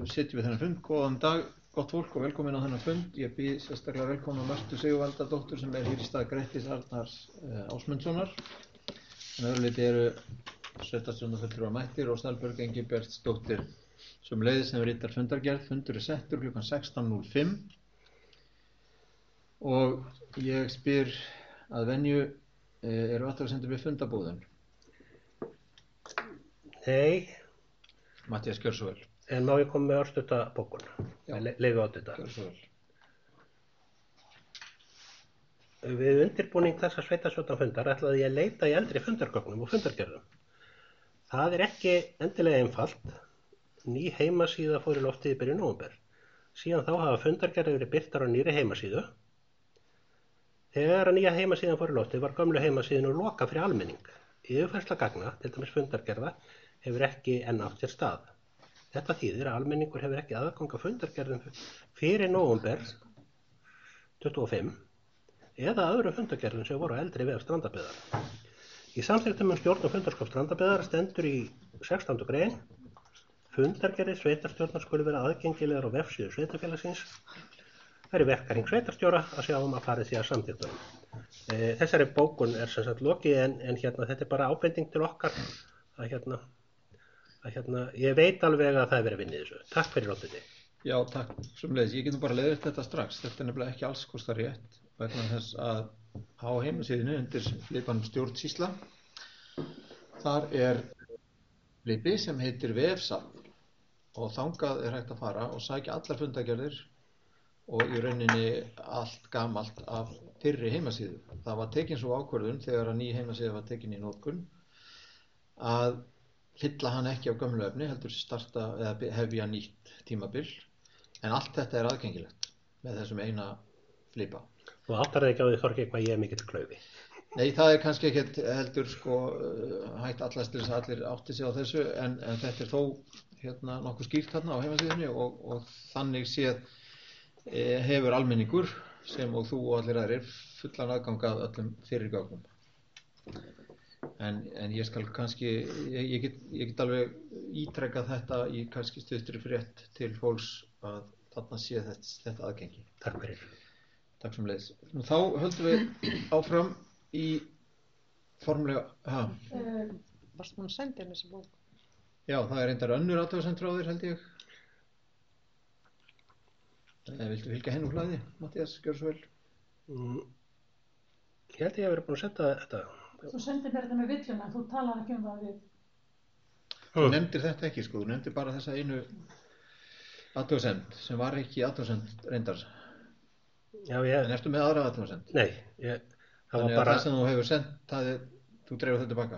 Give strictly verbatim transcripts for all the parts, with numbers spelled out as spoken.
sitjum við þennan fund. Góðan dag, gott fólk og velkomin á þennan fund. Ég býð sérstaklega velkomin á Mörtu Sigurvaldardóttur sem er hér í stað Grettis Arnars uh, Ásmundssonar. En öðru leyti eru sveitarstjórnarfulltrúar mættir og Snælbjörg Engilbertsdóttir sem leiðis sem ritar fundargerð. Fundur er settur klukkan sextán núll fimm og ég spyr að venju uh, eru athugasemdir við fundabúðun? Nei. Matthías, gjör svo vel. En má ég koma með örstutta bókun? Le Leifi á þetta. Gjör svo vel. Við undirbúning þessa sveitarstjórnarfundar ætlaði ég að leita í eldri fundargögnum og fundargerðum. Það er ekki endilega einfalt. Ný heimasíða fór í loftið í byrjun nóvember. Síðan þá hafa fundargerðir verið birtar á nýrri heimasíðu. Þegar að nýja heimasíðan fór í loftið var gömlu heimasíðinu lokað fyrir almenning. Yfirfærsla gagna, til dæmis fundargerða, hefur ekki enn átt sér stað. Þetta þýðir að almenningur hefur ekki aðgang að fundargerðum fyrir nóvember tuttugu og fimm eða öðrum fundargerðum sem voru á eldri vef strandabyggðar. Í samþykktum um stjórn og fundarskap strandabyggðar stendur í sextándu grein fundargerðir sveitarstjórnar skulu vera aðgengilegar á vefsíðu sveitarfélagsins. Það er í verkahring sveitarstjóra að sjá um að farið sé að samþykktunum. E, þessari bókun er sem sagt lokið en, en hérna þetta er bara ábending til okkar að hérna, að hérna ég veit alveg að það er verið að vinna í þessu. Takk fyrir óttið. Já, takk. Sömuleiðis, ég get nú bara leiðrétt þetta strax. Þetta er nefnilega ekki alls kostar rétt vegna þess að á heimasíðunni undir flipanum stjórnsýsla þar er flipi sem heitir vefsafn og þangað er hægt að fara og sækja allar fundargerðir og í rauninni allt gamalt af fyrri heimasíðu. Það var tekin svo ákvörðun þegar að ný heimasíða var tekin í notkun að fylla hann ekki á gömlu efni, heldur starta eða hefja nýtt tímabil, en allt þetta er aðgengilegt með þessum eina flipa. Þú áttar það ekki á því Þorgeir hvað ég er mikill klaufi. Nei, það er kannski ekkert heldur sko hægt allast til þess að allir átti sig á þessu, en, en þetta er þó hérna nokkuð skýrt þarna á heimasíðunni og, og þannig séð e, hefur almenningur sem og þú og allir aðrir fullan aðgang að öllum fyrir gögnum. En, en ég skal kannski, ég, ég, get, ég get alveg ítrekað þetta í kannski stuttri frétt til fólks að þarna sé þetta, þetta aðgengi. Takk fyrir. Takk sem leiðis. Nú þá höldum við áfram í formlega, ha? Uh, Varst maður að senda henni þessi bók? Já, það er reyndar önnur athugasemd frá þér held ég. Eða viltu fylgja henni úr hlaði, Matthías, gjör svo vel. Mm. Ég held ég að vera búin að senda þetta. Þú sendir mér þetta með villuna, þú talar ekki um það við. Þú nefndir þetta ekki sko, þú nefndir bara þessa einu athugasemd sem var ekki athugasemd reyndar. Já, ég... En ertu með aðra athugasemd? Nei, ég... Það Þannig var bara... að það sem þú hefur sendt, það er, þú dreifur þetta tilbaka?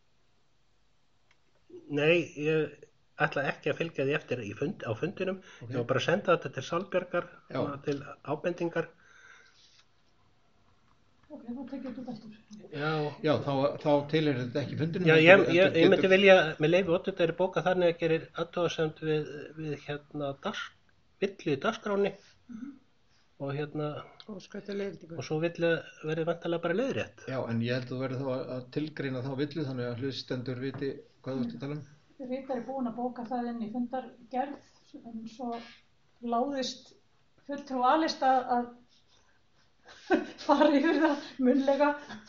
Nei, ég ætla ekki að fylgja því eftir í fund, á fundinum. Okay. Ég var bara að senda þetta til Salbjargar, til ábendingar. Ok, þá tekið þetta út eftir. Já, Já þá, þá tilheyrir þetta ekki fundinum. Já, ég, ég, ég myndi vilja, með leyfi Oddvita er bóka þannig að gerir athugasemd við, við hérna dags, villu í dagskráni mm-hmm. og hérna og, og svo villu verið vantarlega bara leiðrétt. Já, en ég held að þú verður þá að tilgreina þá villu þannig að hlustendur viti hvað þú ert að tala um. Rita er búin að bóka það inn í fundargerð en svo láðist fulltrú alist að, að fara yfir það munnlega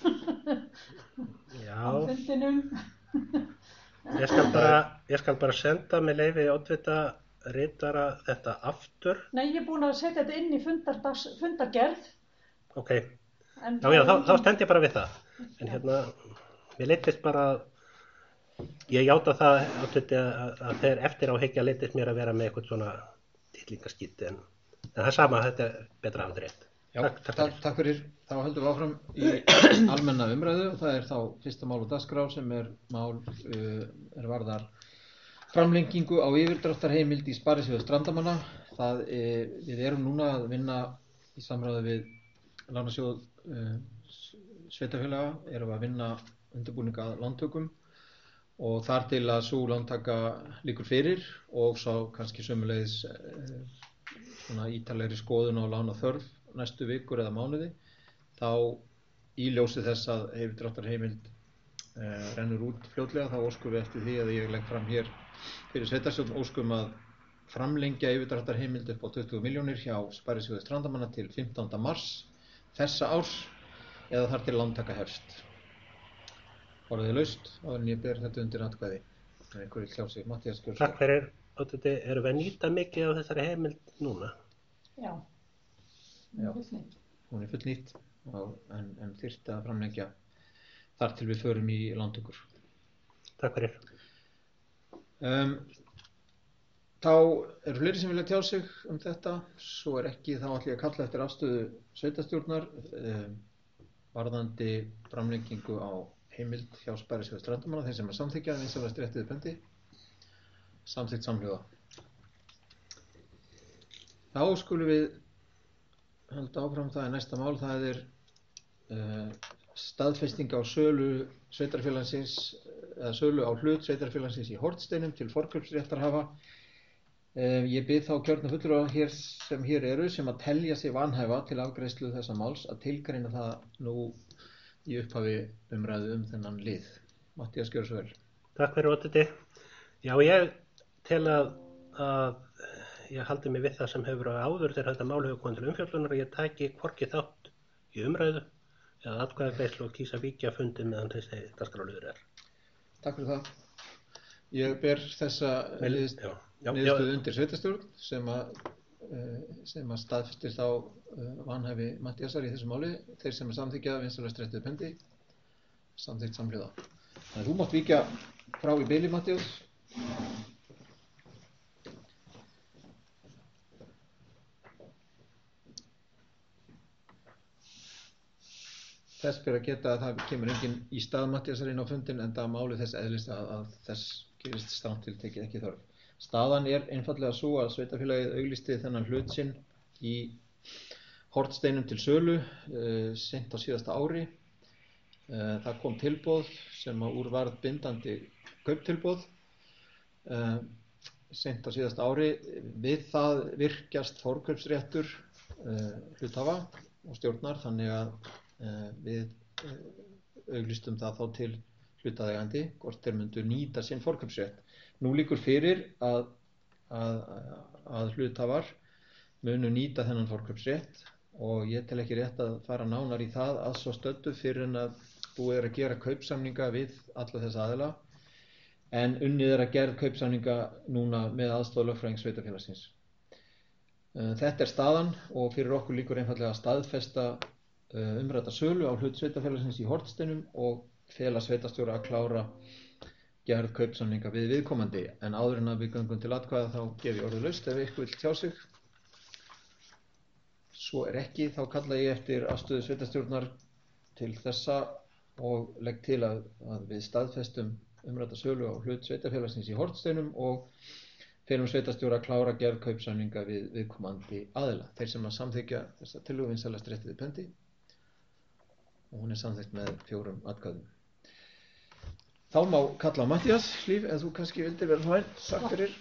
á fundinum. Ég skal bara, ég skal bara senda með leyfi Oddvita ritara þetta aftur. Nei, ég er búin að setja þetta inn í fundargerð. Ok, en já, já, þá, þá stend ég bara við það. En hérna, mér leittist bara, ég játa það Oddvita að, að þegar eftir á hyggja leittist mér að vera með eitthvað svona titlingaskít, en, en það er sama, þetta er betra að hafa rétt. Já, takk, takk, fyrir. takk fyrir. Þá höldum við áfram í almenna umræðu og það er þá fyrsta mál á dagskrá sem er mál uh, er varðar framlengingu á yfirdráttarheimild í sparisjóði strandamanna. Það er, við erum núna að vinna í samráði við lánasjóð uh, sveitarfélaga, erum að vinna undirbúninga lántökum og þar til að sú lántaka liggur fyrir og sá kannski sömuleiðis uh, svona ítarlegri skoðun á lánaþörf næstu vikur eða mánuði, þá í ljósi þess að yfirdráttarheimild eh, rennur út fljótlega, þá óskum við eftir því að ég legg fram hér fyrir sveitarstjórn óskum að framlengja yfirdráttarheimild upp á tuttugu milljónir hjá Sparisjóði Strandamanna til fimmtánda mars þessa árs eða þar til lántaka hefst. Orðið laust áður en ég ber þetta undir atkvæði. En einhver vill sjá sig. Matthías Gjörsson. Takk fyrir. Óttiti, erum við að nýta mikið af þessari heimild núna? Já, hún er fullnýtt. Hún er fullnýtt en, en þyrfti að framlengja þar til við förum í lántökur. Takk fyrir. Um, þá eru fleiri sem vilja tjá sig um þetta, svo er ekki, þá ætlum ég að kalla eftir afstöðu sveitarstjórnar um, varðandi framlengingu á heimild hjá Sparisjóði Strandamanna, þeir sem er samþykkja vinsamlegast réttið pendi, samþykkt samhljóða. Þá skulum við halda áfram, það er næsta mál, það er uh, staðfesting á sölu sveitarfélagsins eða sölu á hlut sveitarfélagsins í Hornsteinum til forkaupsréttarhafa. Uh, ég bið þá kjörna fulltrúa hér sem hér eru sem að telja sig vanhæfa til afgreiðslu þessa máls að tilgreina það nú í upphafi umræðu um þennan lið. Matthías, gjörðu svo vel. Takk fyrir Óttiti. Já, ég tel að, að ég haldi mig við það sem hefur áður þegar þetta mál hefur komið til umfjöllunar að ég taki hvorki þátt í umræðu eða atkvæðagreiðslu og kýsa víkja fundi meðan þessi dagskrárliður er. Takk fyrir það. Ég ber þessa niðurstöðu undir sveitarstjórn sem að sem að staðfestir þá vanhæfi Matthíasar í þessu máli, þeir sem er samþykkja vinsamlegast réttið pendi, samþykkt samhljóða. Þannig að þú mátt víkja frá í bili, Matthías. Þess ber að geta að það kemur enginn í stað Matthíasar inn á fundin en það máli þess eðlist að, að þess gerist strangt til tekið ekki þörf. Staðan er einfallega svo að sveitarfélagið auglisti þennan hlut sinn í Hornsteinum til sölu uh, seint á síðasta ári. Uh, það kom tilboð sem að úr varð bindandi kauptilboð uh, seint á síðasta ári. Við það virkjast forkaupsréttur uh, hluthafa og stjórnar þannig að uh, við uh, auglistum það þá til hlutaðeigandi hvort þeir myndu nýta sinn forkaupsrétt. Nú líkur fyrir að, að, að hluthafar munu nýta þennan forkaupsrétt og ég tel ekki rétt að fara nánar í það að svo stöddu fyrir en að búið er að gera kaupsamninga við alla þessa aðila en unnið er að gera kaupsamninga núna með aðstoð lögfræðings sveitarfélagsins. Þetta er staðan og fyrir okkur líkur einfallega að staðfesta umrædda sölu á hlut sveitarfélagsins í Hornsteinum og fela sveitarstjóra að klára gerð kaupsamninga við viðkomandi en áður en að við göngum til atkvæða þá gef ég orðið laust ef ykkur vill tjá sig. Svo er ekki, þá kalla ég eftir afstöðu sveitarstjórnar til þessa og legg til að, að við staðfestum umrædda sölu á hlut sveitarfélagsins í Hornsteinum og felum sveitarstjóra að klára gerð kaupsamninga við viðkomandi aðila. Þeir sem að samþykja þessa tillögu vinsamlegast réttið pendi og hún er samþykkt með fjórum atkvæðum. Þá má kalla á Matthías, Hlíf, eða þú kannski vildir vera hlæn, takk fyrir.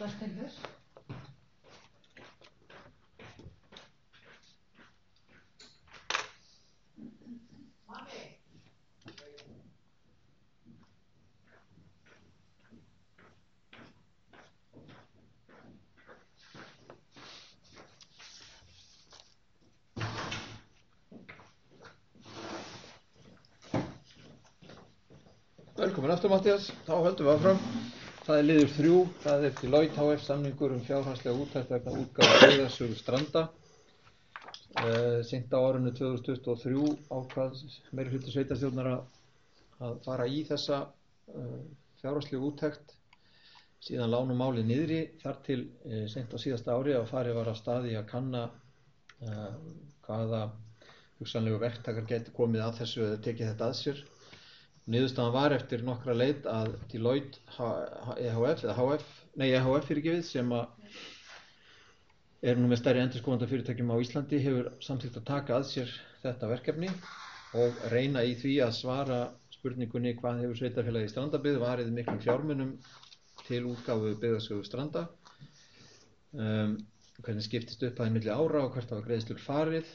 Velkomin aftur Matthías, þá höldum við áfram. Það er liður þrjú, það er Deloitte H F samningur um fjárhagslega úttekt vegna útgáfu byggðasögu Stranda. Uh, Seint á árinu tvö þúsund tuttugu og þrjú ákvað meirihluti sveitarstjórnar að fara í þessa uh, fjárhagslegu úttekt. Síðan lá nú málið niðri þar til uh, seint á síðasta ári að farið var af stað í að kanna uh, hvaða hugsanlegu verktakar geti komið að þessu eða tekið þetta að sér. Niðurstaðan var eftir nokkra leit að Deloitte E H F eða H F, nei E H F fyrirgefið sem að er nú með stærri endurskoðanda fyrirtækjum á Íslandi hefur samþykkt að taka að sér þetta verkefni og reyna í því að svara spurningunni hvað hefur sveitarfélagið Strandabyggð varið miklum fjármunum til útgáfu byggðasögu Stranda, um, hvernig skiptist upp aðeins milli ára og hvert hafa greiðslur farið.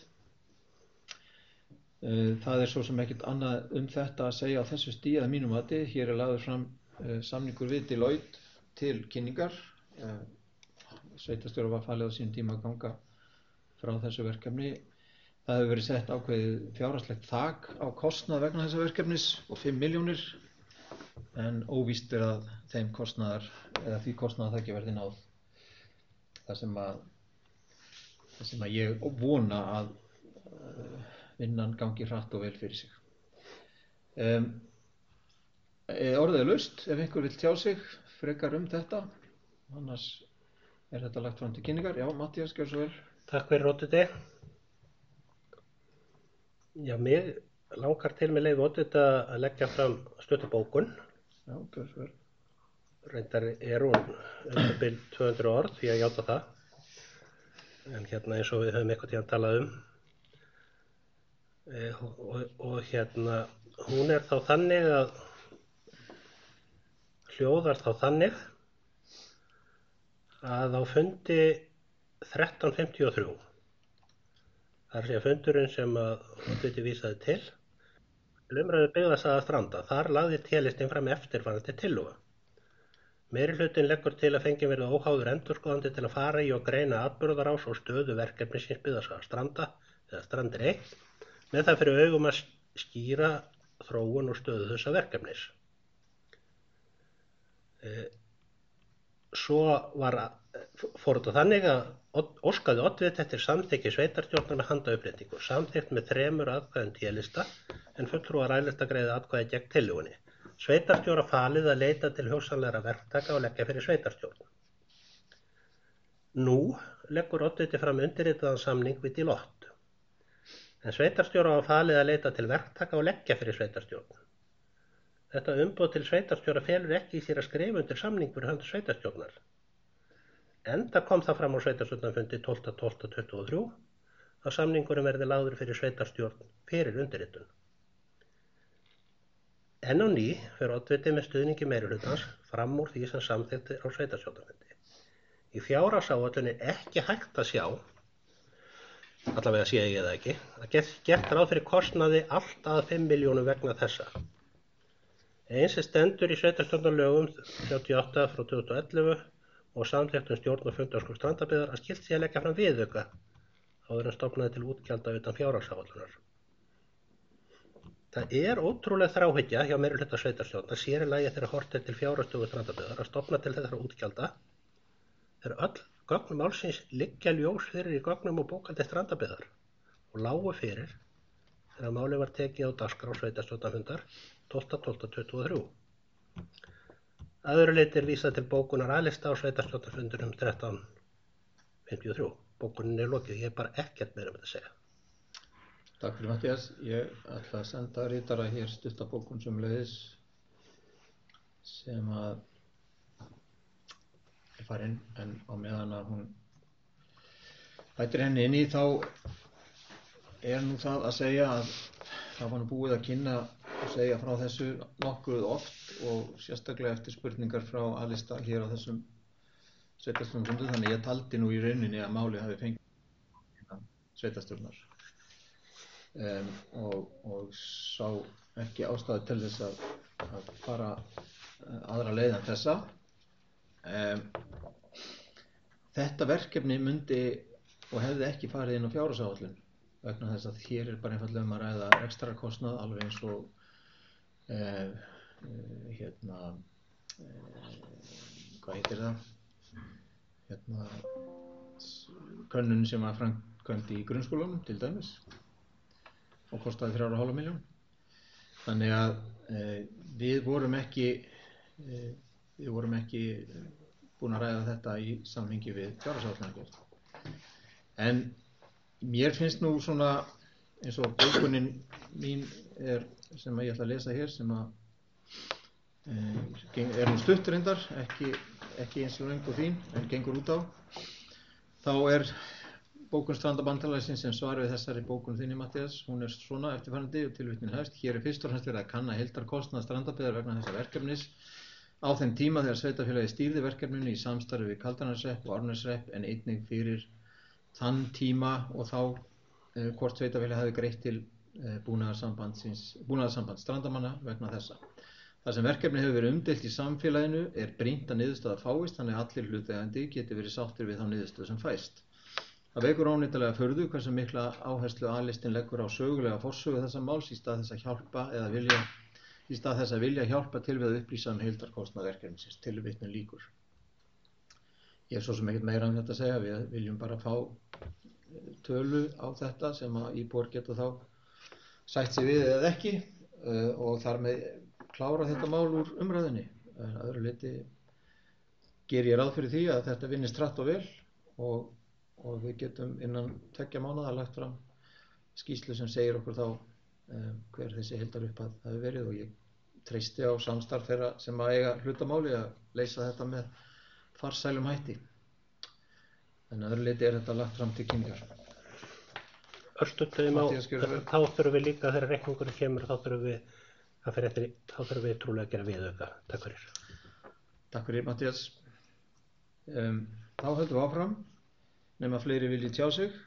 Það er svo sem ekkert annað um þetta að segja á þessu stigi að mínum mati. Hér er lagður fram uh, samningur við Deloitte til kynningar. Uh, sveitarstjóra var falið á sínum tíma að ganga frá þessu verkefni. Það hefur verið sett ákveðið fjárhagslegt þak á kostnað vegna þessa verkefnis og fimm milljónir, en óvíst er að þeim kostnaðar eða því kostnaðar þakki verði náð. Það sem að, það sem að ég vona að vinnan gangi hratt og vel fyrir sig. Um, orðið er laust ef einhver vill tjá sig frekar um þetta, annars er þetta lagt fram til kynningar. Já, Matthías, gjör svo vel. Takk fyrir Oddviti. Já, mig langar til með leyfi Oddvita að leggja fram stutta bókun. Já, gjör svo vel. Reyndar er hún um það bil tvö hundruð orð, því að játa það. En hérna eins og við höfum eitthvað tíðan talað um. E, og, og, og hérna, hún er þá þannig að, hljóðar þá þannig að á fundi þrettán fimmtíu og þrjú, þar sé fundurinn sem að Oddviti vísaði til, umræðu byggðasaga Stranda, þar lagði T-listinn fram eftirfarandi tillögu. Meirihlutinn leggur til að fengið verið óháður endurskoðandi til að fara í og greina atburðarás og stöðu verkefnisins byggðasaga Stranda eða Strandir eitt, með það fyrir augum að skýra þróun og stöðu þessa verkefnis. Svo var, fór þetta þannig að óskaði Oddviti eftir samþykki sveitarstjórnar með handauppréttingu, samþykkt með þremur atkvæðum T-lista en fulltrúar ælista greiði atkvæði gegn tillögunni. Sveitarstjóra falið að leita til hugsanlegra verktaka og leggja fyrir sveitarstjórn. Nú leggur Oddviti fram undirritaðan samning við Deloitte, en sveitarstjóra var falið að leita til verktaka og leggja fyrir sveitarstjórn. Þetta umboð til sveitarstjóra felur ekki í sér að skrifa undir samning fyrir hönd sveitarstjórnar. Enda kom það fram á sveitarstjórnarfundi tólfta tólfta tuttugu og þrjú að samningurinn verði lagður fyrir sveitarstjórn fyrir undirritun. Enn á ný fer Oddviti með stuðningi meirihlutans fram úr því sem samþykkti á sveitarstjórnarfundi. Í fjárhagsáætlun er ekki hægt að sjá, allavega sé ég það ekki, að gert, gert ráð fyrir kostnaði allt að fimm milljónum vegna þessa. Eins er stendur í sveitarstjórnarlögum þrjátíu og átta frá tvö þúsund og ellefu og samþykktum stjórn og fundarskóla Strandabyggðar að skylt sé að leggja fram viðauka áður en stofnaði til útgjalda utan fjárhagsáætlunar. Það er ótrúleg þráhyggja hjá meirihluta sveitarstjórnar, sér í lagi þegar horft er til fjárhagsstöðu Strandabyggðar að stofna til þessara útgjalda þegar öll gögn málsins liggja ljós fyrir í gögnum og bókhaldi Strandabyggðar og lágu fyrir þegar málið var tekið á dagskrá sveitarstjórnarfundar tólfta tólfta tuttugu og þrjú. Að öðru leyti er vísað til bókunar A-lista á sveitarstjórnarfundinum þrettán fimmtíu og þrjú. Bókunin er lokið, ég er bara ekkert meira um þetta að segja. Takk fyrir Matthías. Ég ætla að senda ritara hér stutta bókun sömuleiðis sem að er farin, en á meðan að hún bætir henni inn í þá er nú það að segja að það var nú búið að kynna og segja frá þessu nokkuð oft og sérstaklega eftir spurningar frá A-lista hér á þessum sveitarstjórnarfundi, þannig ég taldi nú í rauninni að málið hafi fengið sveitarstjórnar um, og, og sá ekki ástæðu til þess að, að fara aðra leið en þessa. Um, þetta verkefni myndi og hefði ekki farið inn á fjárhagsáætlun vegna þess að hér er bara einfaldlega um að ræða ekstra kostnað alveg eins og eh, eh, hérna eh, hvað heitir það hérna könnun sem var framkvæmd í grunnskólanum til dæmis og kostaði þrjár og hálfa milljón. Þannig að eh, við vorum ekki eh, við vorum ekki búin að ræða þetta í samhengi við fjárhagsáætlunargerð. En mér finnst nú svona eins og bókunin mín er sem að ég ætla að lesa hér sem að e, er nú stutt reyndar, ekki, ekki eins og löng og fín en gengur út á. Þá er bókun Strandabandalagsins sem svar við þessari bókun þinni Matthías, hún er svona eftirfarandi og tilvitnin hefst. Hér er fyrst og fremst verið að kanna heildarkostnað Strandabyggðar vegna þessa verkefnis á þeim tíma þegar sveitarfélagið stýrði verkefninu í samstarfi við Kaldranashrepp og Árneshrepp en einnig fyrir þann tíma og þá eh, hvort sveitarfélagið hafi greitt til eh, búnaðarsambandsins, búnaðarsamband strandamanna vegna þessa. Þar sem verkefni hefur verið umdeilt í samfélaginu er brýnt að niðurstaða fáist þannig að allir hlutaðeigandi geti verið sáttir við þá niðurstöðu sem fæst. Það vekur óneitanlega furðu hversu mikla áherslu A-listinn leggur á sögulega forsögu þessa máls í stað þess að hjálpa eða vilja í stað þess að vilja hjálpa til við að upplýsa um heildarkostnað verkefnisins, tilvitnun lýkur. Ég hef svo sem ekkert meira um þetta að segja, við viljum bara fá tölu á þetta sem að íbúar geta þá sætt sig við eða ekki uh, og þar með klára þetta mál úr umræðinni. Að öðru leyti ger ég ráð fyrir því að þetta vinnist hratt og vel og, og við getum innan tveggja mánaða lagt fram skýrslu sem segir okkur þá uh, hver þessi heildarupphæð hafi verið og ég treysti á samstarf þeirra sem að eiga hlutamáli að leysa þetta með farsælum hætti. En að öðru leyti er þetta lagt fram til kynningar. Örstuðum á, þá þurfum við líka þegar reikningurinn kemur, þá þurfum við, eftir, þá þurfum við trúlega að gera viðauka. Takk fyrir. Takk fyrir, Matthías. Um, þá höldum við áfram, nema fleiri vilji tjá sig.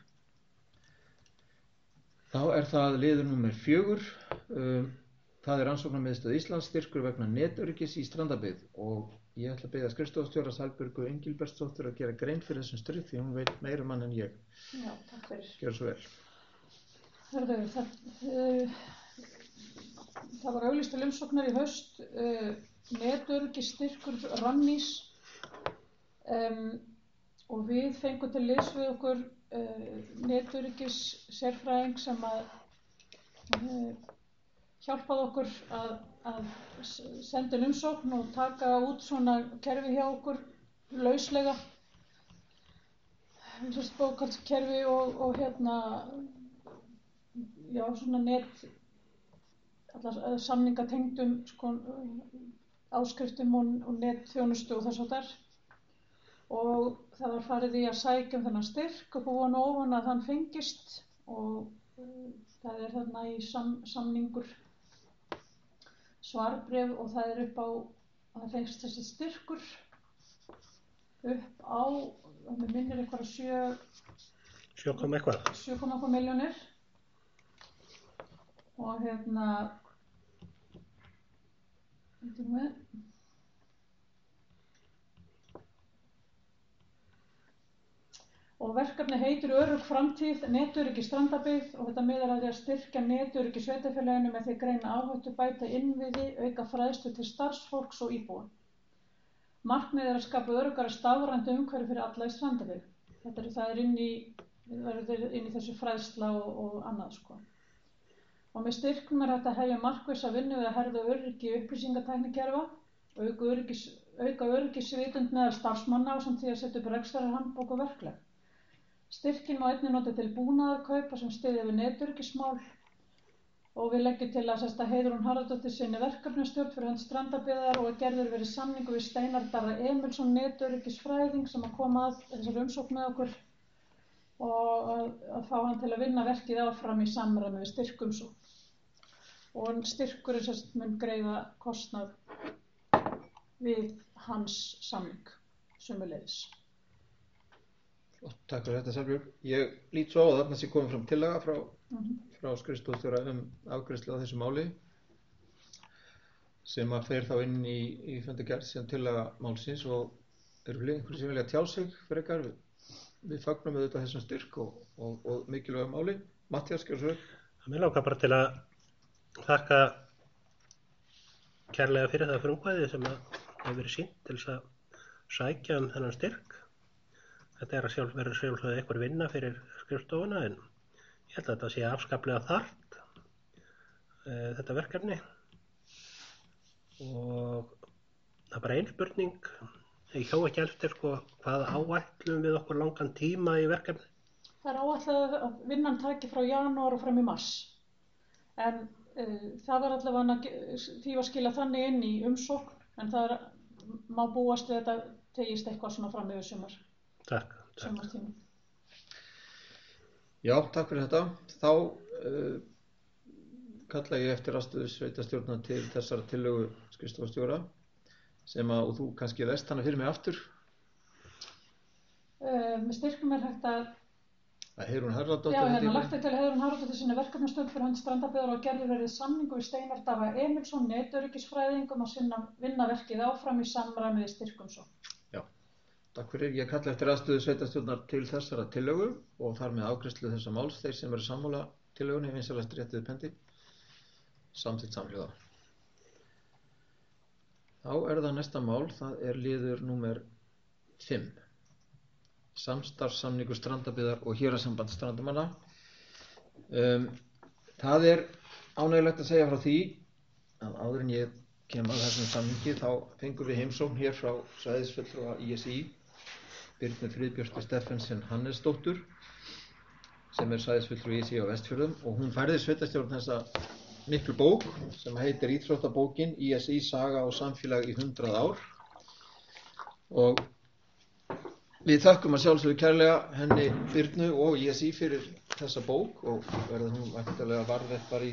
Þá er það liður númer fjögur. Um, það er rannsóknarmiðstöð Íslands, styrkur vegna netöryggis í Strandabyggð og ég ætla að biðja skrifstofustjóra Salbjörgu Engilbertsdóttur að gera grein fyrir þessum styrk því hún veit meira um hann en ég. Já, takk fyrir. Gjörðu svo vel. Hörðu, það, uh, það var auglýst til umsóknar í haust, uh, netöryggis-styrkur Rannís um, og við fengum til liðs við okkur uh, netöryggis-sérfræðing sem að uh, hjálpaði okkur að, að senda inn umsókn og taka út svona kerfi hjá okkur lauslega, bókhaldskerfi og, og hérna, já svona net, allar samningatengdum sko, áskriftum og, og netþjónustu og þess að þar. Og það var farið í að sækja um þennan styrk og búin ofan að hann fengist og uh, það er þarna í sam, samningur svarbréf og það er upp á, það fengst þessi styrkur upp á, mér minnir eitthvað sjö, sjö komma eitthvað, sjö komma eitthvað milljónir og hérna, veitum við, og verkefni heitir Örugg framtíð, netöryggi Strandabyggð og þetta miðar að því að styrkja netöryggi sveitarfélaginu með því að greina áhættu, bæta innviði, auka fræðslu til starfsfólks og íbúa. Markmiðið er að skapa öruggara stafrænt umhverfi fyrir alla í Strandabyggð. Þetta er, það er inn í, verður inn í þessu fræðsla og, og annað sko. Og með styrknum er þetta að hefja markvissa vinnu við að herða öryggi upplýsingatæknikerfa, auka öryggis, auka öryggisvitund meðal starfsmanna ásamt því að setja upp rekstrarhandbók og verklag. Styrkin má einnig nota til búnaðarkaupa sem styðja við netöryggismál og við leggjum til að sérsta Heiðrún Harðardóttir sinni verkefnastjórn fyrir hönd Strandabyggðar og að gerður verið samningu við Steinar Darra Emilsson netöryggisfræðing sem að koma að þessari umsókn með okkur og að, að fá hann til að vinna verkið áfram í samræmi við styrkumsókn. Og styrkurinn sérst mun greiða kostnað við hans samning sömuleiðis. Takk fyrir þetta, Salbjörg. Ég lít svo á að þarna sé komið fram tillaga frá, Mm-hmm. frá skrifstofustjóra um afgreiðslu á þessu máli sem að fer þá inn í, í fundargerð sem tillaga málsins og eru einhverjum sem vilja tjá sig frekar. Við, við fagnum auðvitað þessum styrk og, og, og mikilvæga máli. Matthías, gjörðu svo vel. Mér langar bara til að þakka kærlega fyrir það frumkvæði sem að hefur verið sýnt til þess að sækja um þennan styrk. Þetta er að sjálf, verður sjálfsögðu einhver vinna fyrir skrifstofuna en ég held að þetta sé afskaplega þarft, uh, þetta verkefni og það er bara ein spurning, ég hjó ekki eftir sko, hvað áætlum við okkur langan tíma í verkefni? Það er áætlað að vinnan taki frá janúar og fram í mars, en uh, það var allavega, því var skilað þannig inn í umsókn, en það er, má búast við þetta tegist eitthvað svona fram yfir sumar. Takk, takk. Sumartíma. Já, takk fyrir þetta. Þá uh, kalla ég eftir aðstöðu sveitarstjórna til þessara tillögu skrifstofustjóra sem að, og þú kannski lest hana fyrir mig aftur. Uh, með styrkum er hægt að að Heiðrún Já, Harðardóttir hérna lagt er til að Heiðrún Harðardóttir sinni verkefnastjórn fyrir hönd Strandabyggðar og gerður verið samningur við Steinar Daða Emilsson, netöryggisfræðingum að sinna vinna verkið áfram í samræmi við styrkumsókn. Já, takk fyrir. Ég kalla eftir aðstöðu sveitarstjórnar til þessara tillögu og þar með afgreiðslu þessa máls. Þeir sem eru sammála tillögunni vinsælast rétt við pendi. Samþykkt samhljóða. Þá er það næsta mál, það er liður númer fimm. Samstarfssamningur Strandabyggðar og Héraðssamband strandamanna. Um, það er ánægjulegt að segja frá því að áður en ég kem að þessum samningi þá fengum við heimsókn hér frá svæðisfulltrúa I S I, Birnu Friðbjörtu Steffensen Hannesdóttur, sem er svæðisfulltrúi I S I á Vestfjörðum, og hún færði sveitarstjórn þessa miklu bók sem heitir Íþróttabókin I S I saga og samfélag í hundrað ár. Og við þökkum að sjálfsögðu kærlega henni Birnu og I S I fyrir þessa bók og verður hún væntanlega varðveitt bara í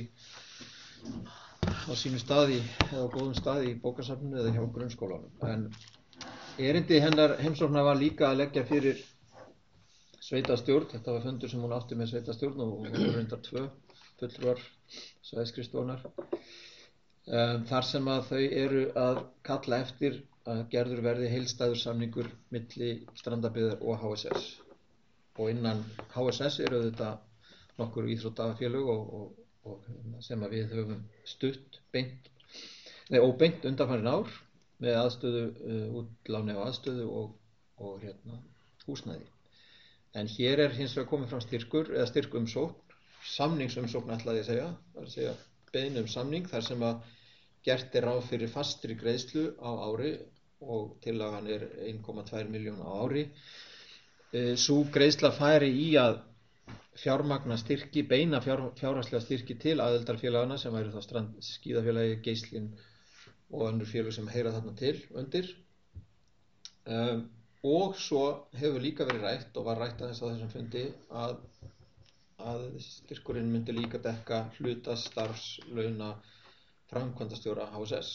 á sínu staði eða á góðum staði í bókasafninu eða hjá grunnskólanum. En erindi hennar heimsóknar var líka að leggja fyrir sveitastjórn. Þetta var fundur sem hún átti með sveitastjórn og hún voru reyndar tvö fulltrúar svæðisskrifstofunnar. Um, þar sem að þau eru að kalla eftir að gerður verði heildstæður samningur milli Strandabyggðar og H S S. Og innan H S S eru þetta nokkur íþróttafélög og, og, og sem að við höfum stutt beint, nei, óbeint undanfarin ár með aðstöðu, uh, útláni á aðstöðu og, og hérna, húsnæði. En hér er hins vegar komið fram styrkur eða styrkumsókn, samningsumsókn ætlaði ég að segja, það er að segja beiðni um samning þar sem að gert er ráð fyrir fastri greiðslu á ári og tillagan er ein komma tvær milljónir á ári. Sú greiðsla færi í að fjármagna styrki, beina fjár, fjárhagslega styrki til aðildarfélagana sem væri þá strand, skíðafélagi, Geislinn og önnur félög sem heyra þarna til undir. Um, og svo hefur líka verið rætt og var rætt aðeins á þessum fundi að, að styrkurinn myndi líka dekka hluta starfslauna framkvæmdastjóra H S S.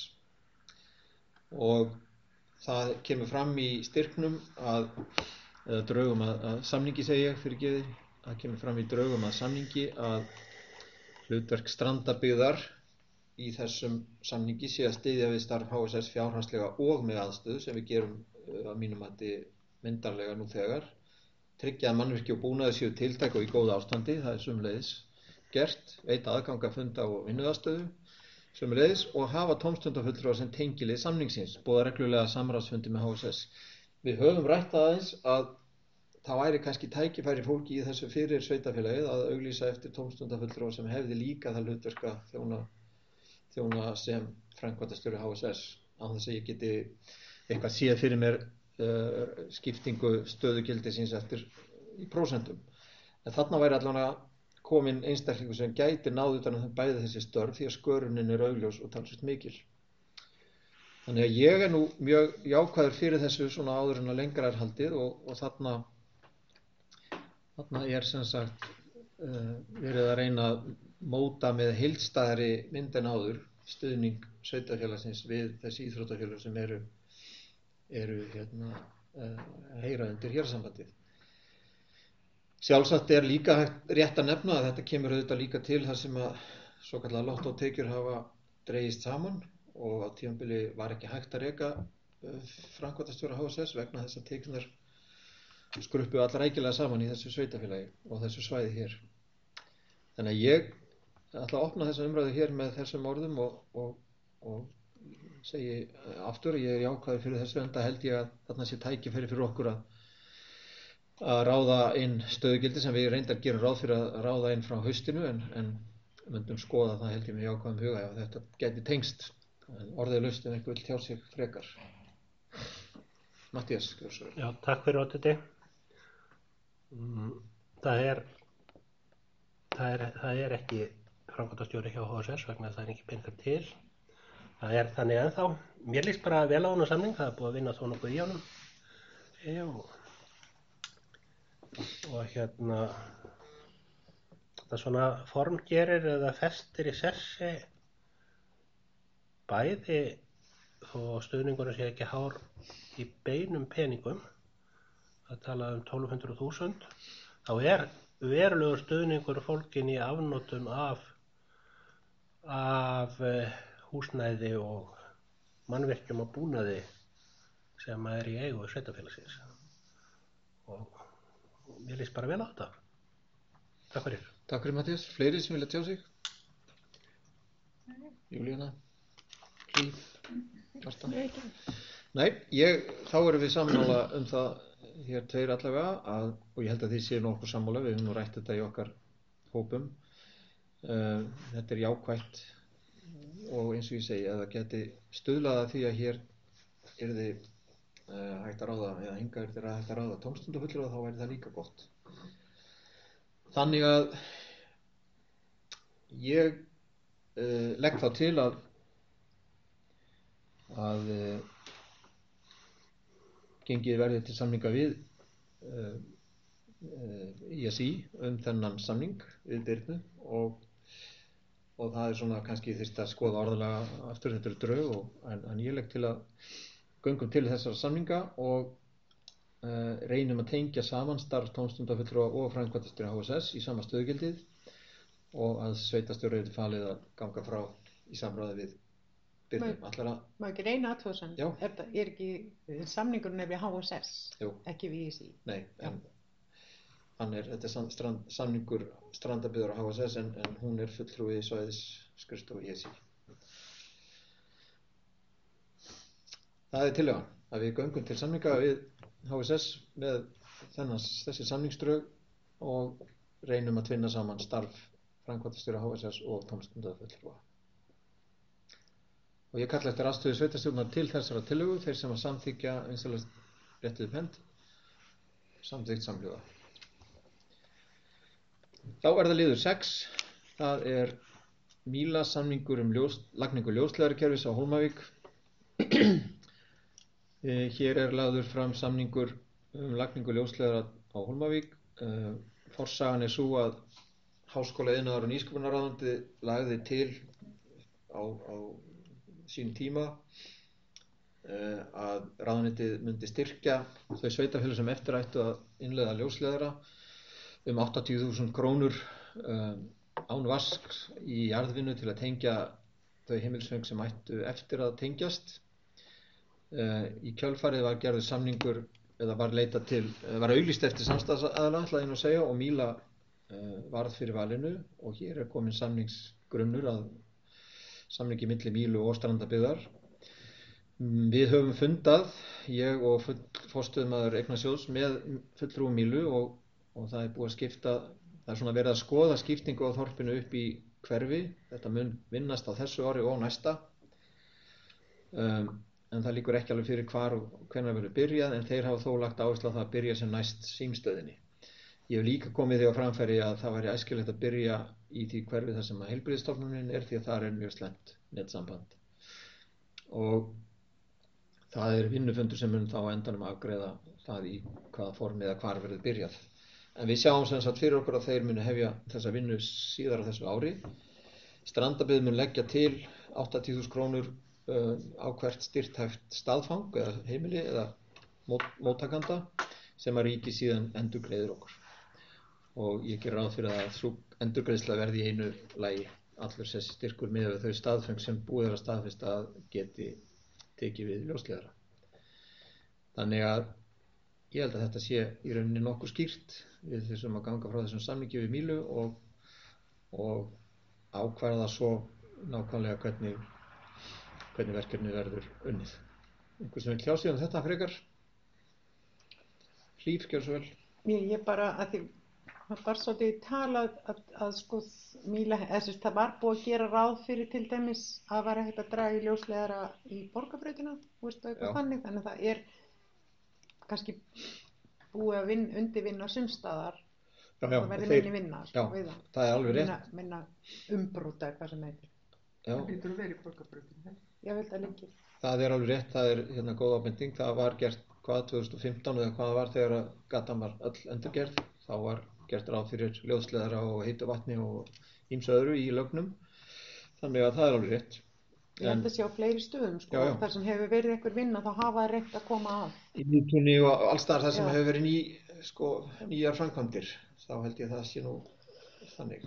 Og það kemur fram í styrknum að, eða draugum að, að samningi segi ég fyrir geði, það kemur fram í draugum að samningi að hlutverk Strandabyggðar í þessum samningi sé að styðja við starf H S S fjárhagslega og með aðstöðu sem við gerum að mínum mati myndarlega nú þegar, tryggja að mannvirki og búnaði séu tiltæk og í góðu ástandi, það er sömuleiðis gert, veita aðgang að funda og vinnuaðstöðu sömuleiðis og hafa tómstundafulltrúa sem tengilið samningsins, boða reglulega samráðsfundi með H S S. Við höfum rætt aðeins að það væri kannski tækifæri fólki í þessu fyrir sveitafélagið að auglýsa eftir tómstundafulltrúa sem hefði líka það hlutverk að þjóna, þjóna sem framkvæmdastjóri H S S, án þess að ég geti eitthvað séð fyrir mér uh, skiptingu stöðugildisins eftir í prósentum. En þarna væri allavega komin einstaklingu sem gæti náð utan um bæði þessi störf því að skörunin er augljós og talsvert mikil. Þannig að ég er nú mjög jákvæður fyrir þessu svona áður en að lengra er haldið og, og þarna, þarna er sem sagt uh, verið að reyna að móta með heildstæðari mynd en áður stuðning sveitarfélagsins við þessi íþróttafélög sem eru, eru hérna, uh, heyra undir Héraðssambandið. Sjálfsagt er líka rétt að nefna að þetta kemur auðvitað líka til þar sem að svokallar lottótekjur hafa dregist saman og á tímabili var ekki hægt að reka framkvæmdastjóra H S S vegna þess að tekjurnar skruppu allrækilega saman í þessu sveitafélagi og þessu svæði hér. Þannig að ég ætla að opna þessa umræðu hér með þessum orðum og, og, og segi aftur, ég er jákvæður fyrir þessu enda held ég að þarna sé tækifæri fyrir okkur að að ráða inn stöðugildi sem við reyndar gerum ráð fyrir að ráða inn frá haustinu en, en myndum skoða það held ég með jákvæðum huga ef þetta geti tengst orðið laust ef einhver vil tjá sig frekar. Matthías, skrifsögur. Já, takk fyrir oddviti. Það er það er, það er ekki framkvæmdastjóri hjá H S S vegna það er ekki peningar til. Það er þannig ennþá. Mér líst bara vel á þennan samning, það er búið að vinna þó nokkuð í honum. Já. Og hérna það svona formgerir eða festir í sessi bæði þó stuðningunum sé ekki hár í beinum peningum, það tala um tólf hundruð þúsund þá er verulegur stuðningur fólkin í afnotum af, af uh, húsnæði og mannvirkjum og búnaði sem er í eigu sveitarfélagsins. Og, og mér líst bara vel á þetta. Takk fyrir. Takk fyrir Matthías. Fleiri sem vilja tjá sig? Júlíana? Hlíf? Marta? Nei, ég, þá erum við sammála um það hér tveir allavega að, og ég held að þið séu nokkuð sammála, við höfum nú rætt þetta í okkar hópum. Uh, þetta er jákvætt og eins og ég segi, að það geti stuðlað að því að hér yrði uh, hægt að ráða, eða hingað yrði hægt að ráða tómstundafulltrúa, þá væri það líka gott. Þannig að ég uh, legg þá til að að uh, gengið verði til samninga við uh, uh, í s í um þennan samning við Birnu og, og það er svona kannski þyrst að skoða orðalega aftur, þetta eru drög og, en, en ég legg til að göngum til þessara samninga og uh, reynum að tengja saman starf tómstundafulltrúa og framkvæmdastjóra H S S í sama stöðugildið og að sveitarstjóra er falið að ganga frá í samráði við Birnu. Allara... Má ekki reyna athugasemd? Já. Er, það- er ekki samningurinn er við H S S, Jú. ekki við í s í? Nei, en hann er, þetta er sam, strand, samningur strandabyggðar á H S S en, en hún er fulltrúi svæðisskrifstofu í s í. Það er tillagan að við göngum til samninga við H S S með þennan, þessi samningsdrög og reynum að tvinna saman starf framkvæmdastjóra H S S og tómstundafulltrúa. Og ég kalla eftir aðstöðu sveitarstjórnar til þessara tillögu, þeir sem að samþykja einstælast réttið upp hend, samþykkt samhljóða. Þá er það liður sex, það er Míla samningur um ljós, lagningu ljósleiðarakerfis á Hólmavík. Hér er lagður fram samningur um lagningu ljósleiðara á Hólmavík. Forsagan er svo að Háskóla iðnaðar og nýsköpunarráðuneytið lagði til á, á sín tíma uh, að ráðuneytið myndi styrkja þau sveitarfélög sem eftir ættu að innleiða ljósleiðara um áttatíu þúsund krónur uh, án vasks í jarðvinnu til að tengja þau heimilisföng sem ættu eftir að tengjast. Uh, í kjölfarið var gerður samningur eða var leitað til, var auglýst eftir samstæðsaðila ætla ég nú að segja og Míla uh, varð fyrir valinu og hér er komin samningsgrunnur að samningi milli Mílu og Strandabyggðar. Við höfum fundað, ég og forstöðumaður Eignasjóðs með fulltrúum Mílu og, og það er búið að skipta, það er svona verið að skoða skiptingu á þorpinu upp í hverfi, þetta mun vinnast á þessu ári og næsta. Um, en það liggur ekki alveg fyrir hvar og hvenær verður byrjað, en þeir hafa þó lagt áherslu á það að byrja sem næst símstöðinni. Ég hef líka komið því á framfæri að það væri æskilegt að byrja í því hverfi þar sem að heilbrigðisstofnunin er því að það er mjög slæmt netsamband. Og það er vinnufundur sem mun þá á endanum afgreiða það í hvaða formi eða hvar verður byrjað. En við sjáum sem sagt fyrir okkur að þeir munu hefja þessa vinnu síðar á þessu ári. Strandabyggð mun leggja til áttatíu þúsund krónur uh, á hvert styrthæft staðfang eða heimili eða mót, móttakanda sem að ríki síðan endurgreiðir okkur. Og ég ger ráð fyrir að sú endurgreiðsla verði í einu lagi allur þessi styrkur miðað við þau staðföng sem búið er að staðfesta að geti tekið við ljósleiðara. Þannig að ég held að þetta sé í rauninni nokkuð skýrt við þessum að ganga frá þessum samningi við Mílu og, og ákvarða svo nákvæmlega hvernig, hvernig verkefni verður unnið. Einhver sem vil tjá sig um þetta frekar? Hlíf, gjör svo vel. Ég, ég bara, að því, það var svolítið talað að, að, að sko Míla, eða það var búið að gera ráð fyrir til dæmis að vera hægt að draga í ljósleiðara í Borgarbrautina, veistu eitthvað þannig, þannig að það er kannski búið að vin, undirvinna sumstaðar og það verði minni vinna sko, já, við það. Það er alveg rétt. Minna, minna umbrúta hvað sem heitir. Já. Það getur verið í Borgarbrautinni. Ég veit að lengi. Það er alveg rétt, það er hérna góð ábending, það var gert hvað tvö þúsund og fimmtán eða hvað var þegar að gatan var öll endurgerð, þá var gert ráð fyrir ljósleiðara og heitu vatni og ýmsu öðru í lögnum, þannig að það er alveg rétt. Ég held að sé á fleiri stöðum sko, já, já. þar sem hefur verið einhver vinna þá hafa það reynt að koma að. Í Nýtúni og allstaðar þar sem Já. hefur verið ný sko nýjar framkvæmdir, þá held ég það sé nú þannig.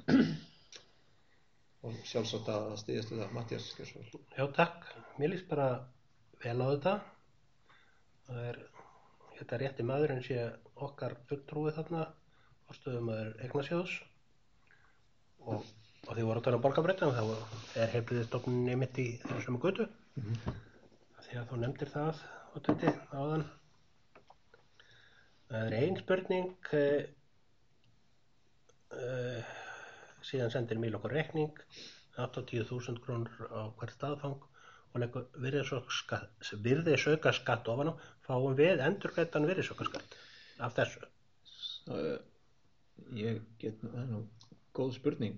Og sjálfsagt að styðjast við það. Matthías, gjörðu svo vel. Já, takk. Mér líst bara vel á þetta. Það er, þetta rétti maðurinn sé okkar fulltrúi þarna, forstöðumaður Eignasjóðs. Og, og því voru að tala um Borgarbreytuna, þá er heilbrigðisstofnunin einmitt í þeirra sömu götu. Mm-hmm. Því að þú nefndir það á Twitti áðan. Það er ein spurning, uh, uh, síðan sendir Míl okkur reikning, áttatíu þúsund krónur á hvert staðfang og leggur virðisaukaskatt ofan á, fáum við endurgreiddan virðisaukaskatt af þessu? Uh, ég get, það er nú góð spurning,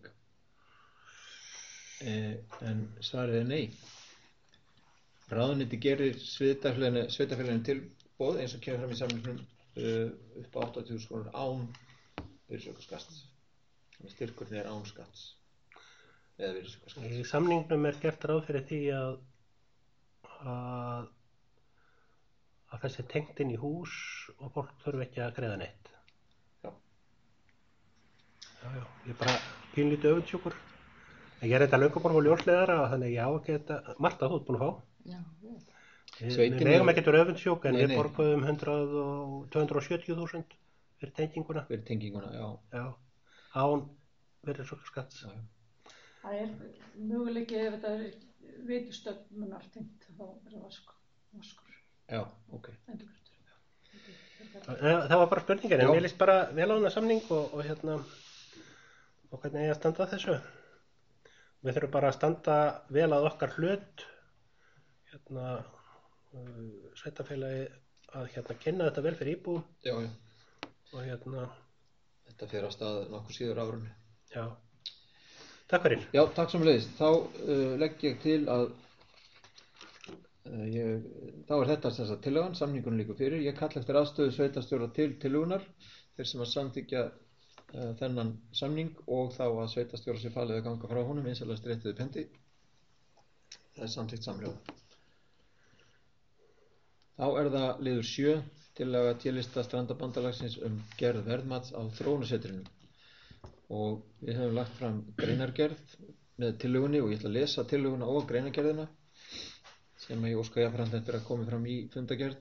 uh, en svarið er nei. Ráðuneyti gerir sveitarfélaginu tilboð eins og kemur fram í samningnum uh, upp á áttatíu þúsund krónur án virðisaukaskatts. Þannig styrkurinn er án skatts eða virðisaukaskatts. Í samningnum er gert ráð fyrir því að að, að þessi tengt inn í hús og fólk þurfi ekki að greiða neitt. Já. Já, já, ég er bara pínlítið öfundsjúkur. En ég er þetta löngu búin að fá ljósleiðara, þannig ég á ekki þetta, Marta, þú ert búin að fá. Já, já. Við megum ekki vera öfundsjúk, en nei, við borguðum hundrað og tvö hundruð sjötíu þúsund fyrir tenginguna. Fyrir tenginguna, já. Já, án virðisaukaskatts. Það er möguleiki ef þetta er vitustöfnunar tengt, þá er það vask, vaskur. Já, ok. Endurgreiddur. Það var bara spurningin, en mér líst bara vel á þennan samning og, og hérna, og hvernig ég að standa að þessu. Við þurfum bara að standa vel að okkar hlut, hérna, uh, sveitarfélagi að hérna kynna þetta vel fyrir íbúum. Já, já. Og hérna. Þetta fer á stað nokkuð síður árunni. Já. Takk fyrir. Já, takk sömuleiðis. Þá uh, legg ég til að, uh, ég, þá er þetta sem sagt tillagan, samningurinn liggur fyrir. Ég kalla eftir aðstöðu sveitarstjóra til tillögunar, þeir sem að samþykkja þennan samning og þá að sveitarstjóra sér falið að ganga frá honum vinsamlegast réttiðu pendi. Það er samþykkt samhljóða. Þá er það liður sjö, tillaga T-lista Strandabandalagsins um gerð verðmats á þróunarsetrinu. Og við höfum lagt fram greinargerð með tillögunni og ég ætla að lesa tillöguna og greinargerðina sem ég óska jafnframt eftir að komi fram í fundagerð.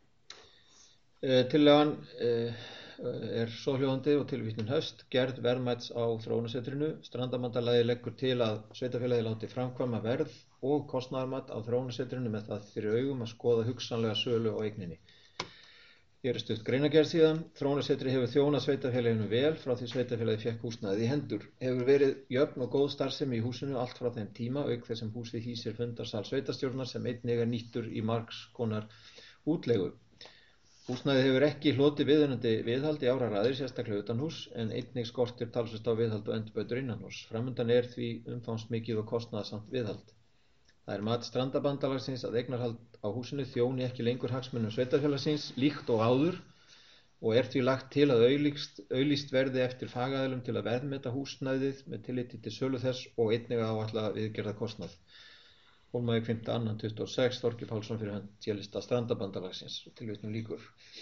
Uh, tillagan uh, er svohljóðandi og tilvitnun hefst. Gerð verðmæts á þróunarsetrinu. Strandabandalagið leggur til að sveitarfélagið láti framkvæma verð og kostnaðarmat á þróunarsetrinu með það fyrir augum að skoða hugsanlega sölu á eigninni. Hér er stutt greinargerð síðan. Þróunarsetri hefur þjónað sveitarfélaginu vel frá því sveitarfélagið fékk húsnæðið í hendur. Hefur verið jöfn og góð starfsemi í húsinu allt frá þeim tíma, auk þess sem húsið hýsir fundarsal sveitarstjórnar sem einnig er nýttur í margs konar útleigu. Húsnæðið hefur ekki hlotið viðunandi viðhald í áraraðir, sérstaklega utanhús, en einnig skortir talsvert á viðhald og endurbætur innanhús. Framundan er því umfangsmikið og kostnaðarsamt viðhald. Það er mat Strandabandalagsins að eignarhald á húsinu þjóni ekki lengur hagsmunum sveitarfélagsins líkt og áður og er því lagt til að auglýst, auglýst verði eftir fagaðilum til að verðmeta húsnæðið með tilliti til sölu þess og einnig áætla viðgerða kostnað. Hólmavík fimmta annan tuttugu og sex, Þorki Pálsson fyrir hönd T-lista Strandabandalagsins, tilvitnun lýkur.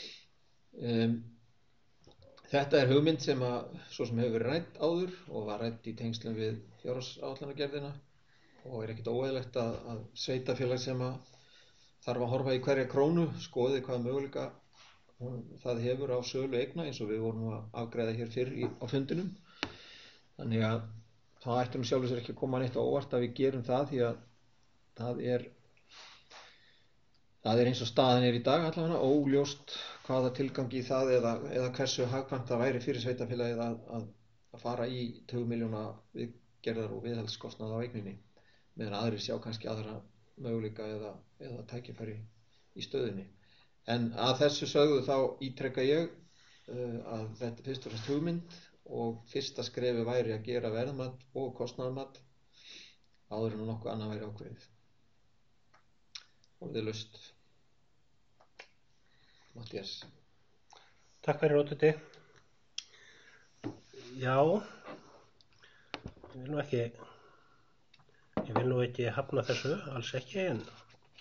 Um, þetta er hugmynd sem að, svo sem hefur verið rædd áður og var rædd í tengslum við fjárhagsáætlanagerðina og er ekkert óeðlilegt að, að sveitarfélag sem að þarf að horfa í hverja krónu, skoði hvaða möguleika það hefur á sölu eigna eins og við vorum að afgreiða hér fyrr í, á fundinum. Þannig að það ættum sjálfur sér ekki að koma neitt á óvart að við gerum það því að Það er, það er eins og staðan er í dag allavega, óljóst hvaða tilgangi í það eða, eða hversu hagkvæmt það væri fyrir sveitarfélagið að, að, að fara í tugmilljóna viðgerðar og viðhaldskostnað á eigninni, meðan aðrir sjá kannski aðra möguleika eða, eða tækifæri í stöðunni. En að þessu sögðu þá ítreka ég uh, að þetta er fyrst og fremst hugmynd og fyrsta skrefi væri að gera verðmat og kostnaðarmat áður en nokkuð annað væri ákveðið. Orðið laust. Matthías. Takk fyrir Óttuti. Já, ég vil nú ekki, ég vil nú ekki hafna þessu, alls ekki, en,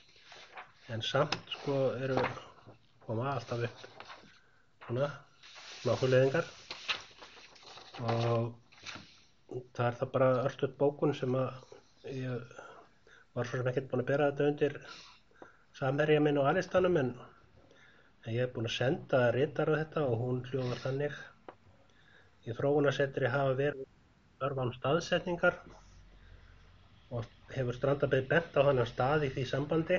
en samt sko eru koma alltaf upp svona smáfuleiðingar og það er það bara örstuð bókun sem að ég var svo sem ekkert búin að bera þetta undir samherja minn á A-listanum en, en ég er búin að senda ritara þetta og hún hljóðar þannig: í þróunarsetri hafa verið þörf án staðsetningar og hefur Strandabyggð bent á hann stað í því sambandi.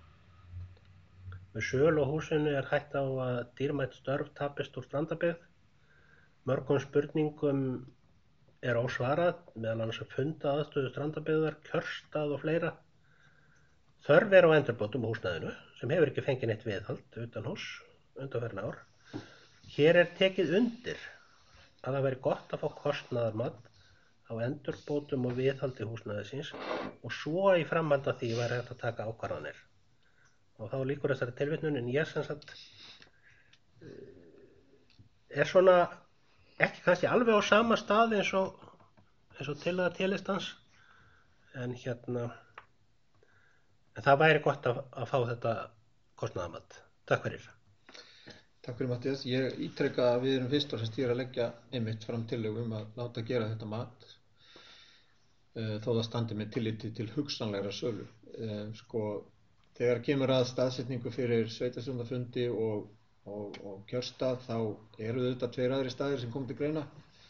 Með sölu á húsinu er hætta á að dýrmætt störf tapist úr Strandabyggð. Mörgum spurningum er ósvarað, meðal annars að funda aðstöðu Strandabyggðar, kjörstað og fleira. Þörf er á endurbótum á húsnæðinu sem hefur ekki fengið neitt viðhald utan hús undanfarin ár. Hér er tekið undir að það væri gott að fá kostnaðarmat á endurbótum og viðhaldi húsnæðisins og svo í framhald af því væri hægt að taka ákvarðanir. Og þá lýkur þessari tilvitnun en ég sem sagt er svona ekki kannski alveg á sama stað eins og, eins og tillaga T-listans en hérna en það væri gott að, að fá þetta kostnaðarmat. Takk fyrir. Takk fyrir Matthías. Ég ítreka að við erum fyrst og fremst hér að leggja einmitt fram tillögu um að láta gera þetta mat uh, þó það standi með tilliti til hugsanlegra sölu. Uh, sko, þegar kemur að staðsetningu fyrir sveitarstjórnarfundi og, og, og kjörstað þá eru þetta tveir aðri staðir sem kom til greina.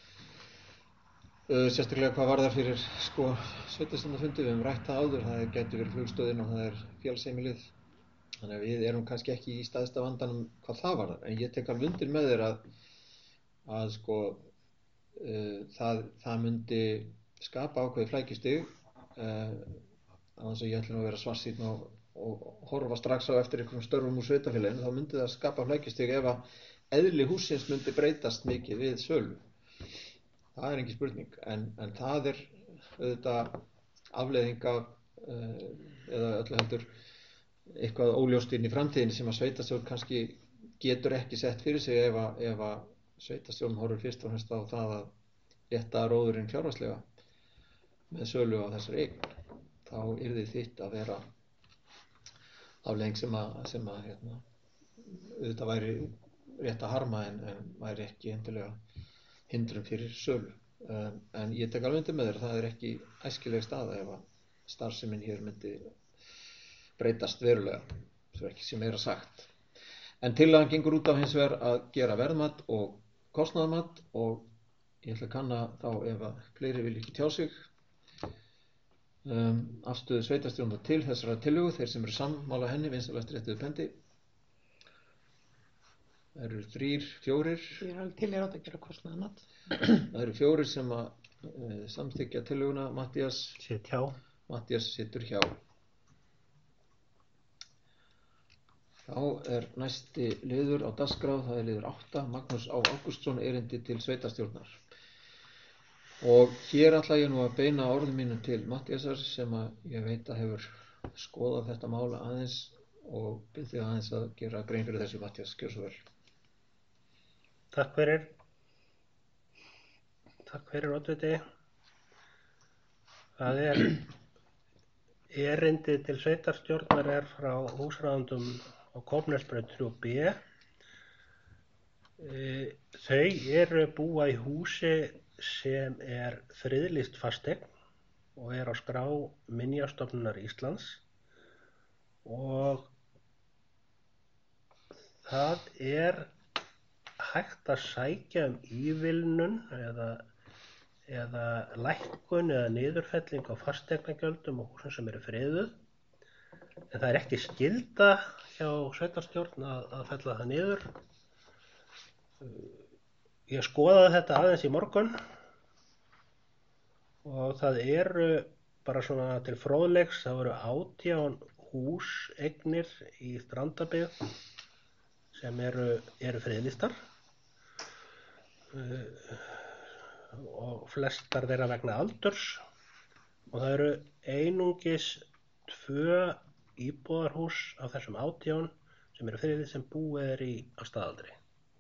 Uh, sérstaklega hvað varðar fyrir sko, sveitarstjórnarfundi, við hefum rætt það áður, það gæti verið flugstöðin og það er félagsheimilið. Þannig að við erum kannski ekki í stæðsta vandanum hvað það varðar, en ég tek alveg undir með þér að, að sko, uh, það, það myndi skapa ákveðið flækjustig, uh, á þess að ég ætla nú að vera svartsýnn og, og horfa strax á eftir einhverjum störfum úr sveitarfélaginu, þá myndi það skapa flækjustig ef að eðli hússins myndi breytast mikið við sölu. Það er engin spurning, en, en það er auðvitað afleiðing af, uh, eða öllu heldur, eitthvað óljóst inn í framtíðinni sem að sveitarstjórn kannski getur ekki sett fyrir sig ef að, ef að sveitarstjórn horfir fyrst og fremst á það að rétta róðurinn fjárhagslega með sölu á þessari eign. Þá yrði þitt að vera afleiðing sem að, sem að hérna, auðvitað væri rétt að harma en, en væri ekki endilega hindrun fyrir sölu. Um, en ég tek alveg undir með þér, það er ekki æskileg staða ef að starfsemin hér myndi breytast verulega, svo ekki sem meira sagt. En tillagan gengur út á hins vegar að gera verðmat og kostnaðarmat og ég ætla að kanna þá ef að fleiri vil ekki tjá sig um, afstöðu sveitarstjórnar til þessara tillögu, þeir sem eru sammála henni, vinsælast réttuðu pendi. Það eru þrír, fjórir. Ég er alveg til ég rátt að gera kostnaðarmat. Það eru fjórir sem að uh, samþykkja tillöguna. Matthías Sitt hjá. Matthías situr hjá. Þá er næsti liður á dagskrá, það er liður átta, Magnús Á. Ágústsson, erindi til sveitarstjórnar. Og hér ætla ég nú að beina orðum mínum til Matthíasar sem að ég veit að hefur skoðað þetta mál aðeins og bið þig aðeins að gera grein fyrir þessu. Matthías, gjör svo vel. Takk fyrir. Takk fyrir, oddviti. Það er erindi til sveitarstjórnar er frá húsráðendum á Kópnesbraut þrjú B. Þau eru búa í húsi sem er friðlýst fasteign og er á skrá Minjastofnunar Íslands og það er hægt að sækja um ívilnun eða, eða lækkun eða niðurfelling á fasteignagjöldum og húsum sem eru friðuð. En það er ekki skylda hjá sveitarstjórn að, að fella það niður. Ég skoðaði þetta aðeins í morgun og það eru bara svona til fróðleiks, það voru átján húseignir í Strandabyggð sem eru, eru friðlýstar og flestar þeirra vegna aldurs og það eru einungis tvö íbúðarhús af þessum átján sem eru friðlýst sem búið er í á staðaldri.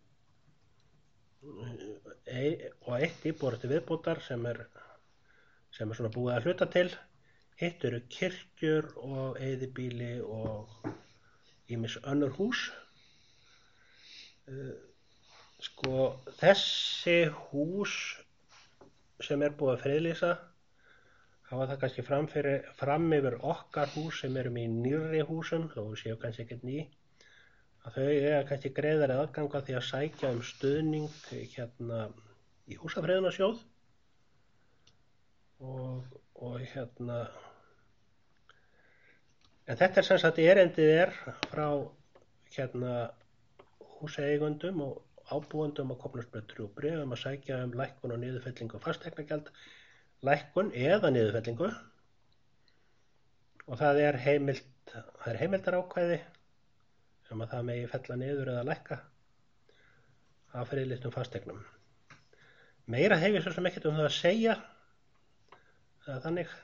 E, og eitt íbúðar til viðbótar sem er, sem er svona búið að hluta til, hitt eru kirkjur og eyðibýli og ýmis önnur hús. Sko, þessi hús sem er búið að friðlýsa, hafa það kannski fram, fyrir, fram yfir okkar hús sem erum í nýrri húsum, þó séu kannski ekkert ný, að þau eiga kannski greiðari aðganga því að sækja um stuðning hérna í húsafriðunarsjóð og, og hérna, en þetta er sem sagt erindið er frá hérna húseigundum og ábúendum á Kópavogsbraut þrjú bréf um að sækja um lækkun og niðurfellingu fasteignagjald, lækkun eða niðurfellingu og það er heimild, það er heimildarákvæði um að það megi fella niður eða lækka af friðlýstum fasteignum. Meira hef ég svo sem ekkert um það að segja, það er þannig.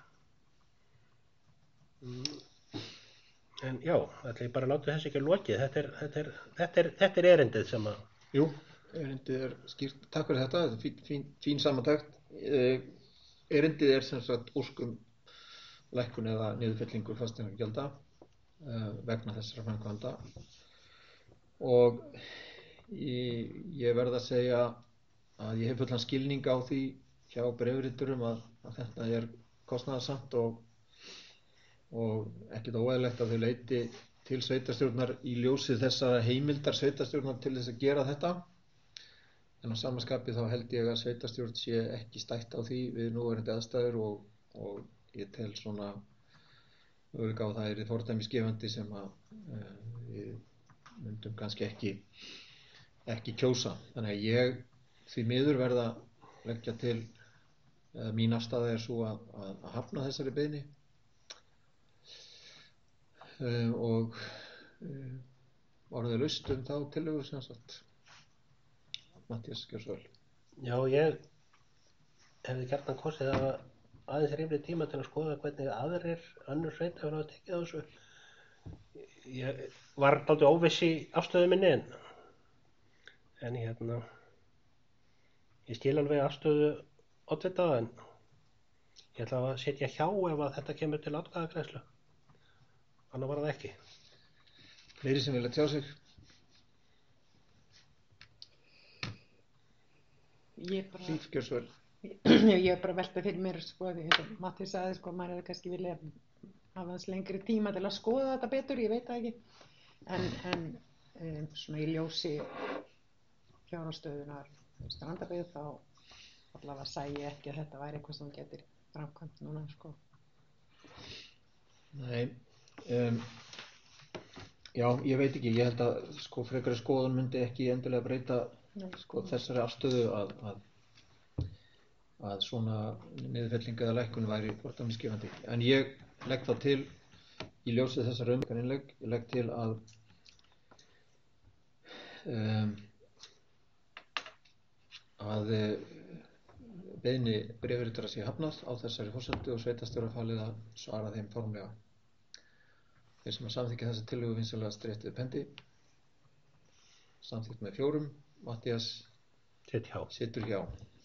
En já, ætla ég bara að láta þessu ekki lokið, þetta er, þetta er, þetta er, þetta er erindið sem að Jú, erindið er skýrt. Takk fyrir þetta, þetta er fín, fín, fín samantekt. Eh, erindið er sem sagt ósk um lækkun eða niðurfellingu fasteignagjalda eh, vegna þessara framkvæmda. Og ég, ég verð að segja að ég hef fullan skilning á því hjá bréfriturum að, að þetta er kostnaðarsamt og, og ekkert óeðlilegt að þau leiti til sveitarstjórnar í ljósið þessara heimildar sveitarstjórnar til þess að gera þetta. En á sama skapi þá held ég að sveitarstjórn sé ekki stætt á því við núverandi aðstæður og, og ég tel svona möguleika á það er fordæmisgefandi sem að uh, við myndum kannski ekki, ekki kjósa. Þannig að ég því miður verða að leggja til uh, mín afstaða er svo að, að, að hafna þessari beiðni. Uh, og uh, orðið laust um þá tillögu sem sagt Matthías Gjörsvöl. Já, ég hefði gjarnan kosið að aðeins rýmri tíma til að skoða hvernig aðrir önnur sveitarfélög hafa tekið á þessu. Ég var dálítið óviss í afstöðu minni en, en hérna ég skil alveg afstöðu oddvitaða en ég ætla að setja hjá ef að þetta kemur til atkvæðagreiðslu. Annað var það ekki. Fleiri sem vilja tjá sig? Ég bara, Hlíf Gjörsvöl. ég er bara að velta fyrir mér sko, því eins og Matti sagði sko, maður hefði kannski vilja hafa þess lengri tíma til að skoða þetta betur, ég veit það ekki. En, en um, svona í ljósi fjárhagsstöðunnar Strandabyggð þá allavega sæi ég ekki að þetta væri eitthvað sem getur framkvæmt núna sko. Nei. Um, já, ég veit ekki, ég held að sko frekari skoðun myndi ekki endilega breyta Nei, sko þessari afstöðu að, að, að svona niðurfelling eða lækkun væri fordæmisgefandi. En ég legg það til í ljósið þessar umræðinleg, ég legg til að um, að beiðni bréfritara sé hafnað á þessari forsendu og sveitarstjóra falið að svara þeim formlega. Þeir sem að samþykkja þessa tillögu vinsamlega strétt við pendi. Samþykkt með fjórum. Matthías Sitt hjá. situr hjá.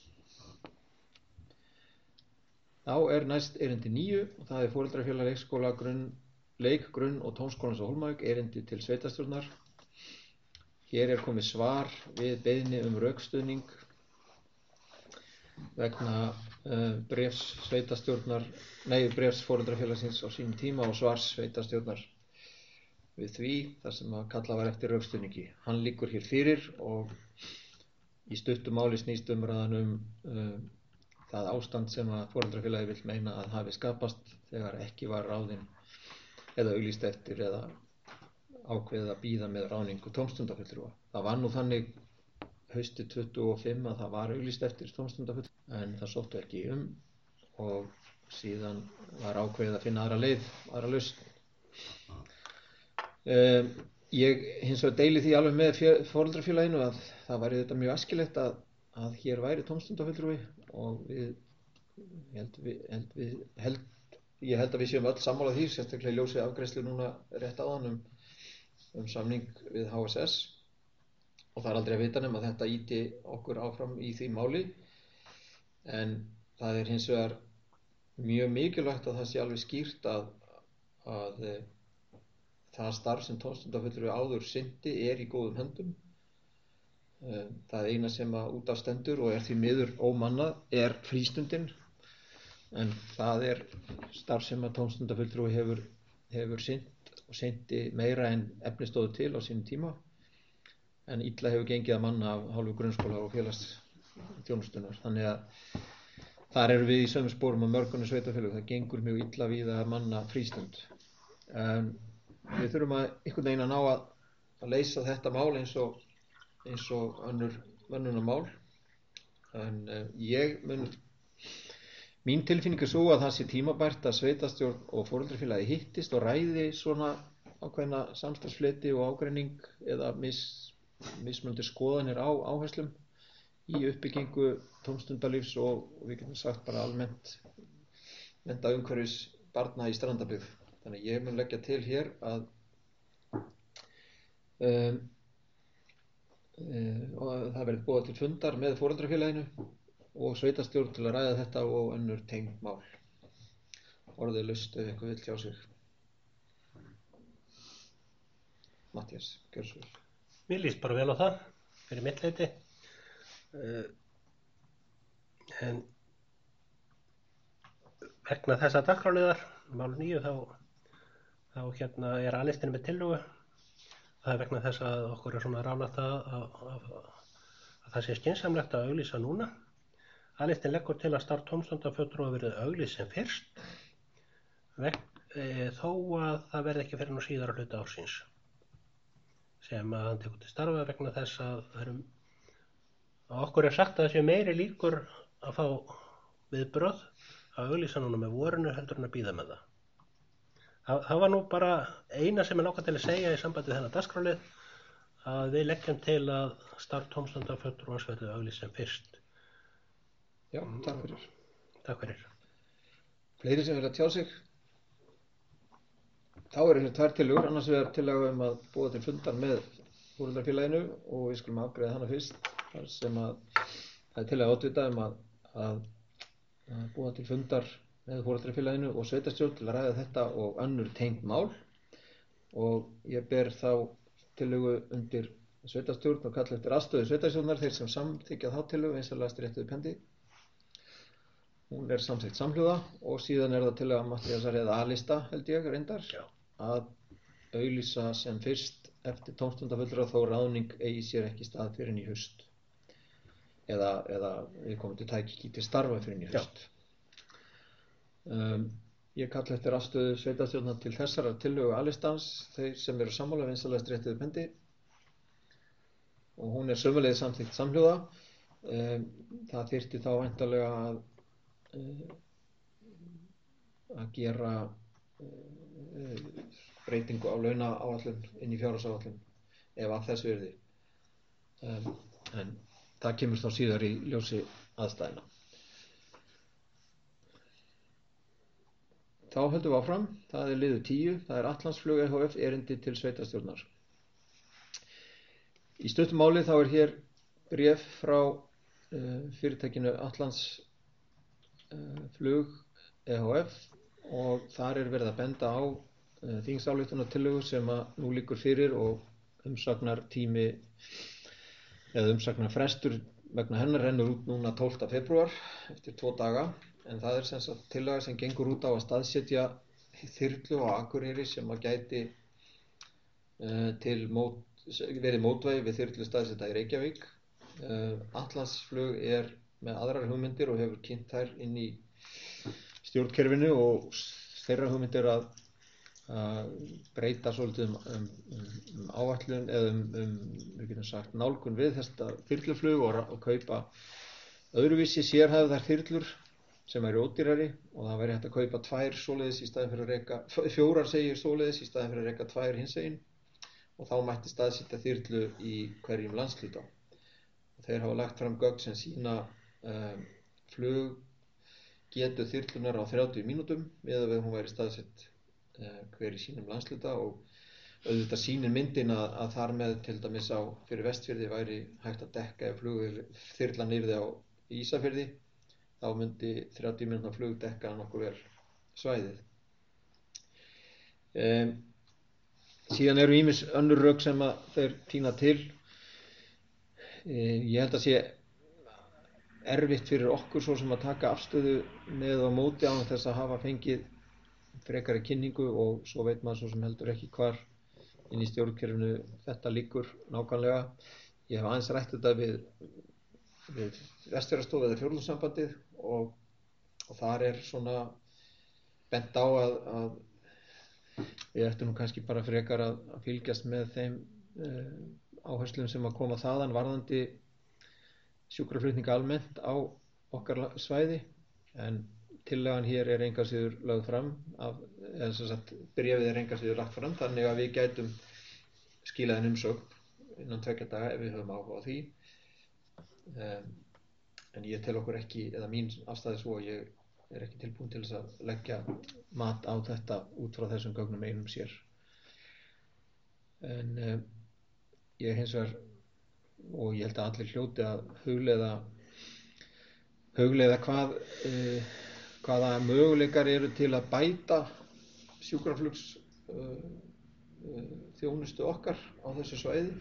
Þá er næst erindi níu og það er foreldrafélag leikskóla, grunn, leik, grunn og tónskólans á Hólmavík, erindi til sveitarstjórnar. Hér er komið svar við beiðni um rökstuðning vegna uh, bréfs sveitarstjórnar, nei bréfs foreldrafélagsins á sínum tíma og svars sveitarstjórnar við því þar sem að kalla var eftir rökstuðningi. Hann liggur hér fyrir og í stuttu máli snýst umræðan um uh, það ástand sem að foreldrafélagi vill meina að hafi skapast þegar ekki var ráðinn eða auglýst eftir eða ákveðið að bíða með ráðningu tómstundafulltrúa. Það var nú þannig haustið tuttugu og fimm að það var auglýst eftir tómstundafulltrúa en það sóttu ekki um og síðan var ákveðið að finna aðra leið, aðra lausn. Um, ég hins vegar deili því alveg með foreldrafélaginu að það væri þetta mjög æskilegt að, að hér væri tómstundafulltrúi og við, ég held, við, held, við, held, ég held að við séum öll sammála því, sérstaklega í ljósi afgreiðslu núna rétt áðan um, um samning við H S S og það er aldrei að vita nema að þetta ýti okkur áfram í því máli en það er hins vegar mjög mikilvægt að það sé alveg skýrt að, að það starf sem tómstundafulltrúi áður sinnti er í góðum höndum. Það eina sem að út af stendur og er því miður ómannað er frístundin, en það er starf sem að tómstundafulltrúi hefur, hefur sinnt og sinnti meira en efni stóðu til á sínum tíma, en illa hefur gengið að manna af hálfu grunnskóla og félagsþjónustunnar. Þannig að þar erum við í sömu spórum á mörgunum sveitarfélögum. Það gengur mjög illa við að manna frístund. En við þurfum að einhvern veginn að ná að, að leysa þetta mál eins og eins og önnur mönnunarmál, en uh, ég mun mín tilfinning er svo að það sé tímabært að sveitarstjórn og foreldrafélagi hittist og ræði svona ákveðna samstarfsfleti og ágreining eða mis, mismunandi skoðanir á áherslum í uppbyggingu tómstundalífs og, og við getum sagt bara almennt mennta umhverfis barna í Strandabyggð. Þannig ég mun leggja til hér að um, og það verið boðað til fundar með foreldrafélaginu og sveitarstjórn til að ræða þetta og önnur tengd mál. Orðið laust ef einhver vill tjá sig. Matthías, gjörðu svo vel. Mér líst bara vel á það fyrir mitt leyti. Uh, en vegna þessa dagskrárliðar mál níu þá, þá hérna er A-listinn með tillögu. Það er vegna þess að okkur er svona ráðlagt að, að, að, að það sé skynsamlegt að auglýsa núna. A-listinn leggur til að starf tómstundafulltrúa verði auglýst sem fyrst, veg, e, þó að það verði ekki fyrir nú síðara hluta ársins, sem að hann tekur til starfa vegna þess að, erum, að okkur er sagt að það sé meiri líkur að fá viðbrögð að auglýsa núna með vorinu heldur en að bíða með það. Það var nú bara eina sem er langar til að segja í sambandi við þennan dagskrálið, að við leggjum til að starf tómstundafulltrúans verði auglýst sem fyrst. Já, takk fyrir. Takk fyrir. Fleiri sem vilja tjá sig? Þá eru hér tvær tillögur, annars vegar tillaga um að boða til fundar með foreldrafélaginu og við skulum afgreiða hana fyrst, þar sem að það er tillaga oddvita um að, að, að boða til fundar með foreldrafélaginu og sveitarstjórn til að ræða þetta og önnur tengd mál, og ég ber þá tillögu undir sveitarstjórn og kalla eftir aðstöðu sveitarstjórnar þeir sem samþykkja þá tillögu eins og lagst réttuðu pendi. Hún er samþykkt samhljóða og síðan er það tillaga Matthíasar eða A-lista held ég reyndar Já. Að auglýsa sem fyrst eftir tómstundafulltrúa þó ráðning eigi sér ekki stað fyrir í haust eða, eða við komum til tæki ekki til starfa fyrir í haust. Um, ég kalla eftir afstöðu sveitarstjórnar til þessarar tillögu A-listans, þeir sem eru sammála við eins og lagst réttuðu pendi, og hún er sömuleiðis samþykkt samhljóða. Um, það þyrfti þá væntanlega að, uh, að gera uh, breytingu á launaáætlun inn í fjárhagsáætlun ef að þessu yrði. Um, en það kemur þá síðar í ljósi aðstæðina. Þá höldum við áfram, það er liður tíu, það er Atlantsflug e H F erindi til sveitarstjórnar. Í stuttu máli þá er hér bréf frá uh, fyrirtækinu Atlantsflug e H F og þar er verið að benda á uh, þingsályktunartillögu sem að nú liggur fyrir og umsagnartími eða umsagnarfrestur vegna hennar rennur út núna tólfta febrúar eftir tvo daga. En það er sem sagt tillaga sem gengur út á að staðsetja þyrlu á Akureyri sem að gæti uh, til mót, verið mótvægi við þyrlu staðsetta í Reykjavík. Uh, Atlantsflug er með aðrar hugmyndir og hefur kynnt þær inn í stjórnkerfinu og þeirra hugmyndir að, að breyta svolítið um, um, um áætlun eða um, um við getum sagt nálgun við þetta þyrluflug og, og kaupa öðruvísi sérhæfðar þyrlur sem eru ódýrari og það væri hægt að kaupa tvær svoleiðis í staðinn fyrir að reka, fjórar segir svoleiðis í staðinn fyrir að reka tvær hinsegin og þá mætti staðsetja þyrlu í hverjum landshluta. Og þeir hafa lagt fram gögn sem sína um, flug getu þyrlunar á þrjátíu mínútum miðað við hún væri staðsett uh, hver í sínum landshluta og auðvitað sýnir myndin að, að þar með til dæmis á fyrir Vestfirði væri hægt að dekka ef flug þyrlan yrði á Ísafirði. Þá myndi þrjátíu mínútna flug dekka nokkuð vel svæðið. Um, síðan eru ýmis önnur rök sem að þeir tína til. ég held að sé erfitt fyrir okkur svo sem að taka afstöðu með á móti án þess að hafa fengið frekari kynningu og svo veit maður svo sem heldur ekki hvar inn í stjórnkerfinu þetta liggur nákvæmlega. Ég hef aðeins rætt þetta við, við Vestfjarðastofu eða Fjórðungssambandið og, og þar er svona bent á að, að við ættum nú kannski bara frekar að, að fylgjast með þeim uh, áherslum sem að koma þaðan varðandi sjúkraflutninga almennt á okkar svæði, en tillagan hér er enga síður lögð fram af, eða sem sagt bréfið er enga síður lagt fram, þannig að við gætum skilað en umsögn innan tveggja daga ef við höfum áhuga á því. Um, en ég tel okkur ekki, eða mín afstæði svo, ég er ekki tilbúin til þess að leggja mat á þetta út frá þessum gögnum einum sér. En um, ég hins vegar, og ég held að allir hljóti að hugleiða, hugleiða hvað, uh, hvaða möguleikar eru til að bæta sjúkraflugs uh, uh, þjónustu okkar á þessu svæði.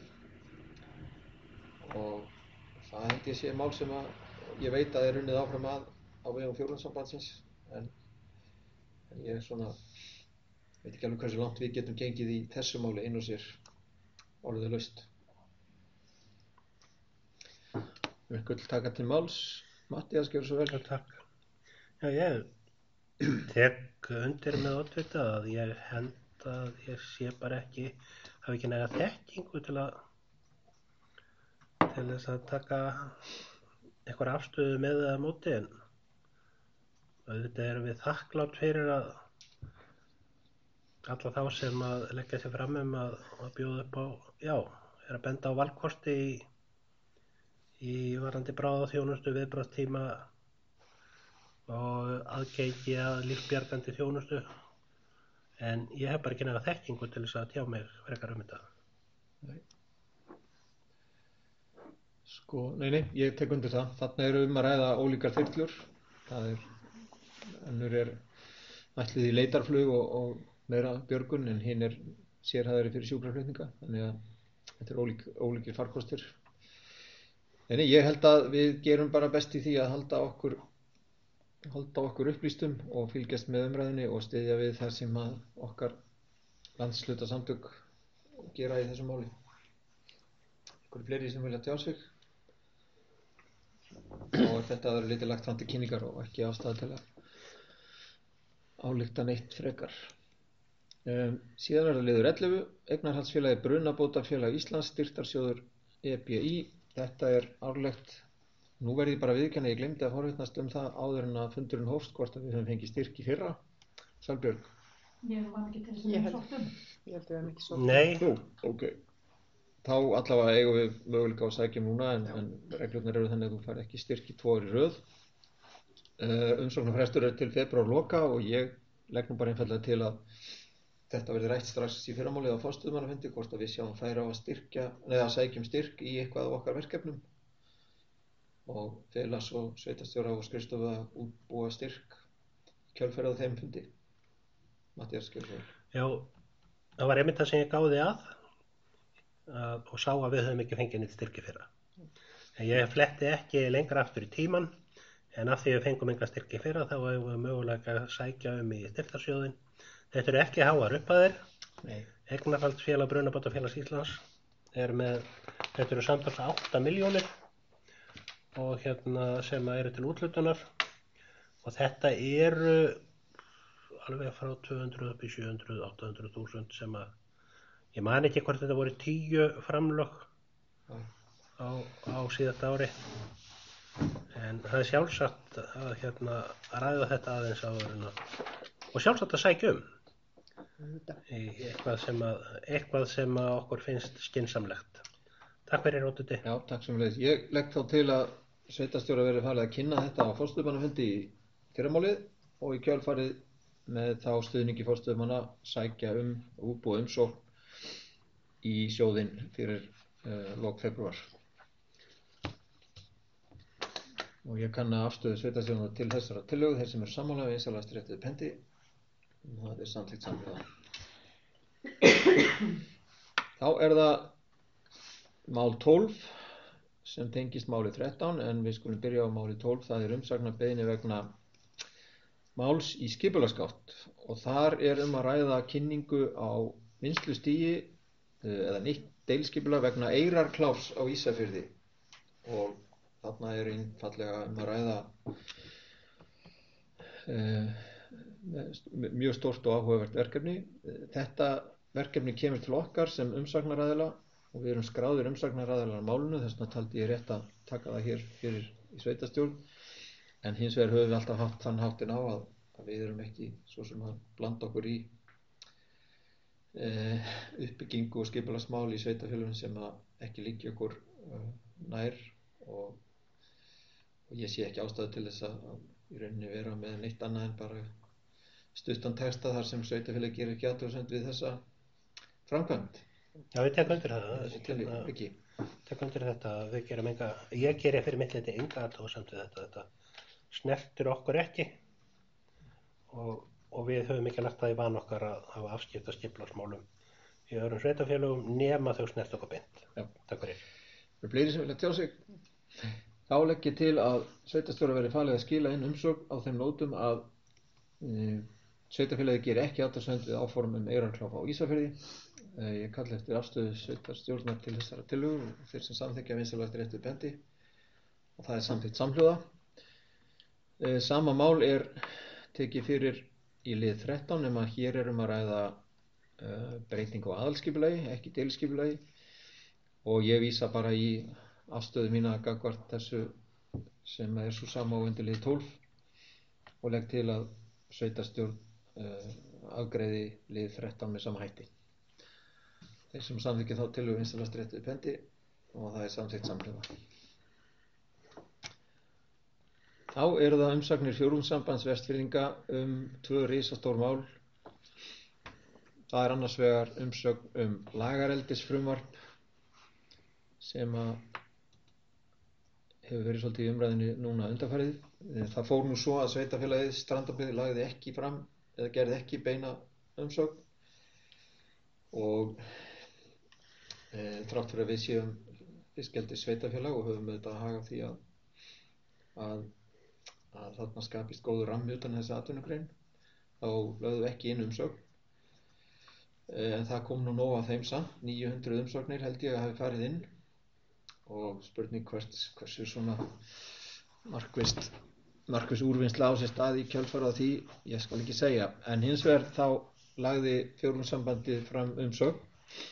Og það held ég sé mál sem að ég veit að er unnið áfram að á vegum Fjórðungssambandsins, en, en ég er svona, veit ekki alveg hversu langt við getum gengið í þessu máli einu og sér orðið laust. Við skulum taka til máls. Matthías, gjörðu svo vel. Já, takk. Já, ég tek undir með oddvita að ég held að ég sé bara ekki, hafi ekki næga þekkingu til að til þess að taka eitthvað afstöðu með eða móti, en auðvitað erum við þakklátt fyrir að alla þá sem að leggja sér fram um að, að bjóða upp á, já, er að benda á valkosti í, í varðandi bráðaþjónustu, viðbragðstíma og aðgengi að lífsbjargandi þjónustu, en ég hef bara ekki næga þekkingu til þess að tjá mig frekar um þetta. Nei. Sko, nei, nei, ég tek undir það. Þarna eru um að ræða ólíkar þyrlur. Það er, önnur er ætluð í leitarflug og, og meira björgun, en hinn er sérhæðari fyrir sjúkraflutninga, þannig að þetta er ólík, ólíkir farkostir. En ég held að við gerum bara best í því að halda okkur, halda okkur upplýstum og fylgjast með umræðinni og styðja við það sem að okkar landshlutasamtök gera í þessu máli. Einhverju fleiri sem vilja tjá sig? Og þetta er litið lagt fram til kynningar og ekki ástæða til að álykta neitt frekar. Um, síðan er það liður ellefu, eignarhaldsfélagi Brunabótafélag Íslands, styrktarsjóður E B I. Þetta er árlegt, nú verði ég bara að viðurkenna, ég glemdi að forvitnast um það áður en að fundurinn hófst, hvort að við höfum fengið styrk í fyrra. Salbjörg? Ég var ekki til þess Ég að held- sótt um. Ég held að við hefum ekki sótt. Nei, Nú, ok. Þá allavega eigum við möguleika á að sækja núna, en, en reglurnar eru þannig að þú fær ekki styrk í tvo ári í röð. Uh, umsóknarfrestur er til febrúar loka og ég legg nú bara einfallega til að þetta verði rætt strax í fyrramálið á forstöðumannafundi, hvort að við sjáum færi á að styrkja, neða að sækjum styrk í eitthvað af okkar verkefnum og félags- og sveitarstjóra og skrifstofu að útbúa styrk í kjölfarið á þeim fundi. Matthías, gjörðu svo vel. já, það var einmitt það sem ég gáði að, að og sá að við höfum ekki fengið neitt styrki fyrra. En ég fletti ekki lengra aftur í tíman, en af því við fengum enga styrki fyrra þá hefum við mögulega að sækja um í styrktarsjóðin. Þetta eru ekki háar upphæðir. Nei. Eignarhaldsfélag Brunabótafélags Íslands er með, þetta eru samtals átta milljónir og hérna sem eru til úthlutunar, og þetta eru alveg frá tvö hundruð upp í sjö hundruð, átta hundruð þúsund sem að, ég man ekki hvort þetta voru tíu framlög Já. á, á síðasta ári, en það er sjálfsagt að hérna að ræða þetta aðeins áður en að, og sjálfsagt að sækja um í eitthvað sem að, eitthvað sem að okkur finnst skynsamlegt. Takk fyrir, Óttuti. Já, takk sem leið. Ég legg þá til að sveitarstjóra verið farið að kynna þetta á forstöðumannafundi í fyrramálið og í kjölfarið með þá stuðningi forstöðumanna sækja um og útbúa umsókn í sjóðinn fyrir uh, lok febrúar. Og ég kanna afstöðu sveitarstjórnar til þessara tillögu, þeir sem eru sammála við einsalast réttið pendi. Það er samþykkt samhliða. Þá er það mál tólf, sem tengist máli þrettán, en við skulum byrja á máli tólf. Það er umsagnarbeiðni vegna máls í skipulagsgátt og þar er um að ræða kynningu á vinnslustigi eða nýtt deiliskipulag vegna Eyrarklárs á Ísafirði og þarna er einfallega um að ræða uh, mjög stórt og áhugavert verkefni. Þetta verkefni kemur til okkar sem umsagnaraðila og við erum skráðir umsagnaraðilar á málinu, þess vegna taldi ég rétt að taka það hér fyrir í sveitastjórn. En hins vegar höfum við alltaf haft þann háttinn á að, að við erum ekki svo sem að blanda okkur í e, uppbyggingu og skipulagsmál í sveitafélögum sem að ekki liggja okkur uh, nær og, og ég sé ekki ástæðu til þess að, að í rauninni vera með neitt annað en bara stuttan texta þar sem sveitafélög gerir ekki athugasemd við þessa framkvæmd. Já, við tekum undir það. Þessi tilvik, ekki. Tekum undir þetta, við gerum enga, ég gerir fyrir mitt leyti enga athugasemd við þetta, þetta snertir okkur ekki og, og við höfum ekki lagt það í van okkar að hafa afskipta skipulagsmálum í öðrum sveitafélögum nema þau snert okkur beint. Já. Takk fyrir. Við fleiri sem vilja tjá sig. Þá legg ég til að sveitastjóra verði falið að skila inn umsögn á þeim nótum að e, sveitafélagið gerir ekki athugasemd við áform um Eyrarkláp á Ísafirði. E, ég kalli eftir afstöðu sveitarstjórnar til þessara tillögu og þeir sem samþykkja vinsamlegt rétt við bendi og það er samþykkt samhljóða. E, sama mál er tekið fyrir í lið þrettán nema hér er um að ræða e, breytingu á aðalskipulagi, ekki deiliskipulagi og ég vísa bara í afstöðu mína gagnvart þessu sem er svo sama á undir lið tólf og legg til að sveitarstjórn uh, afgreiði lið þrettán með sama hætti. Þeir sem samþykkja þá tillögu vinsamlegt rétt við bendi og það er samþykkt samhljóða. Þá eru það umsagnir fjórðungssambands Vestfirðinga um tvö risastór mál. Það er annars vegar umsögn um lagareldisfrumvarp sem að hefur verið svolítið í umræðinni núna undanfarið. Það fór nú svo að sveitafélagið Strandabyggð lagði ekki fram eða gerði ekki beina umsögn og e, þrátt fyrir að við séum fiskeldis sveitafélag og höfum auðvitað að haga því að, að, að þarna skapist góður rammi utan þessa atvinnugrein, þá lögðum við ekki inn umsögn. E, en það kom nú nóg af þeim samt, níu hundruð umsögnir held ég að hafi farið inn og spurning hvers, hversu svona markvist, markvist úrvinnsla á sér stað í kjölfar á því, ég skal ekki segja. En hins vegar þá lagði fjórðungssambandið fram umsögn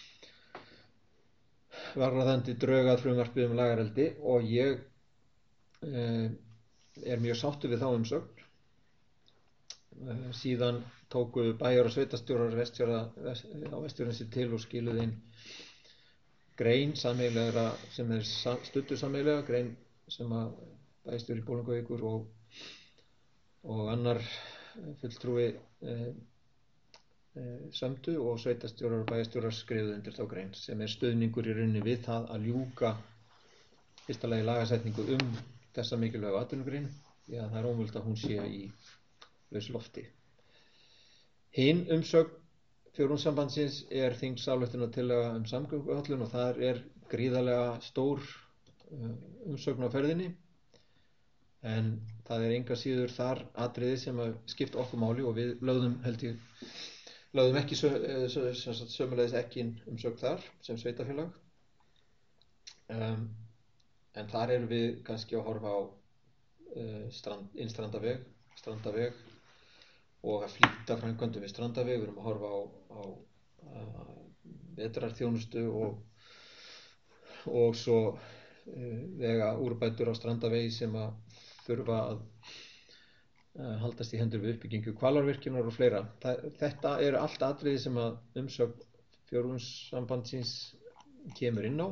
varðandi drög að frumvarpi um lagareldi og ég eh, er mjög sáttur við þá umsögn. Eh, síðan tóku bæjar og sveitastjórar Vestfjarða á Vestfjörðum til og skiluðu inn grein sameiginlegra sem er studdu sameiginlega, grein sem að bæjarstjóri Bolungarvíkur og, og annar fulltrúi e, e, sömdu og sveitastjórar og bæjarstjórar skrifuðu undir þá grein sem er stuðningur í rauninni við það að ljúka fyrsta lagi lagasetningu um þessa mikilvægu atvinnugrein því að það er ómögulegt að hún sé í lausu lofti. Hin umsögn fjórðungssambandsins er þingsályktunartillaga um samgönguáætlun og þar er gríðarlega stór umsögn á ferðinni en það er enga síður þar atriði sem að skipta okkur máli og við lögðum held ég lögðum ekki sö, sö, sö, sömulegis ekki umsögn þar sem sveitafélag um, en þar erum við kannski að horfa á uh, strand, innstrandaveg strandaveg og að flýta framkvæmdum við strandaveg, við erum að horfa á, á, á vetrarþjónustu og, og svo uh, vega úrbætur á strandavegi sem að þurfa að uh, haldast í hendur við uppbyggingu Hvalárvirkjunar og fleira. Það, þetta eru allt atriði sem að umsögn fjórðungssambandsins kemur inn á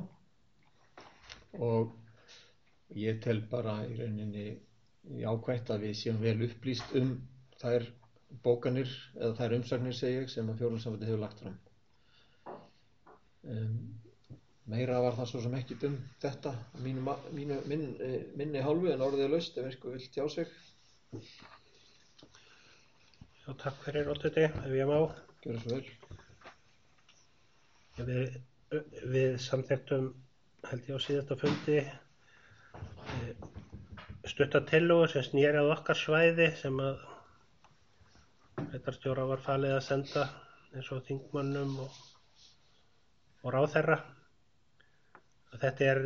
og ég tel bara í rauninni jákvætt að við séum vel upplýst um þær bókanir eða þær umsagnir segi ég sem að fjórðungssambandið hefur lagt fram. Um, meira var það svo sem ekkert um þetta mínu, mínu, minn, minni hálfu en orðið er laust ef einhver vill tjá sig. Já, takk fyrir Oddviti, ef ég má. Gjörðu svo vel. Við, við samþykktum held ég á síðasta fundi stutta tillögu sem snýri að okkar svæði sem að sveitarstjóra var falið að senda eins og þingmönnum og, og ráðherra. Þetta er,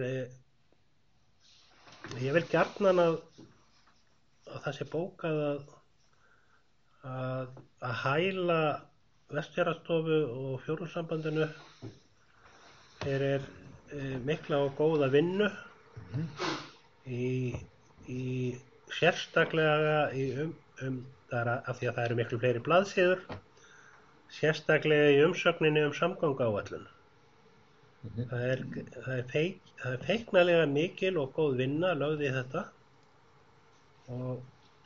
ég vil gjarnan að, að það sé bókað að, að, að hæla Vestfjarðastofu og Fjórðungssambandinu fyrir e, mikla og góða vinnu mm-hmm. í, í sérstaklega í um, um þar af því að það eru miklu fleiri blaðsíður, sérstaklega í umsögninni um samgönguáætlun. Mm-hmm. Það er, það er, feik, það er feiknalega mikil og góð vinna lögð í þetta og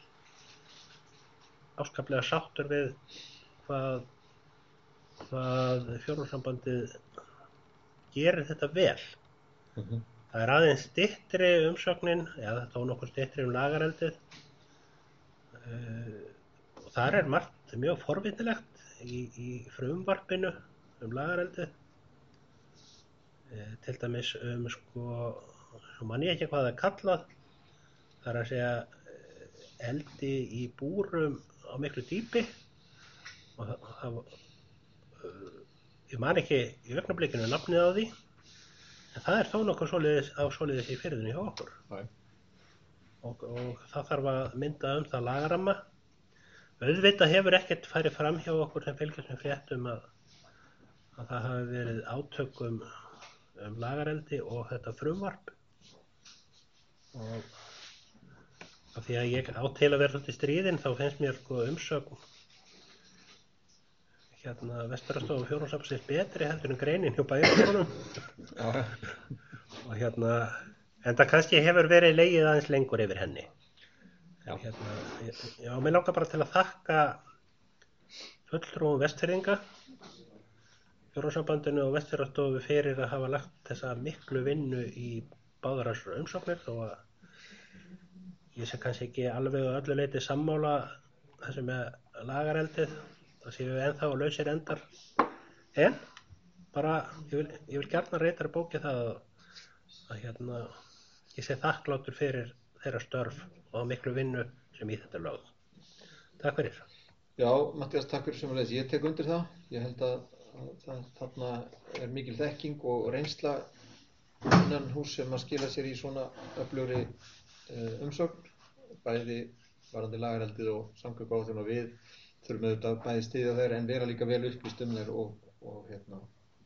áskaplega sáttur við hvað, hvað Fjórðungssambandið gerir þetta vel. Mm-hmm. Það er aðeins styttri umsögnin, já þetta var nokkuð styttri um lagareldið. Uh, og þar er margt mjög forvitnilegt í, í frumvarpinu um lagareldið. Uh, til dæmis um sko, svo man ég ekki hvað það er kallað, það er að segja eldi í búrum á miklu dýpi og það, það uh, ég man ekki í augnablikinu nafnið á því, en það er þó nokkuð svoleiðis á svoleiðis í firðinu hjá okkur. Nei. Og, og það þarf að mynda um það lagaramma. Auðvitað hefur ekkert farið fram hjá okkur sem fylgjast með fréttum að, að það hafi verið átök um, um lagareldi og þetta frumvarp. Og af því að ég á til að vera svolítið stríðinn þá finnst mér sko umsögn hérna Vestfjarðastofu og Fjórðungssambandsins betri heldur en greinin hjá bæjarstjóranum. Og hérna en það kannski hefur verið legið aðeins lengur yfir henni. Já. Hérna, já, mér langar bara til að þakka fulltrúum Vestfirðinga, Fjórðungssambandinu og Vestfjarðastofu fyrir að hafa lagt þessa miklu vinnu í báðar þessar umsóknir þó að ég sé kannski ekki alveg að öllu leyti sammála þessu með lagareldið, það séu við ennþá lausir endar. En bara, ég vil, ég vil gjarnan reyta að bókja það að, að hérna ég sé þakklátur fyrir þeirra störf og miklu vinnu sem í þetta er lögð. Takk fyrir. Já, Matthías, takk fyrir sömuleiðis. Ég tek undir það. Ég held að, að, að þarna er mikil þekking og reynsla innan hús sem að skila sér í svona öflugri uh, umsögn, bæði varðandi lagareldið og samgönguáætlun og við þurfum auðvitað bæði styðja þeir en vera líka vel upplýst um þeir og, og hérna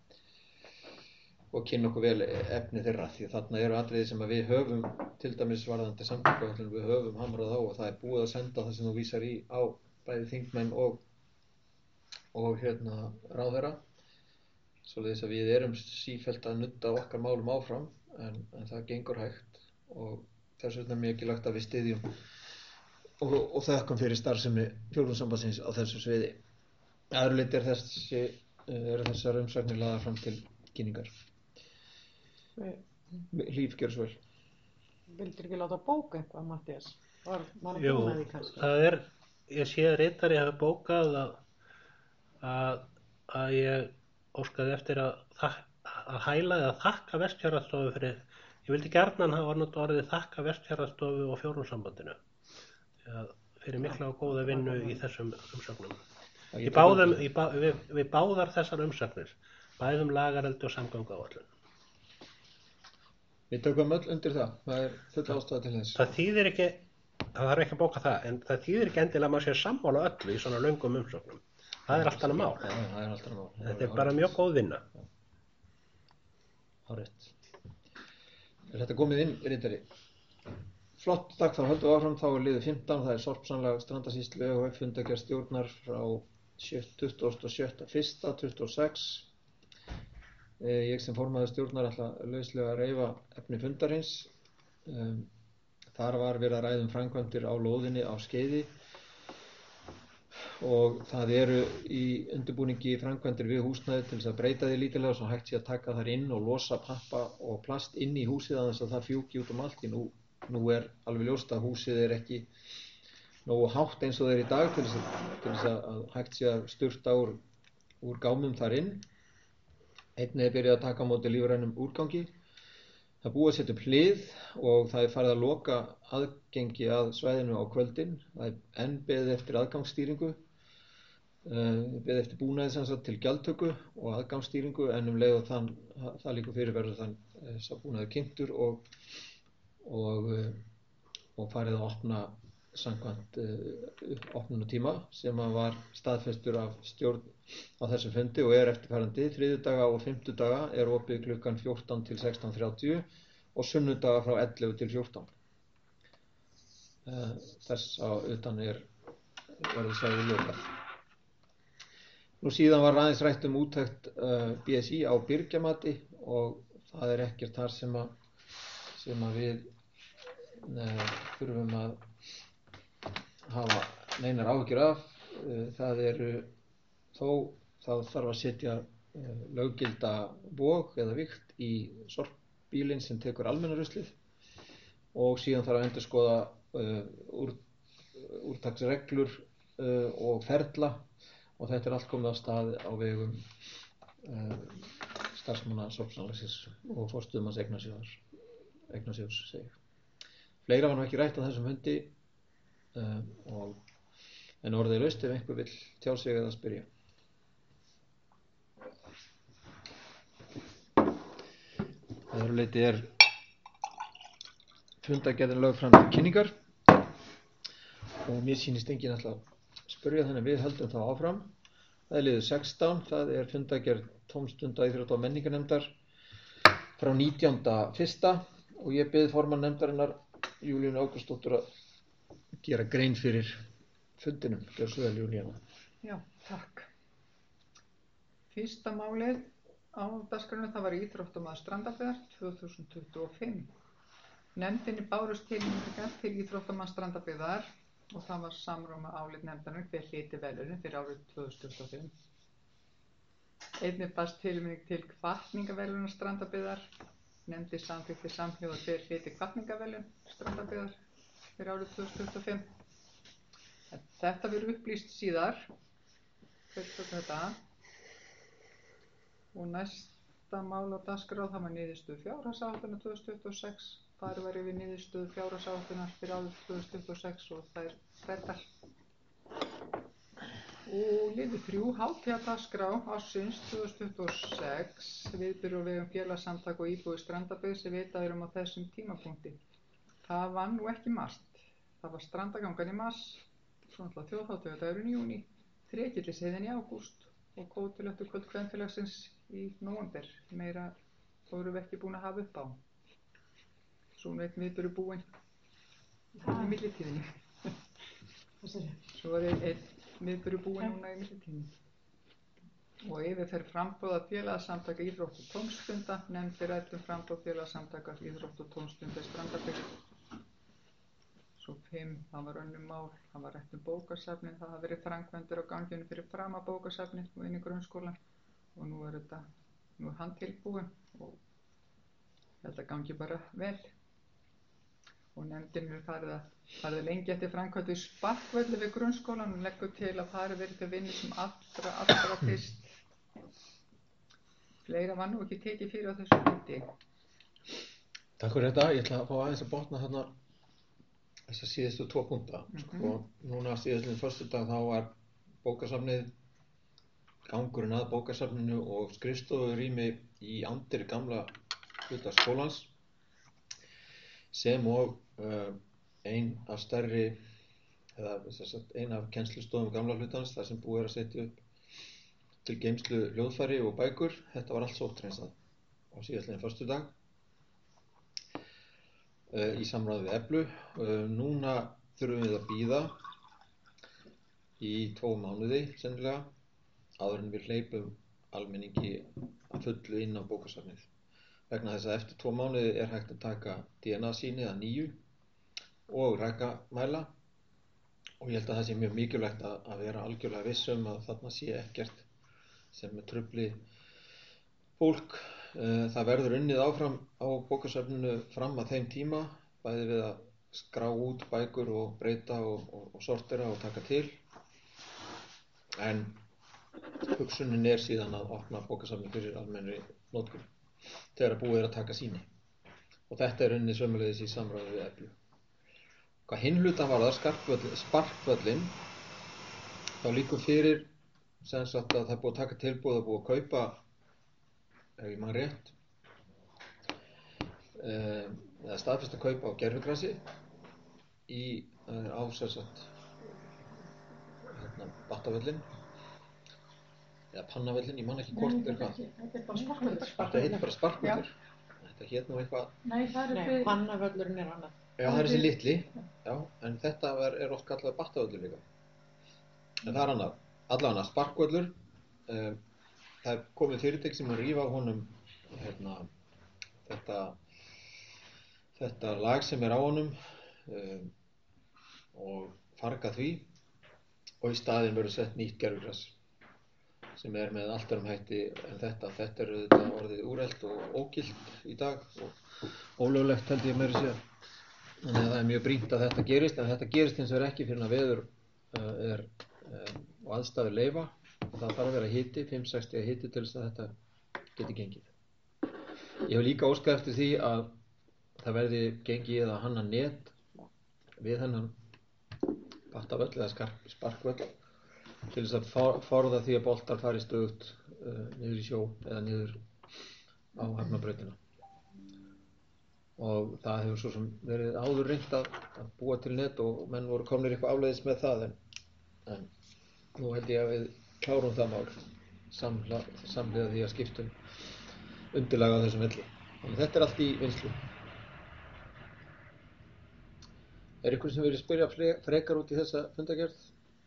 og kynna okkur vel efni þeirra því að þarna eru atriði sem að við höfum til dæmis varðandi samgönguáætlun við höfum hamrað á og það er búið að senda það sem þú vísar í á bæði þingmenn og og hérna ráðherra svoleiðis að við erum sífellt að nudda okkar málum áfram en, en það gengur hægt og þess vegna er mikilvægt að við styðjum og, og þökkum fyrir starfsemi Fjórðungssambandsins á þessu sviði. Að öðru leyti er þessi eru þessar umsagnir lagðar fram til kynningar. Líf, gjör svo vel. Vildir ekki láta bóka eitthvað, Matthías? Var, var Jú, það er, ég sé að ritari hafi bókað að, að, að ég óskaði eftir að, að hæla eða þakka Vestfjarðastofu fyrir, ég vildi gjarnan hafa notað orðið þakka Vestfjarðastofu og Fjórðungssambandinu fyrir mikla og góða vinnu í þessum umsögnum. Í báðum, í bá, við, við báðar þessar umsögnir, bæðum lagareldi og samgönguáætlun. Við tökum öll undir það, það er full ástæða til þess. Það þýðir ekki, það þarf ekki að bóka það, en það þýðir ekki endilega að maður sé sammála öllu í svona löngum umsóknum. Það er allt annað mál. Já, það er allt annað mál. Þetta er bara mjög góð vinna. Hárrétt. Er þetta komið inn, ritari? Flott, takk, þá höldum við áfram, þá er liður fimmtán, það er sorpsamlag Strandasýslu E H F fundargerð stjórnar frá tuttugasta og sjötta fyrsta tuttugu og sex. Ég sem formaður stjórnar ætla lauslega að reifa efni fundarins. Um, þar var verið að ræða um framkvæmdir á lóðinni á Skeiði og það eru í undirbúningi framkvæmdir við húsnæði til þess að breyta því lítilega svo hægt sé að taka þar inn og losa pappa og plast inn í húsið annars að það fjúki út um allt. Nú, nú er alveg ljóst að húsið er ekki nógu hátt eins og það er í dag til þess að, til þess að hægt sé að sturta úr, úr gámum þar inn. Einnig er byrjað að taka á móti lífrænum úrgangi Það er búið að setja upp hlið og það er farið að loka aðgengi að svæðinu á kvöldin. Það er enn beðið eftir aðgangsstýringu, uh, beðið eftir búnaði sem sagt til gjaldtöku og aðgangsstýringu, en um leið og þann, það líka fyrir verður þann uh, sá búnaði kynntur og, og, uh, og farið að opna samkvæmt uh, opnunatíma sem að var staðfestur af stjórn á þessum fundi og er eftirfarandi. Þriðjudaga og fimmtudaga er opið klukkan fjórtán til sextán þrjátíu og sunnudaga frá ellefu til fjórtán. Uh, þess á utan er verður svæðið lokað. Nú síðan var aðeins rætt um úttekt uh, B S I á byrgjamati og það er ekkert þar sem að, sem að við uh, þurfum að hafa neinar áhyggjur af. Uh, það eru þó það þarf að setja uh, löggilda vog eða vikt í sorpbílinn sem tekur almenna ruslið og síðan þarf að endurskoða uh, úr, úrtaksreglur uh, og ferla og þetta er allt komið af stað á vegum uh, starfsmanna sorpsamlagsins og forstöðumanns eignasjóðs, eignasjóðs segir. Fleira var nú ekki rætt á þessum fundi uh, og en orðið er laust ef einhver vill tjá sig eða spyrja. Að öðru leyti er fundargerðin lögð fram til kynningar og mér sýnist enginn ætla að spyrja þannig við höldum þá áfram. Það er liður sextán, það er fundargerð tómstunda íþrótta- og menningarnefndar frá nítjánda fyrsta og ég bið formann nefndarinnar Júlíu Ágústsdóttur að gera grein fyrir fundinum. Gjörðu svo vel, Júlíana. Já, takk. Fyrsta málið á dagskránni það var íþróttamaður Strandarbyggðar tvö þúsund tuttugu og fimm. Nefndinni bárust tilnefningar til íþróttamanns Strandarbyggðar og það var samróma álit nefndarinnar hver hlyti verðlaun fyrir árið tvö þúsund tuttugu og fimm. Einnig barst tilnefning til hvatningaverðlauna Strandarbyggðar. Nefndin samþykkti samhljóða hver hlyti hvatningaverðlaun Strandarbyggðar fyrir árið tvö þúsund tuttugu og fimm. Þetta verður upplýst síðar, hvert og þetta. Og næsta mál á dagskrá það var niðurstöðu fjárhagsáætlunar tvö þúsund tuttugu og sex. Farið var yfir niðurstöðu fjárhagsáætlunar fyrir árið tvö þúsund tuttugu og sex og það er þræddar. Og liður þrjú hátíðardagskrá ársins tvö þúsund tuttugu og sex, viðburður á vegum félagasamtaka og íbúi Strandarbyggð sem vitað er um á þessum tímapunkti. Það var nú ekki margt. Það var strandagangan í mars, svo náttúrulega þjóðhátíðardagurinn í júní, Þrekillisheiðin í ágúst og kótilöttu kvöld kvenfélagsins í nóvember. Meira vorum við ekki búin að hafa upp á. Svona einn viðburður búinn í millitíðinni. Svo var einn viðburður búinn núna í millitíðinni. Og yfirferð framboða félagasamtaka íþrótt og tómstunda, nefndi ræddum framboð félagasamtaka íþrótt og tómstunda í Strandarbyggð. Svo fimm, það var önnur mál, það var rætt um bókasafnið, það hafa verið framkvæmdir á ganginum fyrir fram að bókasafnið og inn í grunnskólan og nú er þetta, nú er hann tilbúinn og þetta gangi bara vel. Og nefndin er farið að, farið lengi eftir framkvæmdu í sparkvelli við grunnskólan og leggur til að farið verið til vinnu sem allra, allra fyrst. Fleira var nú ekki tekið fyrir á þessu fundi. Takk fyrir þetta, ég ætla að fá aðeins að botna þarna þessa síðustu tvo punkta. Mm-hmm. Og núna síðastliðinn föstudag þá var bókasafnið, gangurinn að bókasafninu og skrifstofurými í anddyri gamla hluta skólans sem og uh, ein af stærri eða sagt, ein af kennslustofum gamla hlutans þar sem búið er að setja upp til geymslu hljóðfæri og bækur. Þetta var allt sótthreinsað á síðastliðinn föstudag. Uh, í samráði við Eflu. Uh, núna þurfum við að bíða í tvo mánuði sennilega áður en við hleypum almenningi að fullu inn á bókasafnið. Vegna þess að eftir tvo mánuði er hægt að taka D N A-sýni að nýju og rakamæla og ég held að það sé mjög mikilvægt að, að vera algjörlega viss um að þarna sé ekkert sem er trufli fólk. Það verður unnið áfram á bókasafninu fram að þeim tíma, bæði við að skrá út bækur og breyta og, og, og sortera og taka til. En hugsunin er síðan að opna bókasafnið fyrir almennri notkun þegar búið er að taka sýni. og þetta er unni sömulegis í samráði við Eflu. Hvað hinn hlutan var það, sparkvöllin, þá líkur fyrir sem sagt að það er búið að taka tilboð og búið að kaupa, ef ég man rétt, eða staðfest að kaupa á gervigrasi í á sem sagt hérna, Battavöllin eða Pannavöllin, ég man ekki hvort þetta er hvað. Þetta er bara sparkvöllur. Þetta heitir bara sparkvöllur. Þetta hét nú eitthvað. Nei, það er Nei, fyrir... Pannavöllurinn er annað. Já, það er þessi litli. Já, en þetta er, er oft kallað Battavöllur líka. En það er annað. Allavega sparkvöllur. Um, það er komið fyrirtæki sem að rífa á honum hérna, þetta, þetta lag sem er á honum um, og farga því og í staðinn verður sett nýtt gervigras sem er með allt öðrum hætti en þetta. Þetta er auðvitað orðið úrelt og ógilt í dag og ólöglegt held ég meira að segja. Þannig að það er mjög brýnt að þetta gerist, en þetta gerist hins vegar ekki fyrir að veður uh, er uh, og aðstæður leyfa. Það þarf að vera hiti, fimm til sex stiga hiti til þess að þetta geti gengið. Ég hef líka óskað eftir því að það verði gengið eða hanna net við hennan Battavöll eða sparkvöll til þess að forða því að boltar fari stöðugt uh, niður í sjó eða niður á Hafnarbrautina. Og það hefur svo sem verið áður reynt að, að búa til net og menn voru komnir eitthvað áleiðis með það en, en nú held ég að við klárum það mál samhliða, samhliða því að skiptum undirlag á þessum velli. Þannig þetta er allt í vinnslu. Er ykkur sem vilja spyrja frekar út í þessa fundargerð?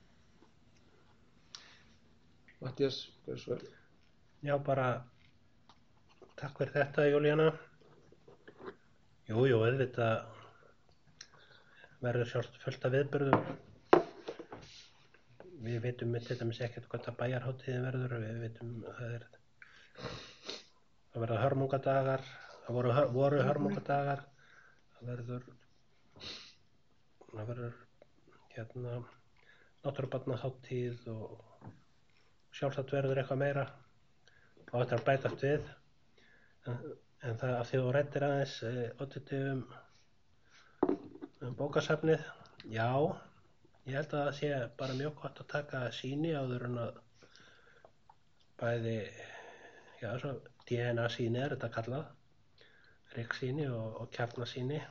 Matthías, hvað er svo vel? Já, bara takk fyrir þetta, Júlíana. Jú, jú, auðvitað verður sjálft fullt af viðburðum. Við vitum til dæmis ekkert hvað það bæjarhátíðin verður. Við vitum að það er það verða hörmungadagar, það voru, voru hörmungadagar, það verður það verður hérna náttúrubarnahátíð og sjálfsagt verður eitthvað meira og þetta er bætast við en, en það að því þú ræddir aðeins e, oddviti um, um bókasafnið, já ég held að það sé bara mjög gott að taka sýni áður en að bæði já, svo D N A sýni er þetta kallað rykksýni og, og kjarnasýni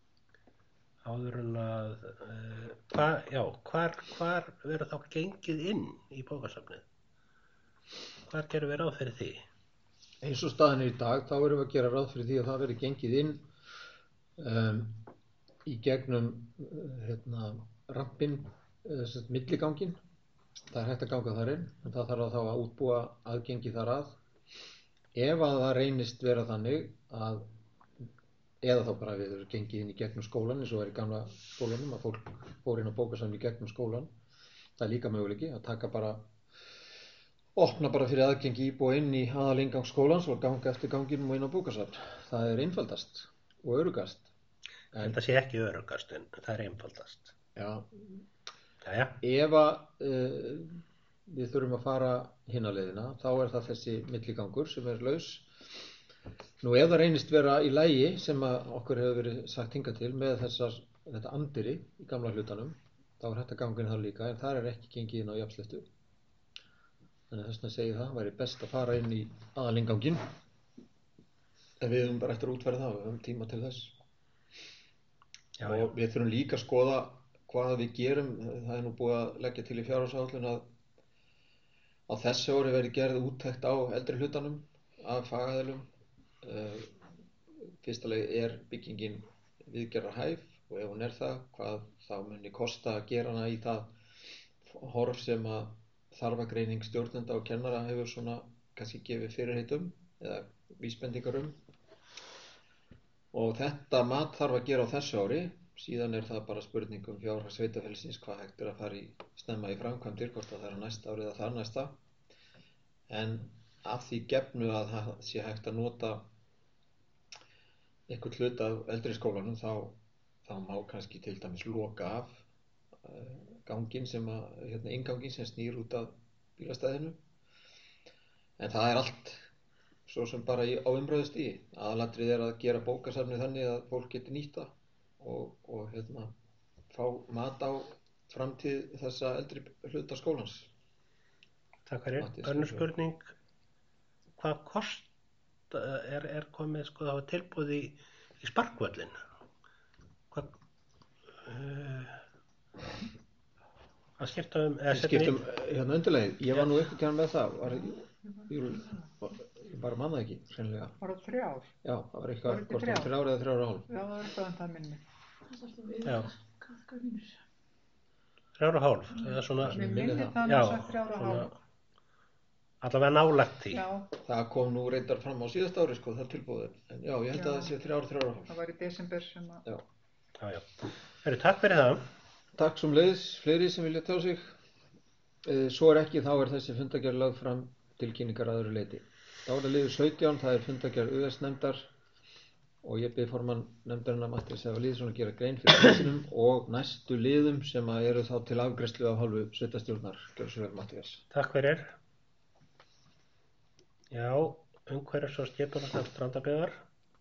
áður en að uh, hva, já, hvar, hvar verður þá gengið inn í bókasafnið? Hvar gerum við ráð fyrir því? Eins og staðan er í dag, þá erum við að gera ráð fyrir því að það verður gengið inn um, í gegnum uh, hérna, rampinn, uh, milliganginn. Það er hægt að ganga þar inn, en það þarf að þá að útbúa aðgengi þar að. Ef að það reynist vera þannig að eða þá bara við erum gengið inn í gegnum skólan eins og er í gamla skólanum að fólk fór inn á bókasafn í gegnum skólan. Það er líka möguleiki að taka bara, opna bara fyrir aðgengi íbúa inn í aðalingang skólans og ganga eftir ganginum og inn á bókasafn. Það er einfaldast og öruggast. En það sé ekki öruggast en það er einfaldast. Já. Jæja. Ef að uh, við þurfum að fara hina leiðina, þá er það þessi milligangur sem er laus. Nú ef það reynist vera í lagi sem að okkur hefur verið sagt hingað til með þessar, þetta andiri í gamla hlutanum, þá er hægt að ganga inn þar líka, en þar er ekki gengið inn á jafnsléttu. Þannig að þess vegna segi það, væri best að fara inn í aðalinganginn. En við höfum bara eftir að útfæra það, við höfum tíma til þess. Já, og já. Við þurfum líka að skoða hvað við gerum. Það er nú búið að leggja til í fjárhagsáætlun að á þessu ári verði gerð úttekt á eldri hlutanum af fagaðilum. Uh, fyrsta leið er byggingin viðgerðarhæf og ef hún er það, hvað þá muni kosta að gera hana í það horf sem að þarfagreining stjórnenda og kennara hefur svona kannski gefið fyrirheitum eða vísbendingar um. Og þetta mat þarf að gera á þessu ári, síðan er það bara spurning um fjárhag sveitarfélagsins hvað hægt er að fara í snemma í framkvæmdir, hvort að það er næsta ári eða þar næsta. En af því gefnu að það sé hægt að nota einhvern hlut af eldri skólanum, þá, þá má kannski til dæmis loka af uh, ganginn sem að, hérna innganginn sem snýr út af bílastæðinu. En það er allt svo sem bara í, á umræðustigi. Aðalatrið er að gera bókasafnið þannig að fólk geti nýtt það og, og hérna, fá mat á framtíð þessa eldri hluta skólans. Takk fyrir. Önnur spurning, hvað kost er, er komið sko það var tilbúið í, í sparkvöllin? Hvað uh, að skipta um eða skiptum hérna undirlegið, ég var nú eitthvað kjörn með það var, ég, ég bara manna ekki sennilega. Var það þrjár? Já, það var eitthvað, hvort það var þrjár eða þrjár og hálf. Já, það var eitthvað en það minni. Já. Þrjár og hálf, það er svona Mér minni það að það þrjár og hálf. Allavega nálægt því. Já. Það kom nú reyndar fram á síðasta ári sko, það tilbúið. En já, ég held Já. að það sé þrjár, þrjár og hálf. Það var í desember sem að... Já. Já, já. Heru, takk fyrir það. Takk sem leiðis, fleiri sem vilja tjá sig. Svo er ekki, þá er þessi fundargerð lögð fram til kynningar að öðru leyti. Þá er það liður sautján, það er fundargerð U S-nefndar og ég bið formann nefndarinnar Matthías Eva Lýðsson að gera grein fyrir þessinum og næstu liðum sem að eru þá til afgreiðslu af hálfu sveitarstjórnar. Gjörðu svo vel, Matthías. Takk fyrir. Já, umhverfis og skipulagsnefnd Strandabyggðar.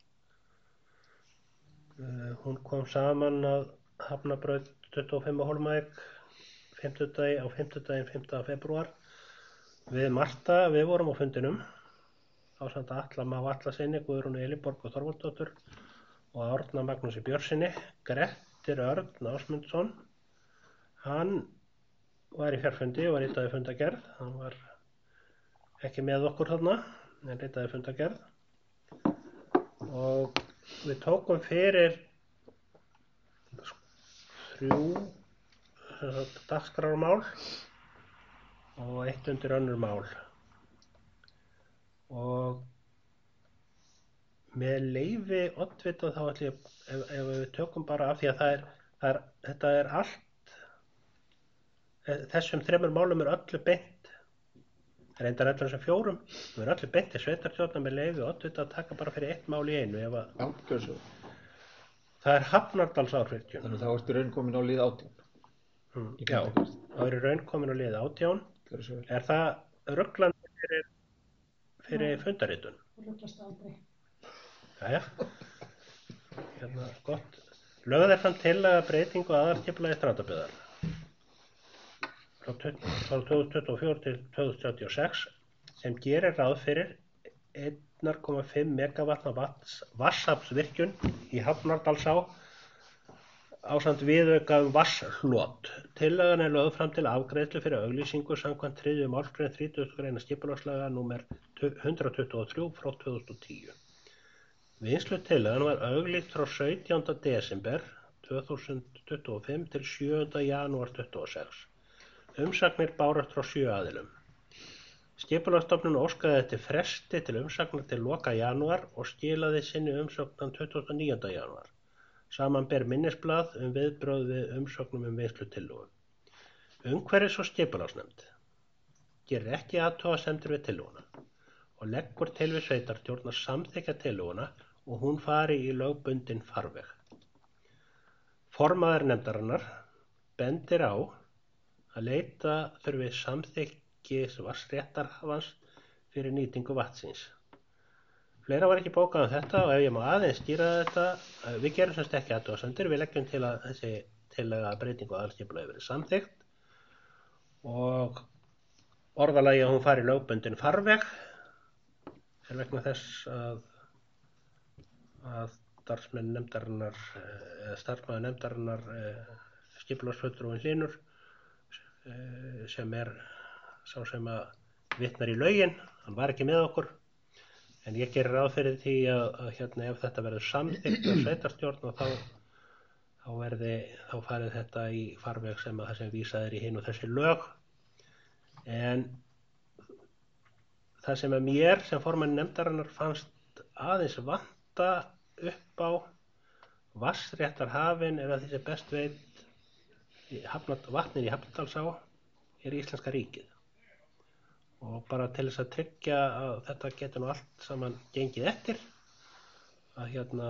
Uh, hún kom saman að Hafnabraut tuttugu og fimm á Hólmavík fimmtudagi á fimmtudaginn fimmta febrúar. Við Marta, við vorum á fundinum ásamt Atla Má Atlasyni, Guðrúnu Elíborg og Þorvaldsdóttur og Árna Magnúsi Björnssyni. Grettir Örn Ásmundsson, hann var í fjarfundi og var ritaði fundargerð. Hann var ekki með okkur þarna, en ritaði fundargerð. Og við tókum fyrir þrjú dagskrármál og eitt undir önnur mál. Og með leyfi oddvita þá ætlum ég, ef, ef við tökum bara af því að það er, það er þetta er allt, þessum þremur málum er öllu beint, reyndar allir þessum fjórum, við erum öllu beint til sveitarstjórnar með leyfi oddvita að taka bara fyrir eitt mál í einu. Ef að, Já, gjörðu svo. það er Hafnardalsárvirkjun. Þannig að þá ertu raun komin á lið átján. Hmm, já, þá er í raun komin á lið átján. Gjörðu svo vel. Er það ruglandi fyrir, fyrir fundaritun? Það ruglast aldrei. Jæja, hérna, gott. Lögð er þann tillaga breytingu aðalskipulagi Strandabyggðar frá tvö þúsund tuttugu og fjögur til tvö þúsund þrjátíu og sex sem gerir ráð fyrir einn komma fimm megawatta vatnsaflsvirkjun í Hafnardalsá ásamt viðauka um vatnshlot. Tillagan er lögð fram til afgreiðslu fyrir auglýsingu samkvæmt þriðju málsgrein þrítugasta grein skipulagslaga númer hundrað tuttugu og þrjú frá tvö þúsund og tíu. Vinnslu tillagan var auglýst frá sautjánda desember tvö þúsund tuttugu og fimm til sjöunda janúar tuttugu og sex. Umsagnir bárast frá sjö aðilum. Skipulagsstofnun óskaði eftir fresti til umsagnar til loka janúar og skilaði sinni umsögn tuttugasta og níunda janúar. Samanber minnisblað um viðbrögð við umsögnum um vinnslutillögu. Umhverfis- og skipulagsnefnd gerir ekki athugasemdir við tillöguna og leggur til við sveitarstjórn að samþykkja tillöguna og hún fari í lögbundinn farveg. Formaður nefndarinnar bendir á að leita þurfi samþykkis vatnsréttarhafans fyrir nýtingu vatnsins. Fleira var ekki bókað um þetta og ef ég má aðeins skýra þetta, við gerum semst ekki athugasemdir, við leggjum til að þessi tillaga breytingu aðalskipulagi verið samþykkt og orðalagi að hún fari í lögbundinn farveg er vegna þess að að starfsmenn nefndarinnar eða starfsmaður nefndarinnar skipulagsfulltrúinn Hlynur sem er sá sem að vitnar í lögin, hann var ekki með okkur. En ég gerir ráð fyrir því að, að hérna, ef þetta verður samþykkt af sveitarstjórn og þá, þá, verði, þá farið þetta í farveg sem að það sem vísað er í hinn og þessi lög. En það sem að mér sem formann nefndarinnar fannst aðeins vanta upp á vatnsréttarhafin er að því sem best veit hafnat, vatnin í Hafnardalsá er íslenska ríkið. Og bara til þess að tryggja að þetta getur nú allt saman gengið eftir að hérna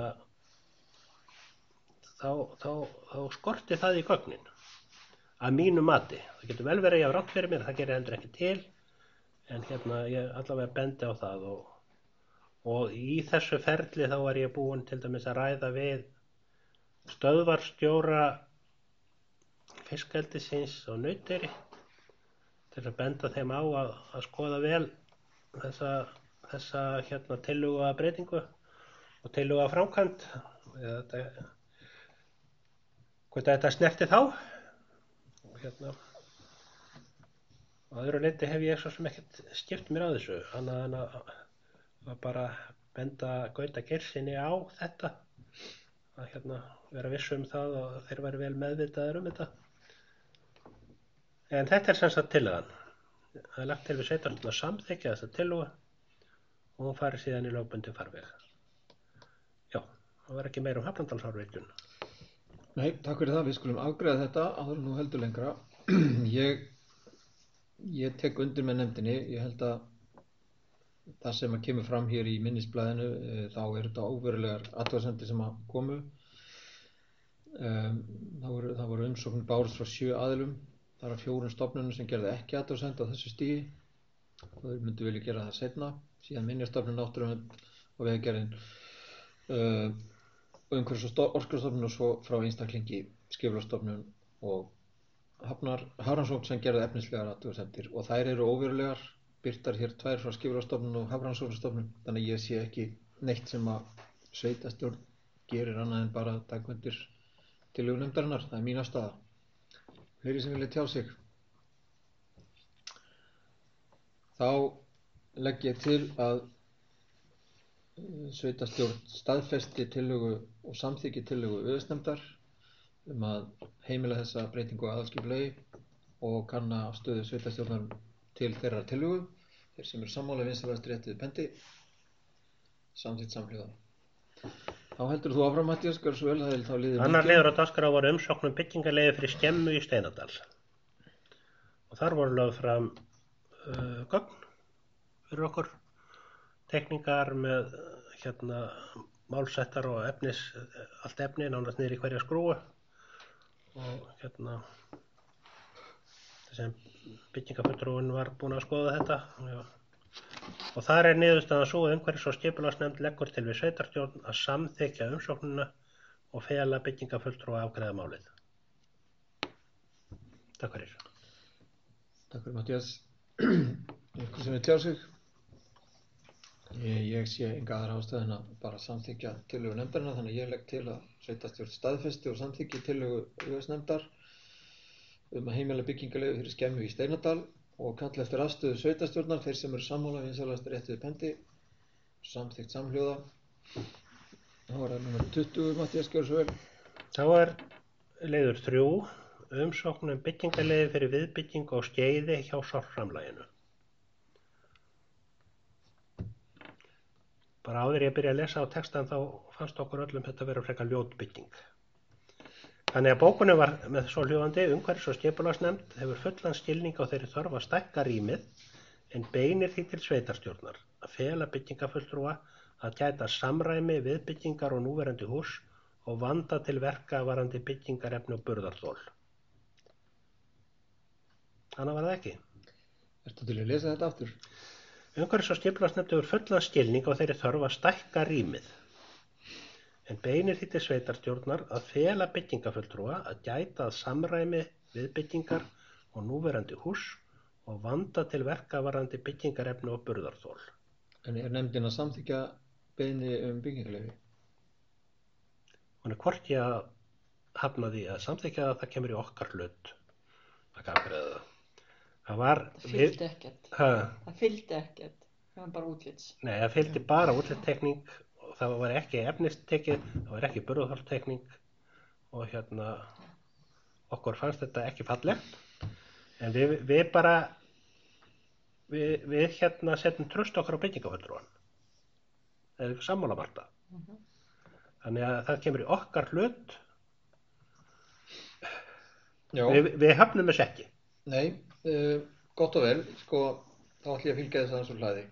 þá, þá, þá skorti það í gögnin að mínu mati. Það getur vel verið að ég hafa rangt fyrir mér, það gerir heldur ekki til en hérna ég allavega bendi á það og, Og í þessu ferli þá var ég búinn til dæmis að ræða við stöðvarstjóra fiskeldisins á Nauteyri til að benda þeim á að, að skoða vel þessa, þessa hérna, tillögu að breytingu og tillögu að framkvæmd. Þetta, hvort þetta snerti þá. Og hérna, á öðru leyti hef ég svo sem ekkert skipt mér á þessu, annað en að, að bara benda Gauta Geirsyni á þetta, að hérna, vera viss um það og þeir væri vel meðvitaðir um þetta. En þetta er sem sagt tillagan. Það er lagt til við sveitarstjórn að samþykkja þessa tillögu og hún fari síðan í lögbundinn farveg. Já, það var ekki meira um Hafnardalsárvirkjun. Nei, takk fyrir það. Við skulum afgreiða þetta áður en nú heldur lengra. ég, ég tek undir með nefndinni. Ég held að það sem að kemur fram hér í minnisblaðinu, e, þá er þetta óverulegar athugasemdir sem að komu. Um, það voru, það voru umsóknir bárust frá sjö aðilum. Það eru fjórum stofnunum sem gerði ekki athugasemd á þessu stigi. Þau myndu vilja gera það seinna. Síðan Minjastofnun, Náttúruvernd og Vegagerðin, uh, Umhverfis- og Orkustofnun og svo frá einstaklingi Skipulagsstofnun og Hafnar, Hafrannsókn sem gerði efnislegar athugasemdir. Og þær eru óverulegar, birtar hér tvær frá Skipulagsstofnun og Hafrannsóknastofnun. Þannig að ég sé ekki neitt sem að sveitarstjórn gerir annað en bara að taka undir tillögu nefndarinnar. Það er mín afstaða. Fleiri sem vilja tjá sig. Þá legg ég til að sveitarstjórn staðfesti tillögu og samþykki tillögu öðsnefndar um að heimila þessa breytingu á aðalskipulagi og kanna afstöðu sveitarstjórnar til þeirra tillögu. Þeir sem eru sammála vinsælast réttið pendi. Samþykkt samhljóða. Þá heldur þú áfram, Matthías, gjörðu svo vel, það er þá liðið Annar liður á dagskrá voru umsókn um byggingarleyfi fyrir skemmu í Steinadal. Og þar voru lögð fram uh, gögn fyrir okkur, teikningar með hérna málsettar og efnis, allt efni nánast niður í hverja skrúu og hérna þessum byggingafulltrúinn var búinn að skoða þetta. Já. Og þar er niðurstaðan sú að umhverfis- og skipulagsnefnd leggur til við sveitarstjórn að samþykkja umsóknina og fela byggingafulltrúa að afgreiða málið. Takk fyrir. Takk fyrir, Matthías. Einhver sem vil tjá sig? Ég, ég sé enga aðra ástæðin að bara samþykkja tillögu nefndarinnar, þannig að ég legg til að sveitarstjórn staðfesti og samþykki tillögu öðsnefndar um að heimila byggingarleyfi fyrir skemmu í Steinadal og kalla eftir afstöðu sveitarstjórnar, þeir sem eru sammála vinsælast réttið pendi, samþykkt samhljóða. Þá er það númer tuttugu, Matthías, gjörðu svo vel. Þá er liður þrjú, umsókn um byggingarleyfi fyrir viðbyggingu á Skeiði hjá Sorpframlaginu. Bara áður ég byrja að lesa á textan þá fannst okkur öllum þetta vera frekar ljót bygging. Þannig að bókunin var með svo hljóðandi: umhverfis- og skipulagsnefnd hefur fullan skilning á þeirri þörf að stækka rýmið en beinir því til sveitarstjórnar að fela byggingafulltrúa að gæta samræmi við byggingar og núverandi hús og vanda til verka varðandi byggingarefni og burðarþol. Annað var það ekki. Ertu til að lesa þetta aftur? Umhverfis- og skipulagsnefnd hefur fullan skilning á þeirri þörf að stækka rýmið en beinir því til sveitarstjórnar að fela byggingafulltrúa að gæta að samræmi við byggingar og núverandi hús og vanda til verka varðandi byggingarefni og burðarþol. En er nefndin að samþykkja beiðni um byggingarleyfi? Hún er hvorki að hafna því að samþykkja það, það kemur í okkar hlut að afgreiða það. Það var Það fylgdi ekkert. Ha, Það fylgdi ekkert. Það var bara útlits. nei, það fylgdi bara útlitstekning og það var ekki efnistekið, það var ekki burðarþoltekning og hérna okkur fannst þetta ekki fallegt en við, við bara við, við hérna setjum tröst okkar á byggingafulltrúann. Það er ekki sammála Marta. Mhm. Þannig að það kemur í okkar hlut. Já. Við, við höfnum þess ekki. Nei, uh, gott og vel, sko, þá ætlum ég að fylgja þess aðeins úr hlaði.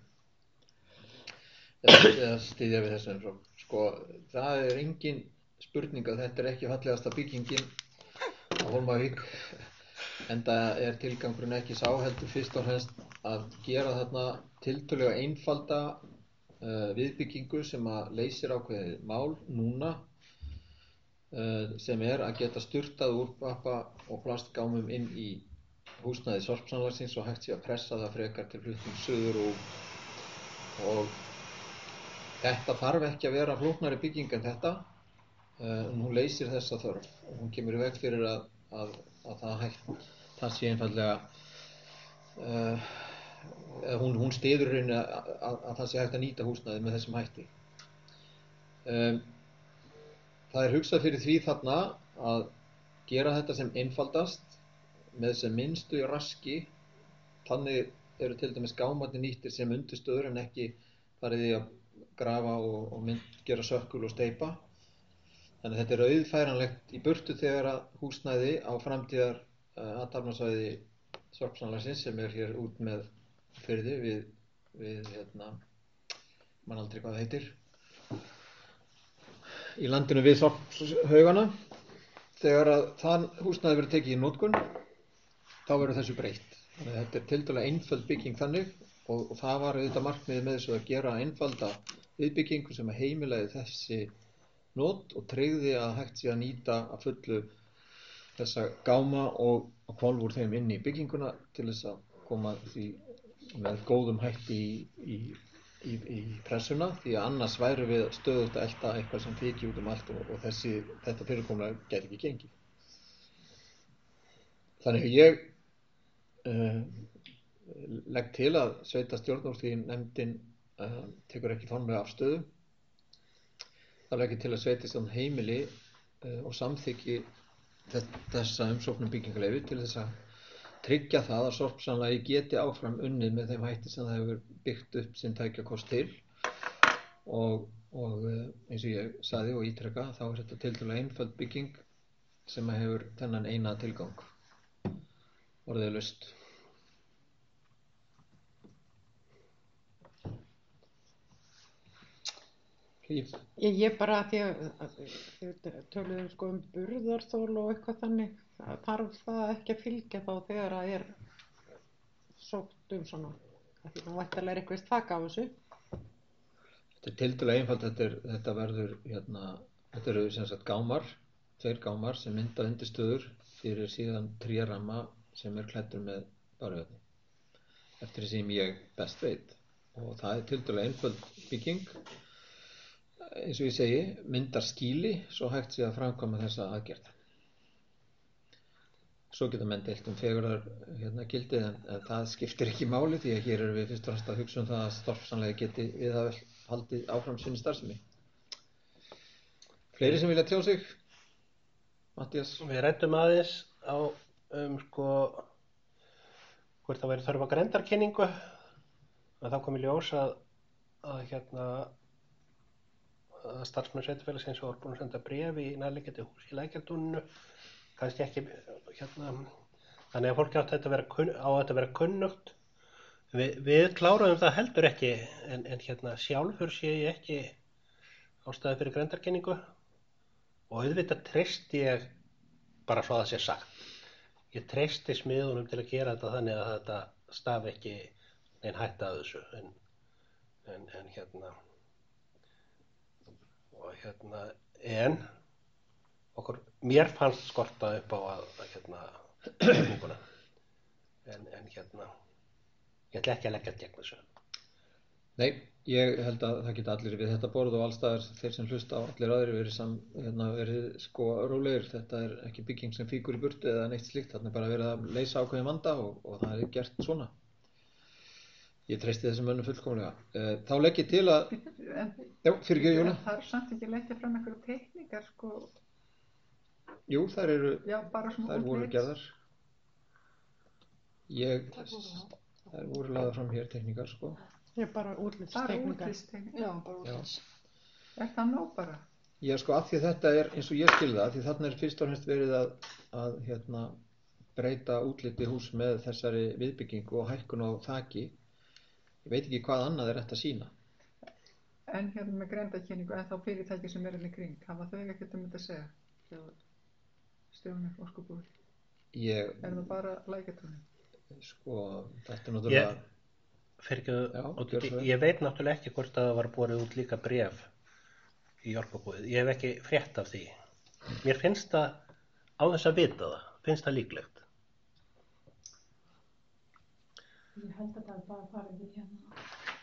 Eða, eða styðja við þessu umsókn. Sko, það er engin spurning að þetta er ekki fallegasta byggingin á Hólmavík, enda er tilgangurinn ekki sá heldur fyrst og fremst að gera þarna tiltölulega einfalda uh, viðbyggingu sem að leysir ákveðið mál núna uh, sem er að geta sturtað úr pappa og plastgámum inn í húsnæði sorpsamlagsins og hægt sé að pressa það frekar til flutning suður og, og þetta þarf ekki að vera flóknari bygging en þetta uh, en hún leysir þessa þörf og hún kemur í veg fyrir að, að, að það, hægt, það sé einfallega uh, hún, hún styður rauninni að, að, að það sé hægt að nýta húsnæði með þessum hætti. Um, það er hugsað fyrir því þarna að gera þetta sem einfaldast með sem minnstu raski, þannig eru til dæmis gámarnir nýttir sem undirstöður en ekki farið í að grafa og, og mynd, gera sökkul og steypa. Þannig að þetta er auðfæranlegt í burtu þegar að húsnæði á framtíðar uh, athafnasvæði sorpsamlagsins sem er hér út með firði við, við hérna, man aldrei hvað það heitir, í landinu við sorphaugana. Þegar að það húsnæði verður tekið í notkun, þá verður þessu breytt. Þannig að þetta er tiltölulega einföld bygging þannig og, og það var auðvitað markmiðið með þessu að gera einfalda viðbyggingu sem að heimilaði þessi not og tryggði að hægt sé að nýta að fullu þessa gáma og, og hvolf úr þeim inn í bygginguna til þess að koma því með góðum hætti í, í, í, í pressuna því að annars væru við stöðugt að elta eitthvað sem þykir út um allt og, og þessi, þetta fyrirkomulag gæti ekki gengið. Þannig að ég uh, legg til að sveitarstjórn úr því nefndin uh, tekur ekki formlega afstöðu. Það legg ég til að sveitarstjórn heimili uh, og samþykki þessa umsókn um byggingarleyfi til þess að tryggja það að sorpsamlagi geti áfram unnið með þeim hætti sem það hefur byggt upp sinn tækjakost til og, og eins og ég sagði og ítreka þá er þetta tiltölulega einföld bygging sem hefur þennan eina tilgang orðið laust. Ég, ég bara því að þið töluðum sko um burðarþol og eitthvað þannig, það þarf það ekki að fylgja þá þegar það er sótt um svona, því nú væntanlega er eitthvað þak á þessu. Þetta er tiltölulega einfalt, þetta, er, þetta verður, hérna, þetta eru sem sagt gámar, tveir gámar sem mynda undirstöður fyrir síðan tréramma sem er klæddur með baröfni, eftir því sem ég best veit og það er tiltölulega einföld bygging. Eins og ég segi, myndar skýli svo hægt sé að framkvæma þessa aðgerð. Svo geta menn deilt um fegurðar hérna, gildið en, en það skiptir ekki máli því að hér erum við fyrst og fremst að hugsa um það að sorpsamlagi geti við að haldið áfram sinni starfsemi. Fleiri sem vilja tjá sig? Matthías? Við ræddum aðeins á um sko hvort það væri þörf á grenndarkynningu að þá kom í ljós að, að hérna að starfsmenn sveitarfélagsins voru búin að senda bréf í nærliggjandi hús í Lækjartúninu, kannski ekki hérna, þannig að fólki átti þetta vera kunn, á þetta vera kunnugt. Vi, við kláruðum það heldur ekki, en, en hérna sjálfur sé ég ekki ástæðu fyrir grenndarkynningu og auðvitað treysti ég bara svo að það sé sagt. Ég treysti smiðunum til að gera þetta þannig að þetta stafi ekki nein hætta að þessu, en, en, en hérna og hérna, en okkur, mér fannst skorta upp á að, að hérna, kynninguna, en, en hérna, ég ætla ekki að leggja gegn þessu. Nei, ég held að það geta allir við þetta borð og allstaðar þeir sem hlusta á allir aðrir verið, sam, hérna, verið sko rólegir, þetta er ekki bygging sem fíkur í burtu eða neitt slíkt, þarna er bara verið að leysa ákveðin vanda og, og það er gert svona. Ég treysti þessum mönnum fullkomlega. Þá legg ég til að... En, Já, fyrirgefðu Jóna. Það er samt ekki leggja fram einhverju teikningar, sko. Jú, þær eru... Já, bara svona þær voru útlit. gerðar. Ég... Þær voru lagðar fram hér teikningar, sko. Ég bara Bara útlitsteikningar. útlitsteikningar. Já, bara útlits. Er það nóg bara? Já, sko, af því að þetta er eins og ég skil það, því þarna er fyrst og fremst verið að, að hérna, breyta útliti hús með þessari viðbyggingu og hækkun á þaki. Ég veit ekki hvað annað er rétt að sýna. En hérna með grenndarkynningu, en þá fyrirtæki sem er hérna í kring, hafa þau ekkert um þetta að segja? Hjá Stjóni Orkubúi. Ég, Er það bara Lækjartúnið? sko, þetta er náttúrulega... Ég, Fyrirgefðu, Já, og gjörðu svo vel. ég veit náttúrulega ekki hvort að það var borið út líka bréf í orkubúið. Ég hef ekki frétt af því. Mér finnst það, á þess að vita það, finnst það líklegt. Ég held að það er bara farið í hérna.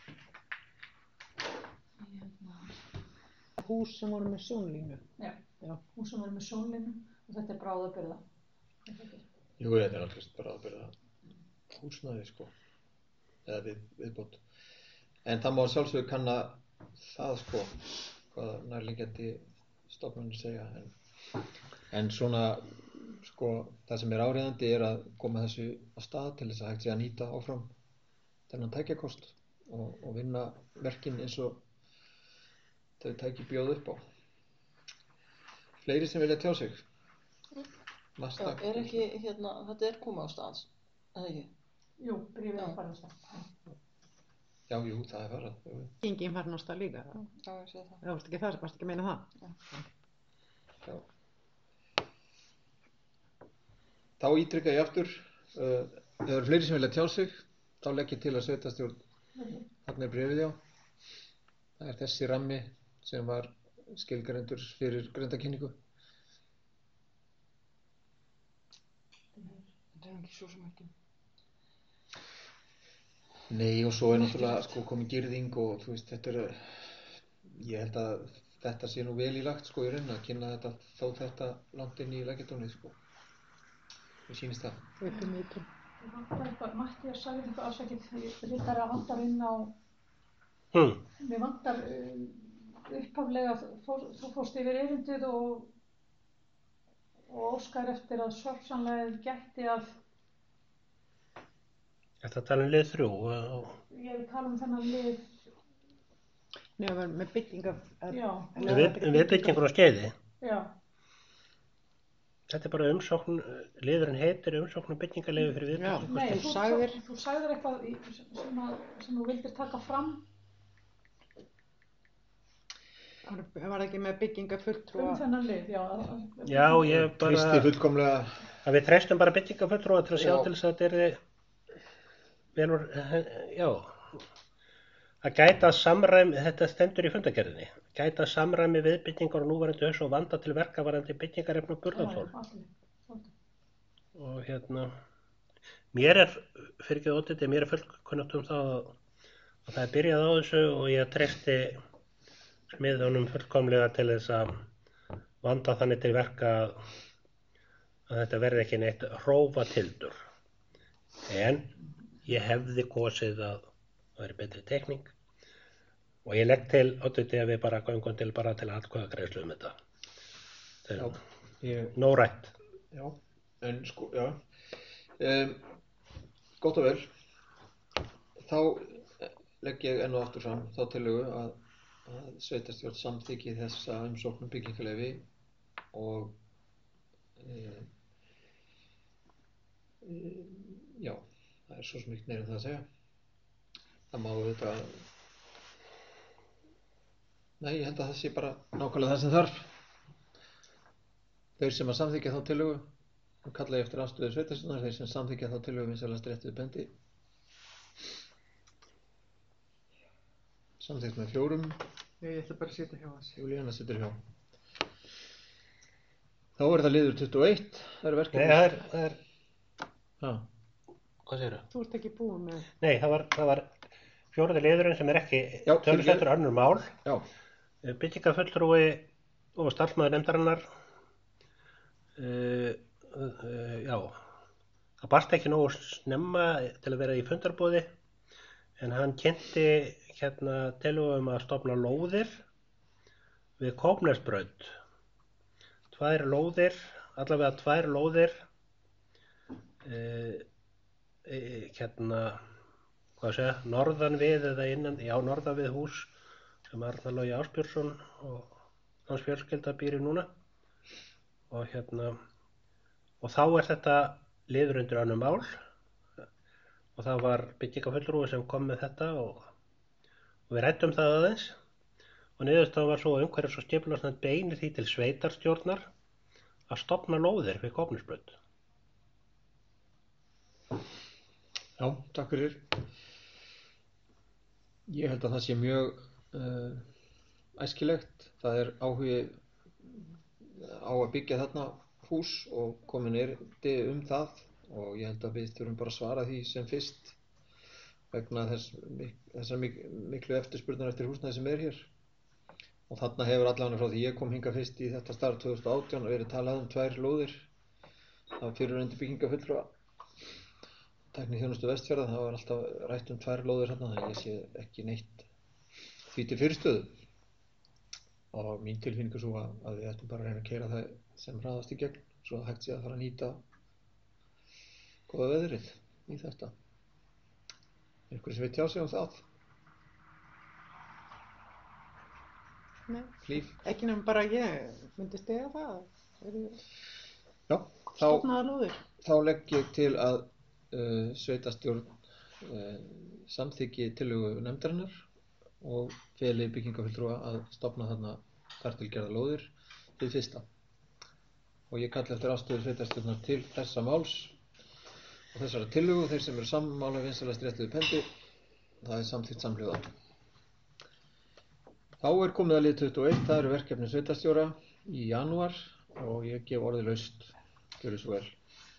Í hérna. Hús sem voru með sjónlínu. Já. Já. Húsum voru með sjónlínu og þetta er bráðabirgða. Jú, þetta er alltaf bara að byrja húsnæði, sko, eða við, viðbót. En það má sjálfsögur kanna það, sko, hvað nærliggjandi stofnanir segja. En, en svona, sko, það sem er áreiðandi er að koma þessu að stað til þess að hægt sé að nýta áfram þennan tækjakost og, og vinna verkin eins og þau tæki bjóð upp á. Fleiri sem vilja tjá sig? Já, er ekki, hérna, þetta er komið á stað, eða ekki? Jú, brífið Já. er farið á stað. Já, jú, það er farið. Jú. Gengin farin á stað líka. Já, ég sé það. Það varst ekki það, varst ekki að meina það. Já. Þá ítrykka ég aftur, uh, ef það eru fleiri sem vilja tjá sig, þá legg ég til að sveitarstjórn, þarna er bréfið, já. Það er þessi rammi sem var skilgreindur fyrir grenndarkynningu. Þetta er ekki svo sem ekki. Nei, og svo er náttúrulega sko komið girðing og þú veist, þetta er, ég held að þetta sé nú vel í lagt sko í raun að kynna þetta þó þetta langt inn í lækjatúnið sko. Mér sýnist það. Þetta er mikið. Ég vantar eitthvað, Matthías sagði eitthvað afsakið, rittara vantar inn á, Hmm. mér vantar uh, upphaflega, fór, þú fórst yfir erindið og, og óskar eftir að sorpsanlegið gætti að, Þetta tala um lið þrjú. Og ég vil tala um þennan lið, Nei, það var með bygginga... já, við, við byggingur á Skeiði. já, Þetta er bara umsókn, liðurinn heitir umsókn um byggingarleyfi fyrir Já. viðbyggingu. nei, Þú þú, sagðir- þú sagðir eitthvað í, sem, að, sem þú vildir taka fram Það var ekki með bygginga fulltrúa. um þennan lið, já. að- Já, ég bara, Kristi fullkomlega, að við treystum bara byggingarfulltrúa til að sjá Já. til þess að þetta er vel úr, já, að gæta samræmi, þetta stendur í fundagerðinni, gæta samræmi við byggingar og núverandi hús og vanda til verka varandi byggingarefni og burðarþol. Já, allir, svolítið. Og hérna, mér er, fyrir ekki ótiti, mér er fullkunnugt um það að, að það er byrjað á þessu og ég treysti smiðunum fullkomlega til þess að vanda þannig til verka að, að þetta verði ekki neitt hrófatildur. En ég hefði kosið að það væri betri tekning og ég legg til ótiti að við bara göngum til bara til atkvæðagreiðslu um þetta. já, Þetta ég, er no rætt. já, en sko, já, um, gott og vel, þá legg ég enn og aftur fram þá tillögu að, að sveitarstjórn samþykki þessa umsókn um byggingarleyfi og e, e, já, það er svo sem ekki meira um það að segja. Það má þetta, nei, ég held að það sé bara nákvæmlega það sem þarf. Þeir sem að samþykja þá tillögu, og kalla ég eftir afstöðu sveitarstjórnar, þeir sem samþykja þá tillögu vinsælast rétt við bendi. Samþykkt með fjórum, Ég ætla bara að sitja hjá hans. Júlíana situr hjá. Þá er það liður tuttugu og eitt, það er Nei, verkefni. það er, það er, Ha, hvað segir það? Þú ert ekki búin með... Nei, það var, það var fjóraði liðurinn sem er ekki Já, tölusettur önnur mál. já, Byggingarfulltrúi og starfsmaður nefndarinnar, uh, uh, já, það barst ekki nógu snemma til að vera í fundarboði, en hann kynnti hérna tillögu um að stofna lóðir við Kópnesbraut. Tvær lóðir, allavega tvær lóðir, uh, uh, hérna, hvað segja, norðan við eða innan, já, norðan við hús sem Arnar Logi Ásbjörnsson og hans fjölskylda býr í núna og hérna og þá er þetta liður undir önnur mál og það var byggingarfulltrúi sem kom með þetta og, og við ræddum það aðeins og niðurstaðan var svo að umhverfis og skipulagsnefnd beinir því til sveitarstjórnar að stofna lóðir við Kópnesbraut. já, takk fyrir. Ég held að það sé mjög uh, æskilegt. Það er áhugi á að byggja þarna hús og komin erindi um það og ég held að við þurfum bara að svara því sem fyrst vegna þess, þessar mik miklu eftirspurnar eftir húsnæði sem er hér. Og þarna hefur allavega frá því ég kom hingað fyrst í þetta starf tvö þúsund og átján og verið talað um tvær lóðir. Það var fyrrverandi byggingafulltrúa Tækniþjónustu Vestfjarða, það var alltaf rætt um tvær lóðir þarna, þannig að ég sé ekki neitt því til fyrirstöðu. Og mín tilfinning er svo að, að við ættum bara að reyna að keyra það sem hraðast í gegn, svo að hægt sé að fara að nýta góða veðrið í þetta. Einhverju sem veit tjá sig um það? Nei, Líf? ekki nefnum bara ég myndi stiga það. Já, þá, Stofnaðar lóðir. þá legg ég til að uh, sveitastjórn uh, samþykki tillögu nefndarinnar og feli byggingafulltrúa að stofna þarna þar til gerða lóðir til fyrsta. Og ég kalli eftir afstöðu sveitarstjórnar til þessa máls og þessara tillögu, þeir sem eru sammála vinsamlegast réttu við pendi, það er samþykkt samhljóða. Þá er komið að lið tuttugu og eitt, það eru verkefni sveitarstjóra í janúar og ég gef orðið laust, gjörðu svo vel.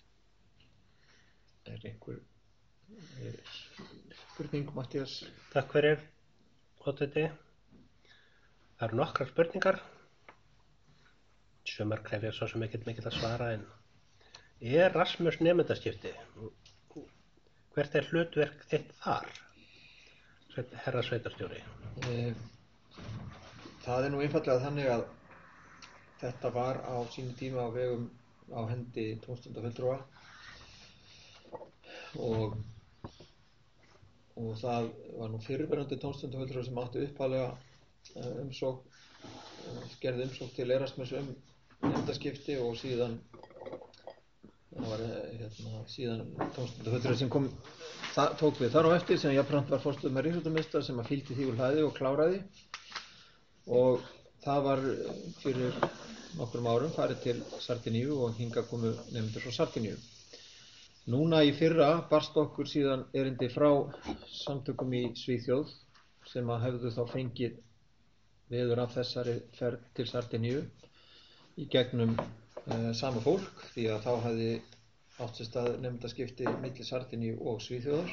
Er einhver er spurning, Matthías? Takk fyrir, oddviti. Það eru nokkrar spurningar. Sumar krefja svo sem ekkert mikið að svara en Erasmus nemendaskipti. Hvert er hlutverk þitt þar, herra sveitarstjóri? Eh, Það er nú einfallega þannig að þetta var á sínu tíma á vegum á hendi tómstundafulltrúa og, og það var nú fyrrverandi tómstundafulltrúa sem átti upphaflega uh, umsókn, uh, gerði umsókn til Erasmus um nefndaskipti og síðan það var hérna, síðan tómstundafulltrúa sem kom, það, tók við þar á eftir sem jafnframt var forstöðumaður íþróttamiðstöðvar sem að fylgdi því úr hlaði og kláraði. Og það var fyrir nokkrum árum farið til Sardiníu og hingað komu nemendur frá Sardiníu. Núna í fyrra barst okkur síðan erindi frá samtökum í Svíþjóð sem að hefðu þá fengið veður af þessari ferð til Sardiníu í gegnum uh, sama fólk því að þá hefði átt sér stað nemendaskipti milli Sardiníu og Svíþjóðar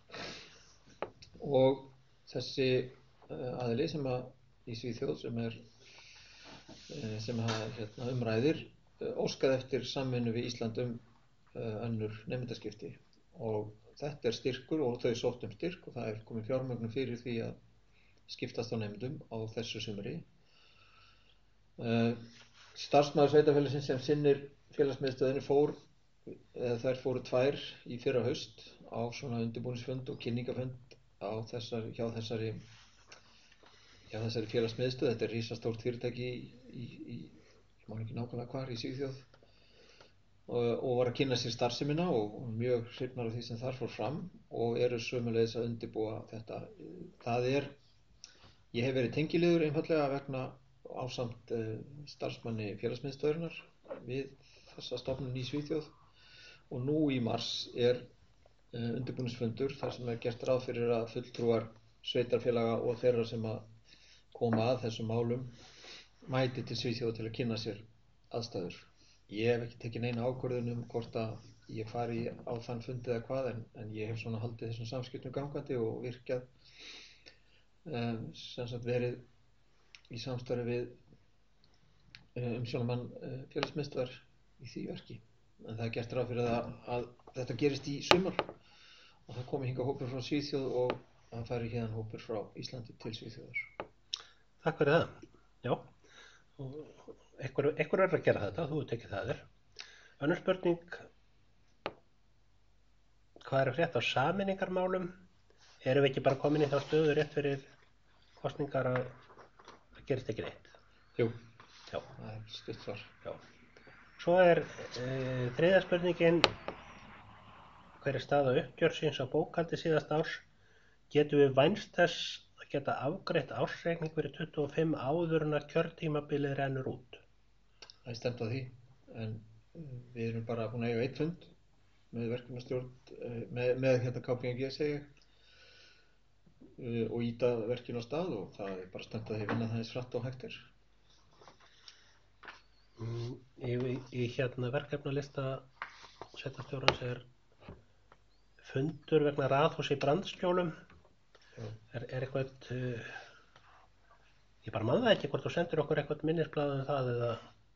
og þessi uh, aðili sem að í Svíþjóð sem er sem hafa hérna, umræðir óskað eftir samvinnu við Ísland um uh, önnur nemendaskipti og þetta er styrkur og þau sótt um styrk og það er komið fjármögnun fyrir því að skiptast á nemendum á þessu sumri. Uh, starfsmaður sveitarfélagsins sem sinnir félagsmiðstöðinni fór eða þær fóru tvær í fyrra haust á svona undirbúningsfund og kynningafund á þessari, hjá þessari Já, þessari félagsmiðstöð, þetta er risastórt fyrirtæki í, í, í, ég man ekki nákvæmlega hvar, í Svíþjóð og, og var að kynna sér starfsemina og, og mjög hrifnar af því sem þar fór fram og eru sömuleiðis að undirbúa þetta. Það er, ég hef verið tengiliður einfallega vegna ásamt uh, starfsmanni félagsmiðstöðurinnar við þessa stofnun í Svíþjóð og nú í mars er uh, undirbúningsfundur þar sem er gert ráð fyrir að fulltrúar sveitarfélaga og þeirra sem að koma að þessum málum mæti til Svíþjóð til að kynna sér aðstæður. Ég hef ekki tekið neina ákvörðun um hvort að ég fari á þann fundi eða hvað en, en ég hef svona haldið þessum samskiptum gangandi og virkað um, sem sagt verið í samstarfi við um, umsjónarmann uh, félagsmiðstöðvar í því verki. En það er gert ráð fyrir að, að þetta gerist í sumar og það komi hingað hópur frá Svíþjóð og það fari hérna hópur frá Íslandi til Svíþjóðar. Takk fyrir það. Já, einhver, einhver er að gera þetta, þú hefur tekið það þér. Önnur spurning, hvað er að frétta á sameiningarmálum? Erum við ekki bara komin í þá stöðu rétt fyrir kosningar að það gerist ekki neitt? Jú, Já. það er stutt svar. Já. Svo er e, þriðja spurningin, hver er staða uppgjörsins á bókhaldi síðasta árs? Getum við vænst þess að geta afgreitt ársreikning fyrir tuttugu og fimm áður en að kjörtímabilið rennur út? Það er stefnt á því, en við erum bara búin að eiga eitt fund með verkefnastjórn, með, með hérna K P M G segi ég. uh, og íta verkinu á stað og það er bara stefnt að því vinna það eins hratt og hægt er. Mm, í, í, í hérna verkefnalista sveitarstjórans er fundur vegna raðhús í Brandskjólum. Er, er eitthvað, uh, ég bara man það ekki hvort þú sendir okkur eitthvað minnisblað um það eða,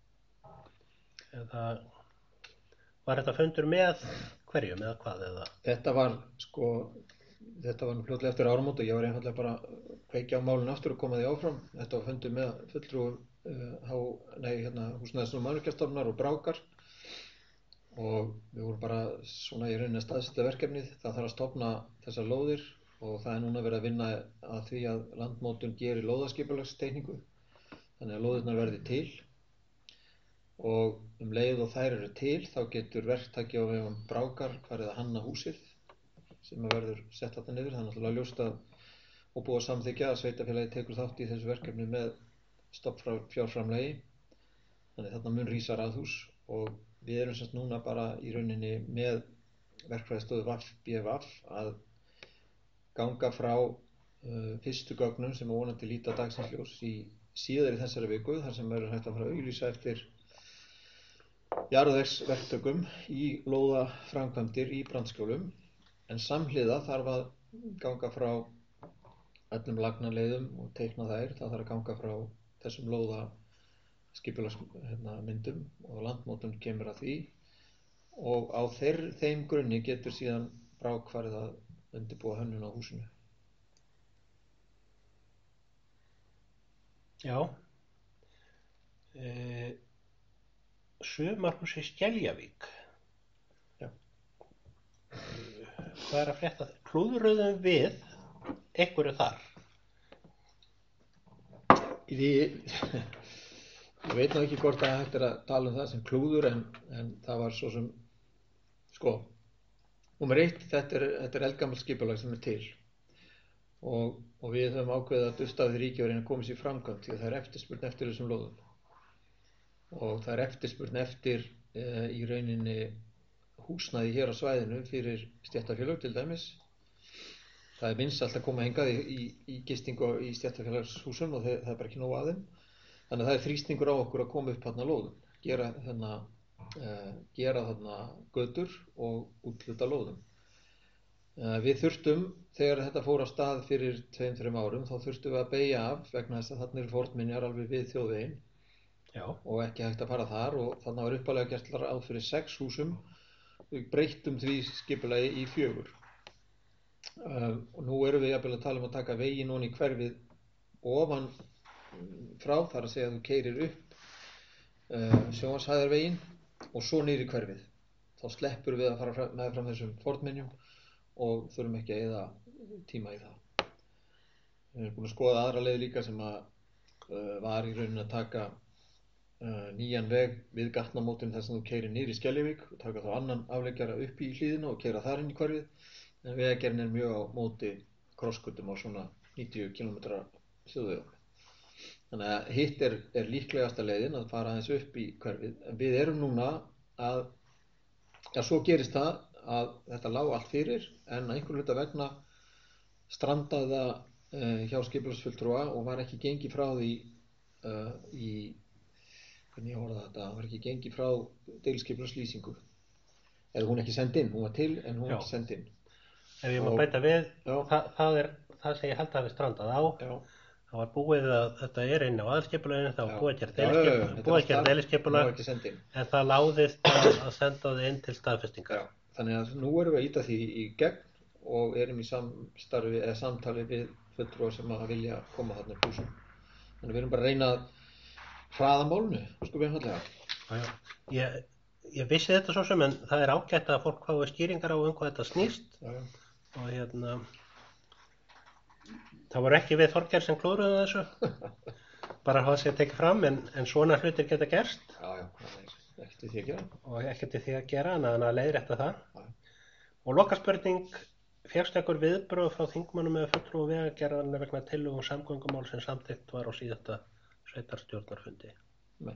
eða var þetta fundur með hverjum eða hvað eða? Þetta var sko, þetta var nú fljótlega eftir áramót og ég var einfaldlega bara að kveikja á málinu aftur og koma því áfram. Þetta var fundur með fulltrúum uh, nei, hérna, Húsnæðis- og mannvirkjastofnunar og Brákar og við vorum bara svona í rauninni að staðsetja verkefnið. Það þarf að stofna þessar lóðir og það er núna verið að vinna að því að Landmótun gerir lóðaskipulagsteikningu þannig að lóðirnar verði til og um leið og þær eru til þá getur verktaki á vegum Brákar farið að hanna húsið sem verður sett þarna niður. Það er náttúrulega ljóst að og búið að samþykkja að sveitarfélagið tekur þátt í þessu verkefni með stofnfjárframlagi þannig þarna mun rísa raðhús og við erum semst núna bara í rauninni með verkfræðistofu V A F B V A F að ganga frá uh, fyrstu gögnum sem er vonandi líta dagsins ljós í síðar í þessari viku þar sem verður hægt að fara að auglýsa eftir jarðvegsverktökum í lóðaframkvæmdir í Brandskjólum en samhliða þarf að ganga frá öllum lagnarleiðum og teikna þær. Það þarf að ganga frá þessum lóðaskipulagsmyndum og Landmótun kemur að því og á þeir, þeim grunni getur síðan Brák farið að undirbúa hönnun á húsinu. Já. E, Sumarhús í Skeljavík. Já. Hvað er að frétta? Klúðruðum við einhverju þar? Ég, ég veit ná ekki hvort að hægt er að tala um það sem klúður en, en það var svo sem sko Númer eitt, þetta er, þetta er eldgamalt skipulag sem er til og, og við höfum ákveðið að dusta við ríki og reyna að koma sér í framkvæmd því að það er eftirspurn eftir þessum lóðum og það er eftirspurn eftir e, í rauninni húsnæði hér á svæðinu fyrir stéttarfélög til dæmis. Það er vinsælt að koma hingað í, í, í gistingu í stéttarfélagshúsum og það, það er bara ekki nóg að þeim. Þannig að það er þrýstingur á okkur að koma upp þarna lóðum, gera þarna Uh, gera þarna götur og útluta lóðum. Uh, við þurftum, þegar þetta fór á stað fyrir tveim, þreim árum, þá þurftum við að beygja af vegna þess að þarna eru fornminjar alveg við þjóðveginn Já. og ekki hægt að fara þar og þannig var uppalega gert ráð fyrir sex húsum við breyttum því skipulagi í fjögur. Uh, og nú erum við jafnvel að tala um að taka veginn ofan í hverfið ofan frá, þar að segja að þú keyrir upp uh, sjónvarshæðarveginn og svo niður í hverfið. Þá sleppur við að fara með fram þessum fornminjum og þurfum ekki að eyða tíma í það. Við erum búin að skoða aðra leið líka sem að uh, var í rauninni að taka uh, nýjan veg við gatnamótin þar sem þú keyrir niður í Skeljavík og taka þá annan afleggjara upp í hlíðina og keyra þar inn í hverfið. En vegagerðin er mjög á móti krossgötum á svona níutíu kílómetra þjóðvegum. Þannig að hitt er, er líklegasta leiðin að fara aðeins upp í hverfið. En við erum núna að, já svo gerist það að þetta lá allt fyrir en að einhver hluta vegna strandaði það uh, hjá skipulagsfulltrúa og var ekki gengið frá því uh, í, hvernig ég orða þetta, var ekki gengið frá deiliskipulagslýsingu. Eða hún ekki send inn, hún var til en hún var ekki send inn. Ef ég má bæta við, það, það er það sem ég held að hafi strandað á. Já. Það var búið að þetta er inn á aðalskipulaginu, það var búið að gera deiliskipulag, en það láðist að, að senda það inn til staðfestingar. Já, þannig að nú erum við að íta því í gegn og erum í samstarfi eða samtali við fulltrúa sem að vilja koma þarna upp húsum. Þannig við erum bara að reyna að hraða málinu, sko við einfaldlega. Já, já. Ég, ég vissi þetta svo sem, en það er ágætt að fólk fái skýringar á um hvað þetta snýst. Já, já. Og hérna... Það voru ekki við Þorgeir sem klúðruðu þessu, bara það sé tekið fram, en, en svona hlutir geta gerst. Já, já, það er ekkert við því að gera. Og ekkert við því að gera, en að leiðrétta það. Já. Og lokaspurning, fékkstu ykkur viðbrögð frá þingmönnum eða fulltrúa vegagerðarinnar vegna tillögu samgöngumál sem samþykkt var á síðasta sveitarstjórnarfundi? Nei.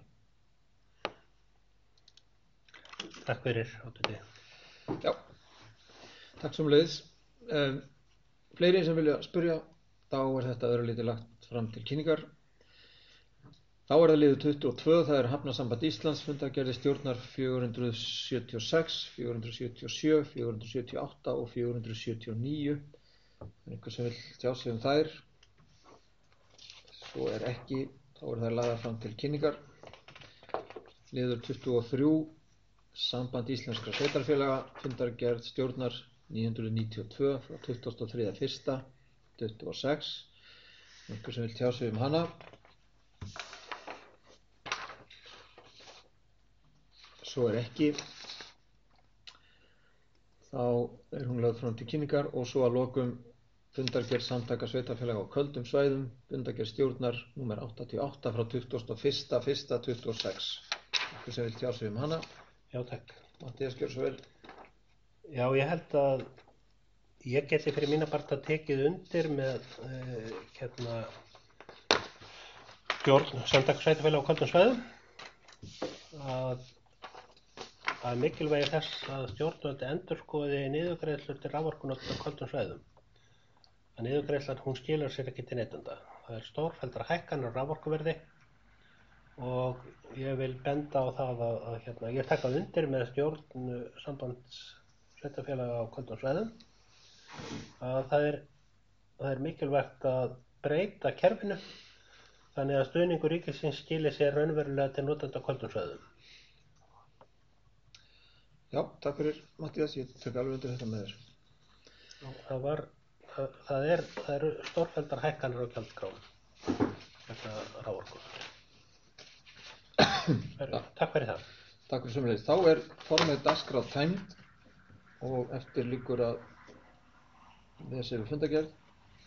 Takk fyrir, Áttundi. Já, takk sömuleiðis. Um, fleiri sem vilja spyrja þá er þetta öðru lítið lagt fram til kynningar. Þá er það liður tuttugu og tvö, það er Hafnasamband Íslands, fundargerðir stjórnar fjögur hundruð sjötíu og sex, fjögur hundruð sjötíu og sjö, fjögur hundruð sjötíu og átta og fjögur hundruð sjötíu og níu. Er einhver sem vil tjá sig um þær? Svo er ekki, þá er það lagðar fram til kynningar. Liður tuttugu og þrjú, Samband Íslenskra sveitarfélaga, fundargerð stjórnar níu hundruð níutíu og tvö frá tuttugasta og þriðja fyrsta tuttugu og sex. Einhver sem vil tjá sig um hana? Svo er ekki, þá er hún lögð fram til kynningar og svo að lokum fundargerð samtaka sveitarfélaga á köldum svæðum, fundargerð stjórnar númer áttatíu og átta frá tuttugasta og fyrsta fyrsta tuttugu og sex. Einhver sem vil tjá sig um hana? Já, takk. Matthías, gjörðu svo vel. Já, ég held að ég geti fyrir mína parta tekið undir með uh, hérna stjórn samtaka sveitarfélaga á köldum svæðum að Það er mikilvægi þess að stjórnvöld endurskoði niðurgreiðslur til raforkunotenda á köldum svæðum. Að niðurgreiðslan hún skilar sér ekki til neytenda. Það er stórfelldar hækkanir á raforkuverði og ég vil benda á það að, að hérna, ég taka undir með stjórn sambands sveitarfélaga á köldum svæðum að það er, það er mikilvægt að breyta kerfinu þannig að stuðningur ríkisins skilir sér raunverulega til notenda á köldum svæðum. Já, takk fyrir Matthías, ég tek alveg undir þetta með þér. Það var, það, það er, það eru stórfelldar hækkanir á gjaldskrám vegna raforku. Takk fyrir það. Takk fyrir sömuleiðis. Þá er formið dagskrá tæmd og eftir liggur að lesa yfir fundargerð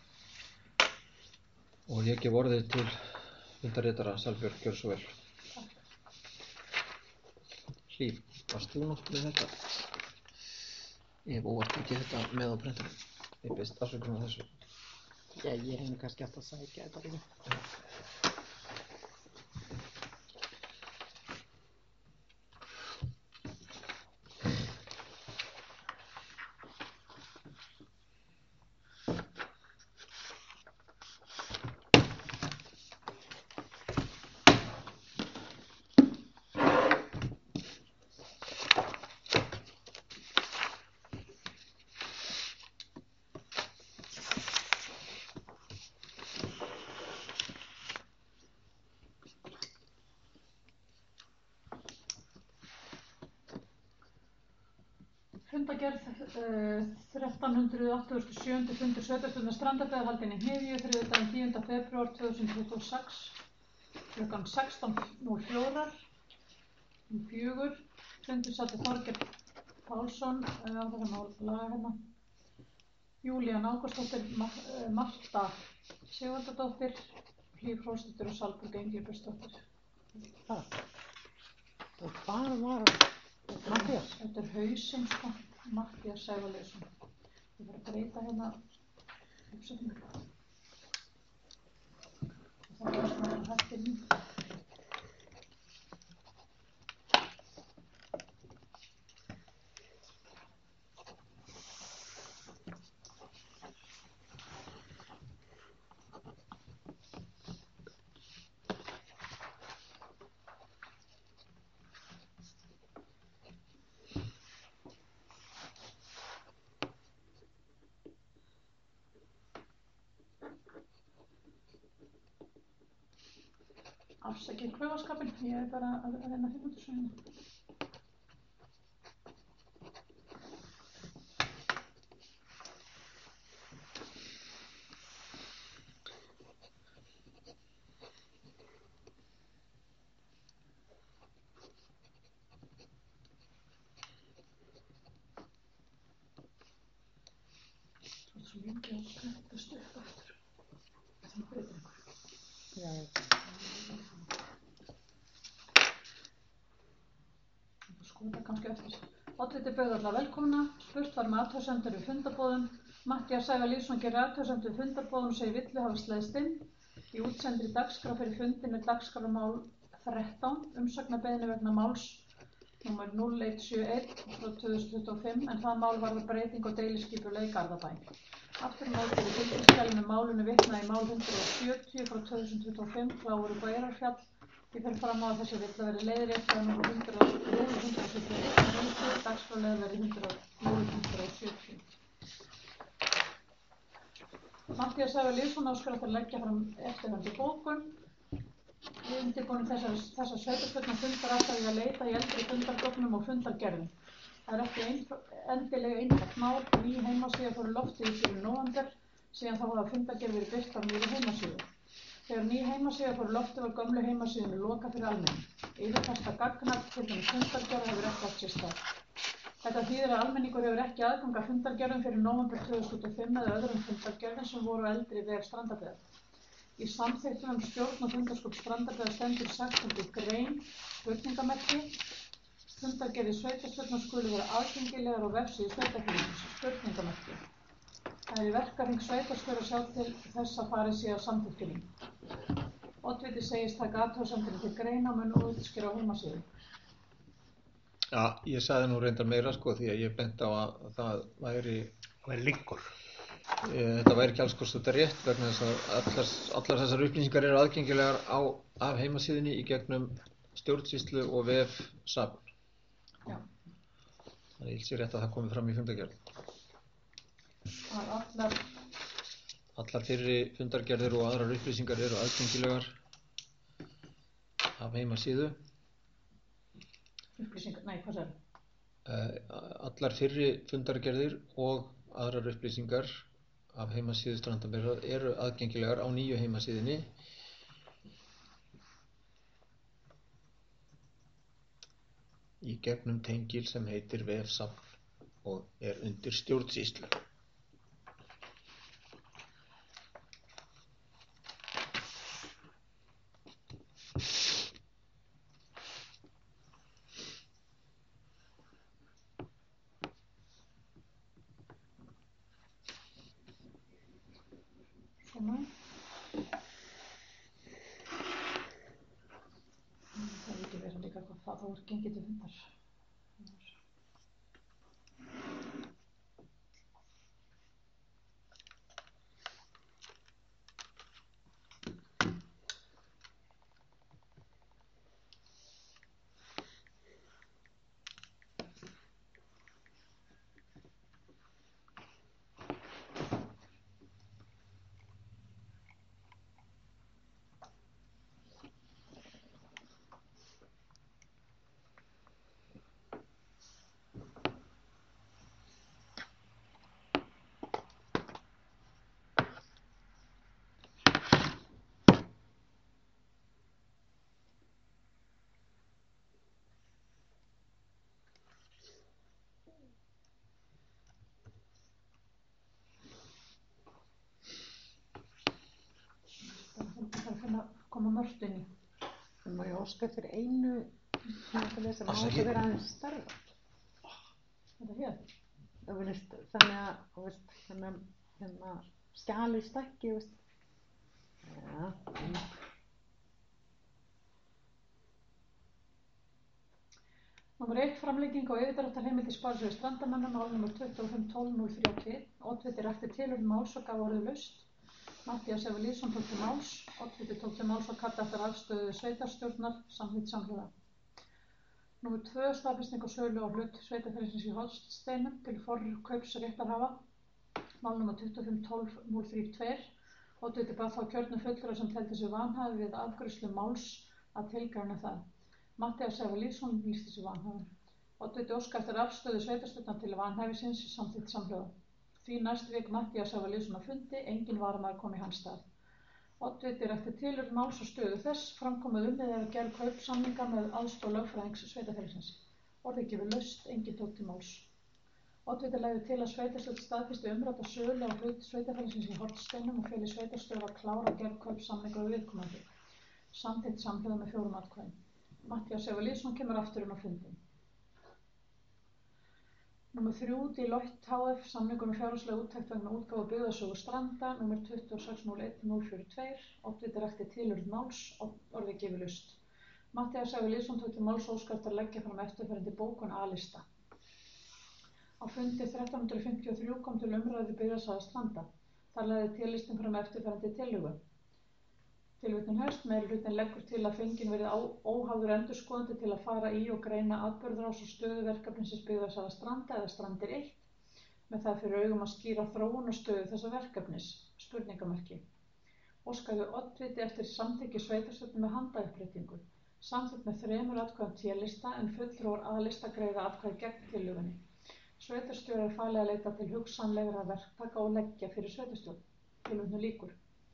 og ég gef orðið til fundarritara Salbjörg, gjörðu svo vel. Hlíf, varst þú nátt með þetta? Ég hef óvart ekki þetta með á prentunum. Ég beist afsökunar á þessu. Já, ég hef kannski alltaf að sækja þetta líka. Fundargerð uh, þrettán hundruð áttugasta og sjöunda fundur sveitarstjórnar Strandabyggðar haldinn í Hnífju þriðjudaginn tíunda febrúar tvö þúsund tuttugu og sex klukkan sextán núll fjögur um fjögur. Fundur sat Þorgeir Pálsson uh, á þessum mál laga hérna. Júlía Ágústsdóttir, Ma uh, Marta Sigvaldardóttir, Hlíf Hrósdóttir og Salbjörg Engilbertsdóttir. Það. Og hvað var Matthías? Þetta er hausinn sko, Matthías Sævaldsson. Ég var að breyta hérna uppsetningu. Það er svona hættir mín. Afsakið klaufaskapinn, ég er bara að reyna að finna út úr svona. Það er svo lengi að prenta stutt aftur. Það er breytir einhverju. Já, Skoða kannski eftir. Oddviti bauð alla velkomna, spurt var með athugasemdir við fundarboðun. Matthías Sævaldsson gerir athugasemdir við fundarboðun og segir villu hafa slegist inn. Í útsendri dagskrá fyrir fundin er dagskrármál þrettán, umsagnarbeiðni vegna máls númer núll eitt sjö eitt frá tvö þúsund tuttugu og fimm en það mál varðar breyting á deiliskipulagi í Garðabæ. Aftur á móti er í fylgiskjalinu málinu vitnað í mál hundrað sjötíu frá tvö þúsund tuttugu og fimm frá Órubæ Eyrarfjall. Ég fer fram á að þessi villa verði leiðrétt að númer hundrað sjötíu og eitt, dagskrárliður verði hundrað sjötíu. Matthías Sævar Lýðsson óskar eftir að leggja fram eftirfarandi bókun. Við undirbúning þessar sveitarstjórnarfundar ætla ég að leita í eldri fundargögnum og fundargerðum. Það er ekki ein, endilega einfalt mál. Ný heimasíða fór í loftið í byrjun nóvember, síðan þá hafa fundargerð verið birt á nýrri heimasíðu. Þegar ný heimasíða fór í loftið var gömlu heimasíðunni lokað fyrir almenning. Yfirfærsla gagna til dæmis fundargerða hefur ekki átt sér stað. Þetta þýðir að almenningur hefur ekki aðgang að fundargerðum fyrir nóvember tvö þúsund tuttugu og fimm eða öðrum fundargerðum sem voru á eldri vef Strandabyggðar. Í samþykktum um stjórn og fundarskap Strandabyggðar stendur sextándu grein spurningamerki. Fundargerðir sveitarstjórnar skulu vera aðgengilegar á vefsíðu sveitarfélagsins, spurningamerki. Það er í verkahring sveitarstjóra að sjá til þess að farið sé að samþykktunum. Oddviti segist taka athugasemdina til greina og mun útskýra á heimasíðu. Já, ég sagði nú reyndar meira sko því að ég benti á að það væri, væri linkur. E, þetta væri ekki alls kostar rétt vegna þess að allar, allar þessar upplýsingar eru aðgengilegar á, af heimasíðunni í gegnum stjórnsýslu og vef safn. Já. Það er illt sér rétt að það komi fram í fundargerð. Allar, allar fyrri fundargerðir og aðrar upplýsingar eru aðgengilegar af heimasíðu. Upplýsingar, nei, hvað sér? Allar fyrri fundargerðir og aðrar upplýsingar af heimasíðu Strandabyggðar eru aðgengilegar á nýju heimasíðunni. Í gegnum tengil sem heitir vefsafn og er undir stjórnsýslu. Svona. Það ekki verið líka hvað það þá er gengið til fundar. Það er að finna að koma mörgt inn í. En má ég óska eftir einu sem má þetta vera aðeins stærra. Þetta hér? Það veist, þannig að, veist, þannig að, þannig að skjalið stækki, veist. Ja. Númer eitt, framlenging á yfirdráttarheimild í sparisjóði Strandamanna, mál númer tuttugu og fimm tólf núll þrjátíu. Oddviti rakti tilurð máls og gaf orðið laust. Matthías Sævar Lýðsson tók til máls. Oddviti tók til máls og kallaði eftir afstöðu sveitarstjórnar samþykkt samhljóða. Númer tvö, staðfesting á sölu á hlut sveitarfélagsins í Hornsteinum til forkaupsréttarhafa. Mál númer tuttugu og fimm tólf núll þrjátíu og tvö. Oddviti bað þá kjörnu fulltrúa sem teldi sig vanhæfi við afgreiðslu máls að tilgreina það. Matthías Sævar Lýðsson lýsti sig vanhæfan. Oddviti óskaði eftir afstöðu sveitarstjórnar til vanhæfisins samþykkt samhljóða. Því næst vék Matthías Sævar Lýðsson á fundi, enginn varamaður kom í hans stað. Oddviti rakti tilurð máls og stöðu þess, framkomið unnið eða gerð kaupsamninga með aðstoð lögfræðings sveitarfélagsins. Orðið gefur laust, enginn tók til máls. Oddviti lagði til að sveitarstjórn staðfesti umrædda sölu á hlut sveitarfélagsins í Hornsteinum og feli sveitarstjóra að klára gerð kaupsamninga við viðkomandi. Samþykkt samhljóða með fjórum atkvæðum. Matthías Sævar Lýðsson kemur aftur inn á fundinn. Númer þrjú, Deloitte H F, samningur um fjárhagslega úttekt vegna útgáfu byggðasögu Stranda, númer tuttugu og sex núll eitt núll fjörutíu og tvö. Oddviti rakti tilurð máls, orðið gefur laust. Matthías Sævar Lýðsson tók til máls og óskar eftir að leggja fram eftirfarandi bókun A-lista. Á fundi þrettán hundruð fimmtíu og þrjú kom til umræðu byggðasvæða Stranda. Þar lagði T-listinn fram eftirfarandi tillögu. Tilvitnun hefst, meirihlutinn leggur til að fenginn verði óháður endurskoðandi til að fara í og greina atburðarás og stöðu verkefnisins byggðasvæða Stranda eða Strandir eitt með það fyrir augum að skýra þróun og stöðu þessa verkefnis, spurningamerki. Óskaði oddviti eftir samþykki sveitarstjórnar með handauppréttingu, samþykkt með þremur atkvæðum T-lista en fulltrúar A-lista greiða atkvæði gegn tillögunni. Sveitarstjóra er falið að leita til hugsanlegra verktaka og leggja fyrir sveitarstjórn. Tilvitnun lýkur.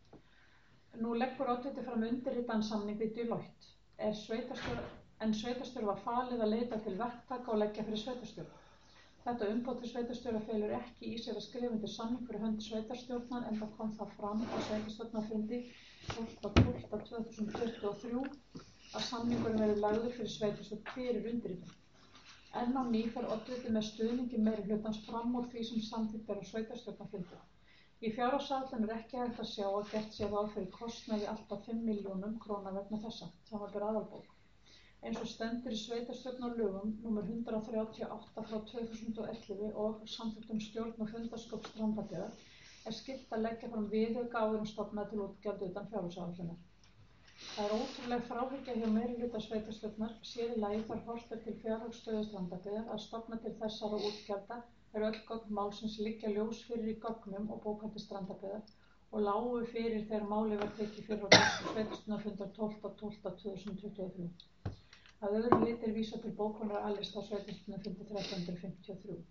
Nú leggur oddviti fram undirritaðan samning við Deloitte. Er sveitarstjóra, en sveitarstjóra var falið að leita til verktaka og leggja fyrir sveitarstjórn. Þetta umboð til sveitarstjóra felur ekki í sér að skrifa undir samning fyrir hönd sveitarstjórnar enda kom það fram á sveitarstjórnarfundi tólfta tólfta tvö þúsund tuttugu og þrjú að samningurinn verði lagður fyrir sveitarstjórn fyrir undirritun. Enn á ný fer oddviti með stuðningi meirihlutans fram úr því sem samþykkt er á sveitarstjórnarfundi. Í fjárhagsáætlun er ekki hægt að sjá að gert sé ráð fyrir kostnaði allt að fimm milljónum króna vegna þessa, samanber aðalbók. Eins og stendur í sveitarstjórnarlögum númer hundrað þrjátíu og átta frá tvö þúsund og ellefu og samþykktum stjórn og fundarskap Strandabyggðar er skylt að leggja fram viðauka áður en stofnað til útgjalda utan fjárhagsáætlunar. Það er ótrúleg fráhyggja hjá meirihluta sveitarstjórnar, sér í lagi þar horft er til fjárhagsstöðu Strandabyggðar að stofna til þessara útgjalda er öll gögn málsins liggja ljós fyrir í gögnum og bókhaldi Strandabyggðar og lágu fyrir þegar málið var tekið fyrir á sveitarstjórnarfundar tólfta tólfta tvö þúsund tuttugu og þrjú. Að öðru leyti er vísað til bókunar A-lista á sveitarstjórnarfundi þrettán hundruð fimmtíu og þrjú.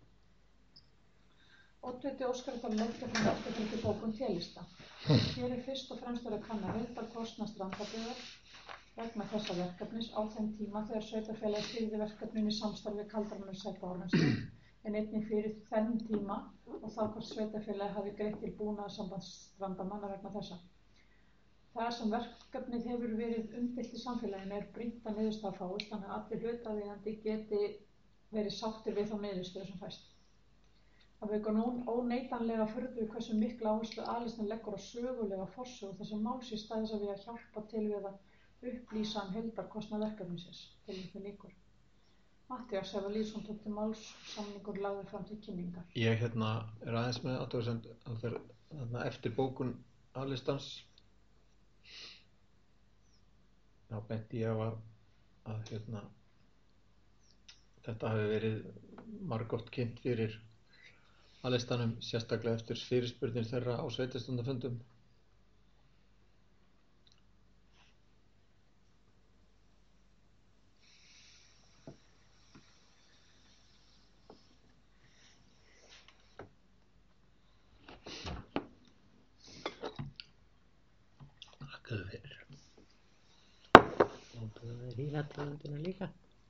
Oddviti óskar eftir að leggja fram eftirfarandi bókun T-lista. Hér er fyrst og fremst verið að kanna heildarkostnað Strandabyggðar vegna þessa verkefnis á þeim tíma þegar sveitarfélagið stýrði verkefninu í samstarfi við Kaldranasveit og Árnessýslu en einnig fyrir þennan tíma og þá hvort sveitarfélagið hafi greitt til búnaðarsambands strandamanna vegna þessa. Það sem verkefnið hefur verið umdeilt í samfélaginu er brýnt að niðurstaða fáist þannig að allir hlutaðeigandi geti verið sáttir við þá niðurstöðu sem fæst. Það vekur nú óneitanlega furðu hversu mikla áherslu A-listinn leggur á sögulega forsögu þessa máls í stað þess að við að hjálpa til við að upplýsa um heildarkostnað verkefnisins. Tilvitnun lýkur. Matthías Eva Lýðsson tók til máls, samningur lagður fram til kynningar. Ég hérna er aðeins með athugasemd að þeir þarna eftir bókun A-listans þá benti ég á að, að hérna, þetta hafi verið margoft kynnt fyrir A-listanum, sérstaklega eftir fyrirspurnir þeirra á sveitarstjórnarfundum. Þakkaðu fyrir. Nótaðu þér í aðtöðundina líka.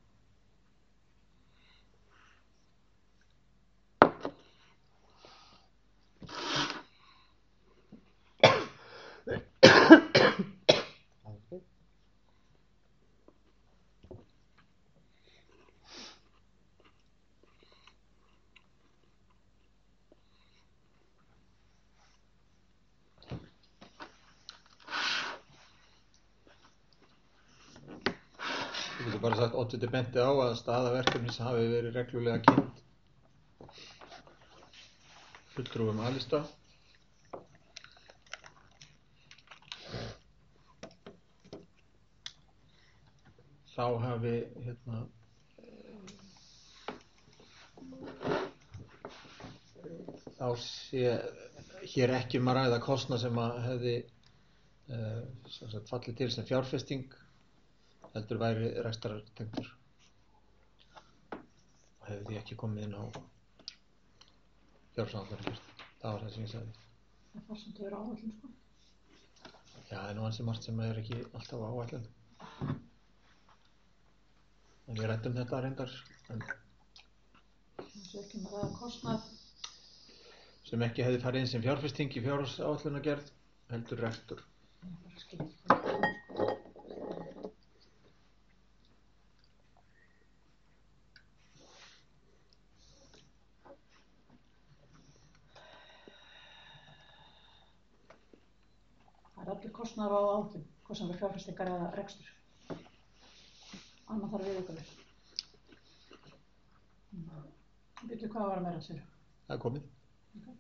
Ég getur bara sagt oddviti benti á að staða verkefnis hafi verið reglulega kynnt fulltrúum A-lista. Þá hafi hérna þá sé hér ekki um að ræða kostnað sem að hefði uh, sem sagt, fallið til sem fjárfesting heldur væri rekstrartengdur og hefði því ekki komið inn á fjárhagsáætlun. Það var það sem ég sagði. Það var samt að vera áætlun sko. Já, það er nú ansi margt sem er ekki alltaf á áætlun. En ég ræddi um þetta reyndar en Það sé ekki um að ræða kostnað sem ekki hefði farið inn sem fjárfesting í fjárhagsáætlunargerð heldur rekstur. Ég bara skil ekki hvað það er sko. Það er allir kostnaðar á áætlun, hvað sem er fjárfestingar eða rekstur. Annað þarf viðaukalög. Byrju, hvað var að meira sér? Það er komið. Okay.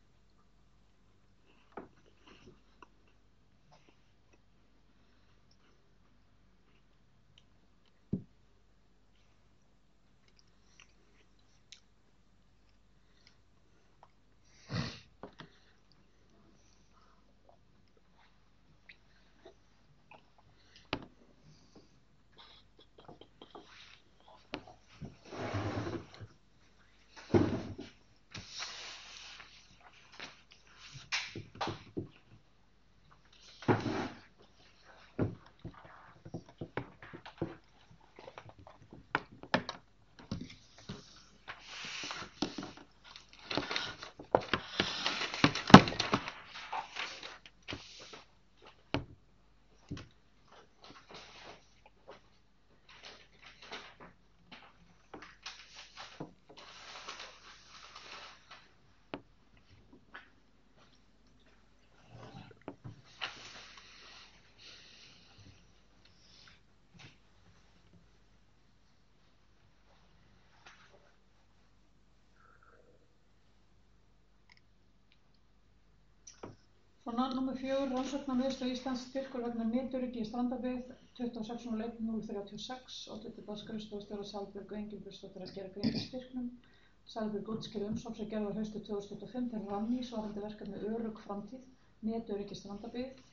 Svona, númer fjögur, rannsóknarmiðstöð Íslands, styrkur vegna netöryggi í Strandabyggð, tuttugu og sex núll eitt núll þrjátíu og sex, oddviti dagskrárstjórastjóra Salbjörg og Engilbjörnsdóttir að gera grein fyrir styrknum. Salbjörg útskýrði umsókn sem gerð var haustið tvö þúsund tuttugu og fimm til Rannís varðandi verkefni Örugg framtíð, netöryggi í Strandabyggð.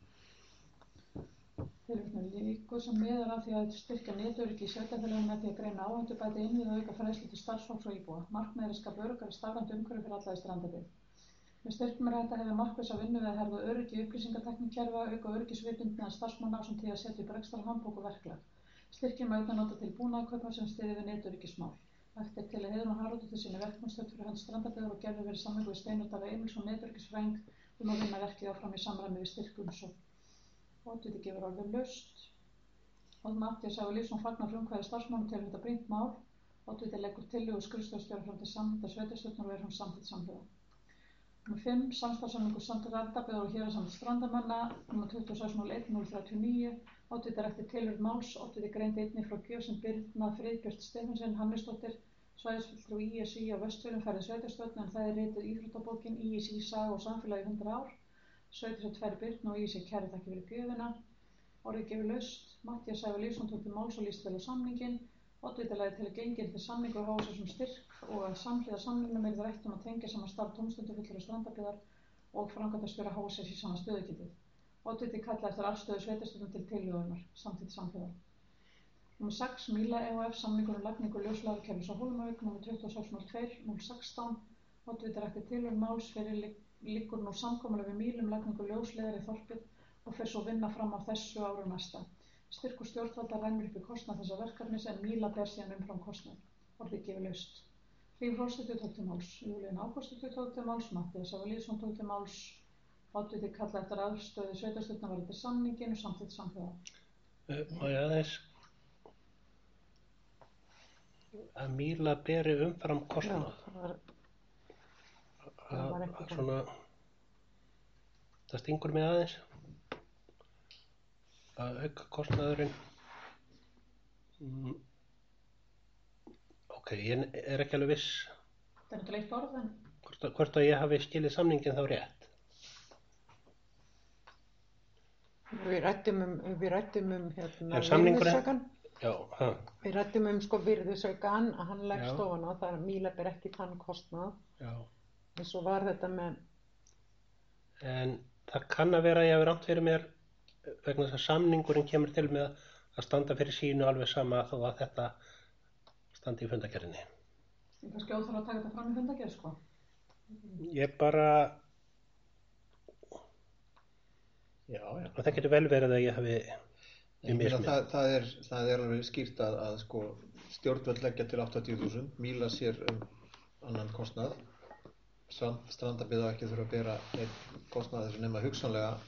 Tilvitnun lýkur sem miðar að því að styrkja netöryggi í sveitarfélögunum með því að greina áhættu, bæta innviði og auka fræðslu til starfsfólks og íbúa. Markmiðið er að skapa öruggara stafrænt umhverfi fyrir alla í Strandabyggð. Með styrknum er hægt að hefja markvissa vinnu við að herða öryggi upplýsingatæknikerfa, auka öryggisvitund meðal starfsmanna ásamt því að setja upp rekstrarhandbók og verklag. Styrkinn má einnig nota til búnaðarkaupa sem styðji við netöryggismál. Lagt er til að Heiðrún Harðardóttir sinni verkefnastjórn fyrir hönd Strandabyggðar og gerður verið samningur við Steinar Daða Emilsson netöryggisfræðing um að vinna verkið áfram í samræmi við styrkumsókn. Oddviti gefur orðið laust. Odd Matthías Á. Lýðsson fagnar frumkvæði starfsmanna til þetta brýnt mál. Oddviti leggur tillögu skrifstofustjóra fram til samþykktar sveitarstjórnar og er hún samþykkt samhliða. Númer fimm, samstarfssamningur Strandabyggðar og héraðssambands strandamanna, númer tuttugu og sex núll eitt núll þrjátíu og níu, oddviti rakti tilurð máls, oddviti greindi einnig frá gjöf sem Birna Friðbjört Stefánsson Hannesdóttir, svæðisfulltrúi Í S Í á Vestfjörðum færði sveitarstjórn en það er rituð íþróttabókin Í S Í saga og samfélagi hundrað ár. Sveitarstjórn færi Birnu og Í S Í kæri þakki fyrir gjöfina. Orðið gefur laust, Matthías Á. Lýðsson tók til máls og lýst vel á samninginn. Oddviti lagði til að gengið til samningu og háa sér sem styrk og að samhliða samningnum yrði rætt um að tengja saman starf tómstundafulltrúa Strandabyggðar og framkvæmdastjóra H S S í sama stöðugildið. Oddviti kallaði eftir afstöðu sveitarstjórnar til tillögunnar, samþykkt samhliða. Númer sex, Míla E H F samningur um lagningu ljósleiðarakerfis á Hólmavík, númer tuttugu og sex núll tvö núll sextán. Oddviti rakti tilurð máls fyrir liggur nú samkomulag við Mílu um lagningu ljósleiðara í þorpið og fer svo vinna fram á þessu ári og næsta. Styrkur stjórnvalda rennur upp í kostnað þessa verkefnis en Míla ber síðan umfram kostnað. Orðið gefur laust. Hlíf Hrósdóttir tók til máls, Júlína Ágústsdóttir tók til máls, Matthías Á. Lýðsson tók til máls, oddviti kallaði eftir aðstöðu sveitarstjórnar varðandi samninginn og samþykkt samhliða. Má ég aðeins að Míla beri umfram kostnað. Já, það var, það var ekki svona, það stingur mig aðeins. Að auka kostnaðurinn. Mm. Ok, ég er ekki alveg viss. Það er náttúrulega eitt orð en... Hvort, hvort að ég hafi skilið samningin þá rétt. Við rættum um, við rættum um hérna virðisaukann. Já, ha. Við rættum um sko virðisaukann að hann leggst ofan á, það er að Míla ber ekki þann kostnað. Já. En svo var þetta með... En það kann að vera að ég hafi rangt fyrir mér vegna þess að samningurinn kemur til með að standa fyrir sínu alveg sama þó að þetta standi í fundargerðinni. Ég kannski óþarf að taka þetta fram í fundargerð, sko. Ég bara... Já, já. Það getur vel verið að ég hafi... Ég meina það, það, er, það er alveg skýrt að, að sko, stjórnvöld leggja til áttatíu þúsund, Míla sér um annan kostnað. Strand, Strandabyggð á ekki þurfa að bera einn kostnað þessu nema hugsanlega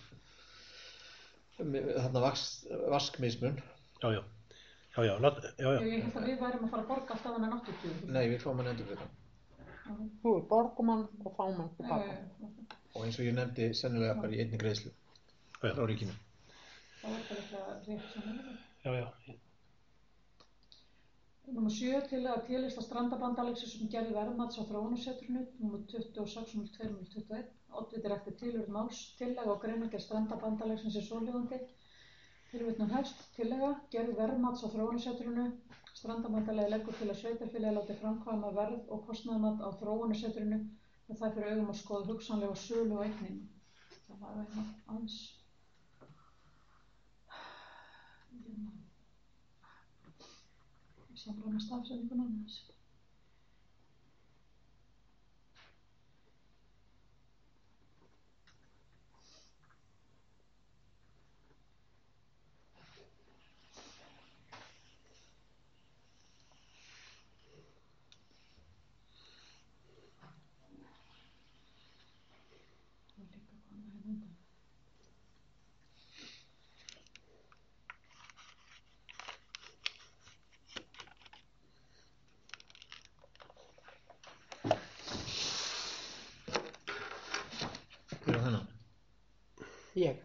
þarna vaskmismun. Já, já. Já, já, not, já, já. Ég held að við værum að fara að borga alltaf en áttatíu. Nei, við fáum hann endur fyrir það. Þú er borgumann og fáum hann tilbaka. Og eins og ég nefndi sennilega bara í einni greiðslu frá ríkinu. Það er bara eitthvað rétt sem er. Já, já. Númer sjö, tillaga T-lista strandabandalagsins um gerð verðmats á þróunarsetrinu, númer tuttugu og sex núll tvö núll tuttugu og eitt. Oddviti rakti tilurð máls, tillaga og greinargerð strandabandalagsins er svohljóðandi. Tilvitnun hefst, tillaga, gerð verðmats á þróunarsetrinu. Strandabandalagið leggur til að sveitarfélagið láti framkvæma verð og kostnaðarmat á þróunarsetrinu með það fyrir augum að skoða hugsanlega sölu og eignin. Það var hérna aðeins. Samræma stafsetninguna með þessu. Það er líka komið hérna undan. Hver er þennan? Ég.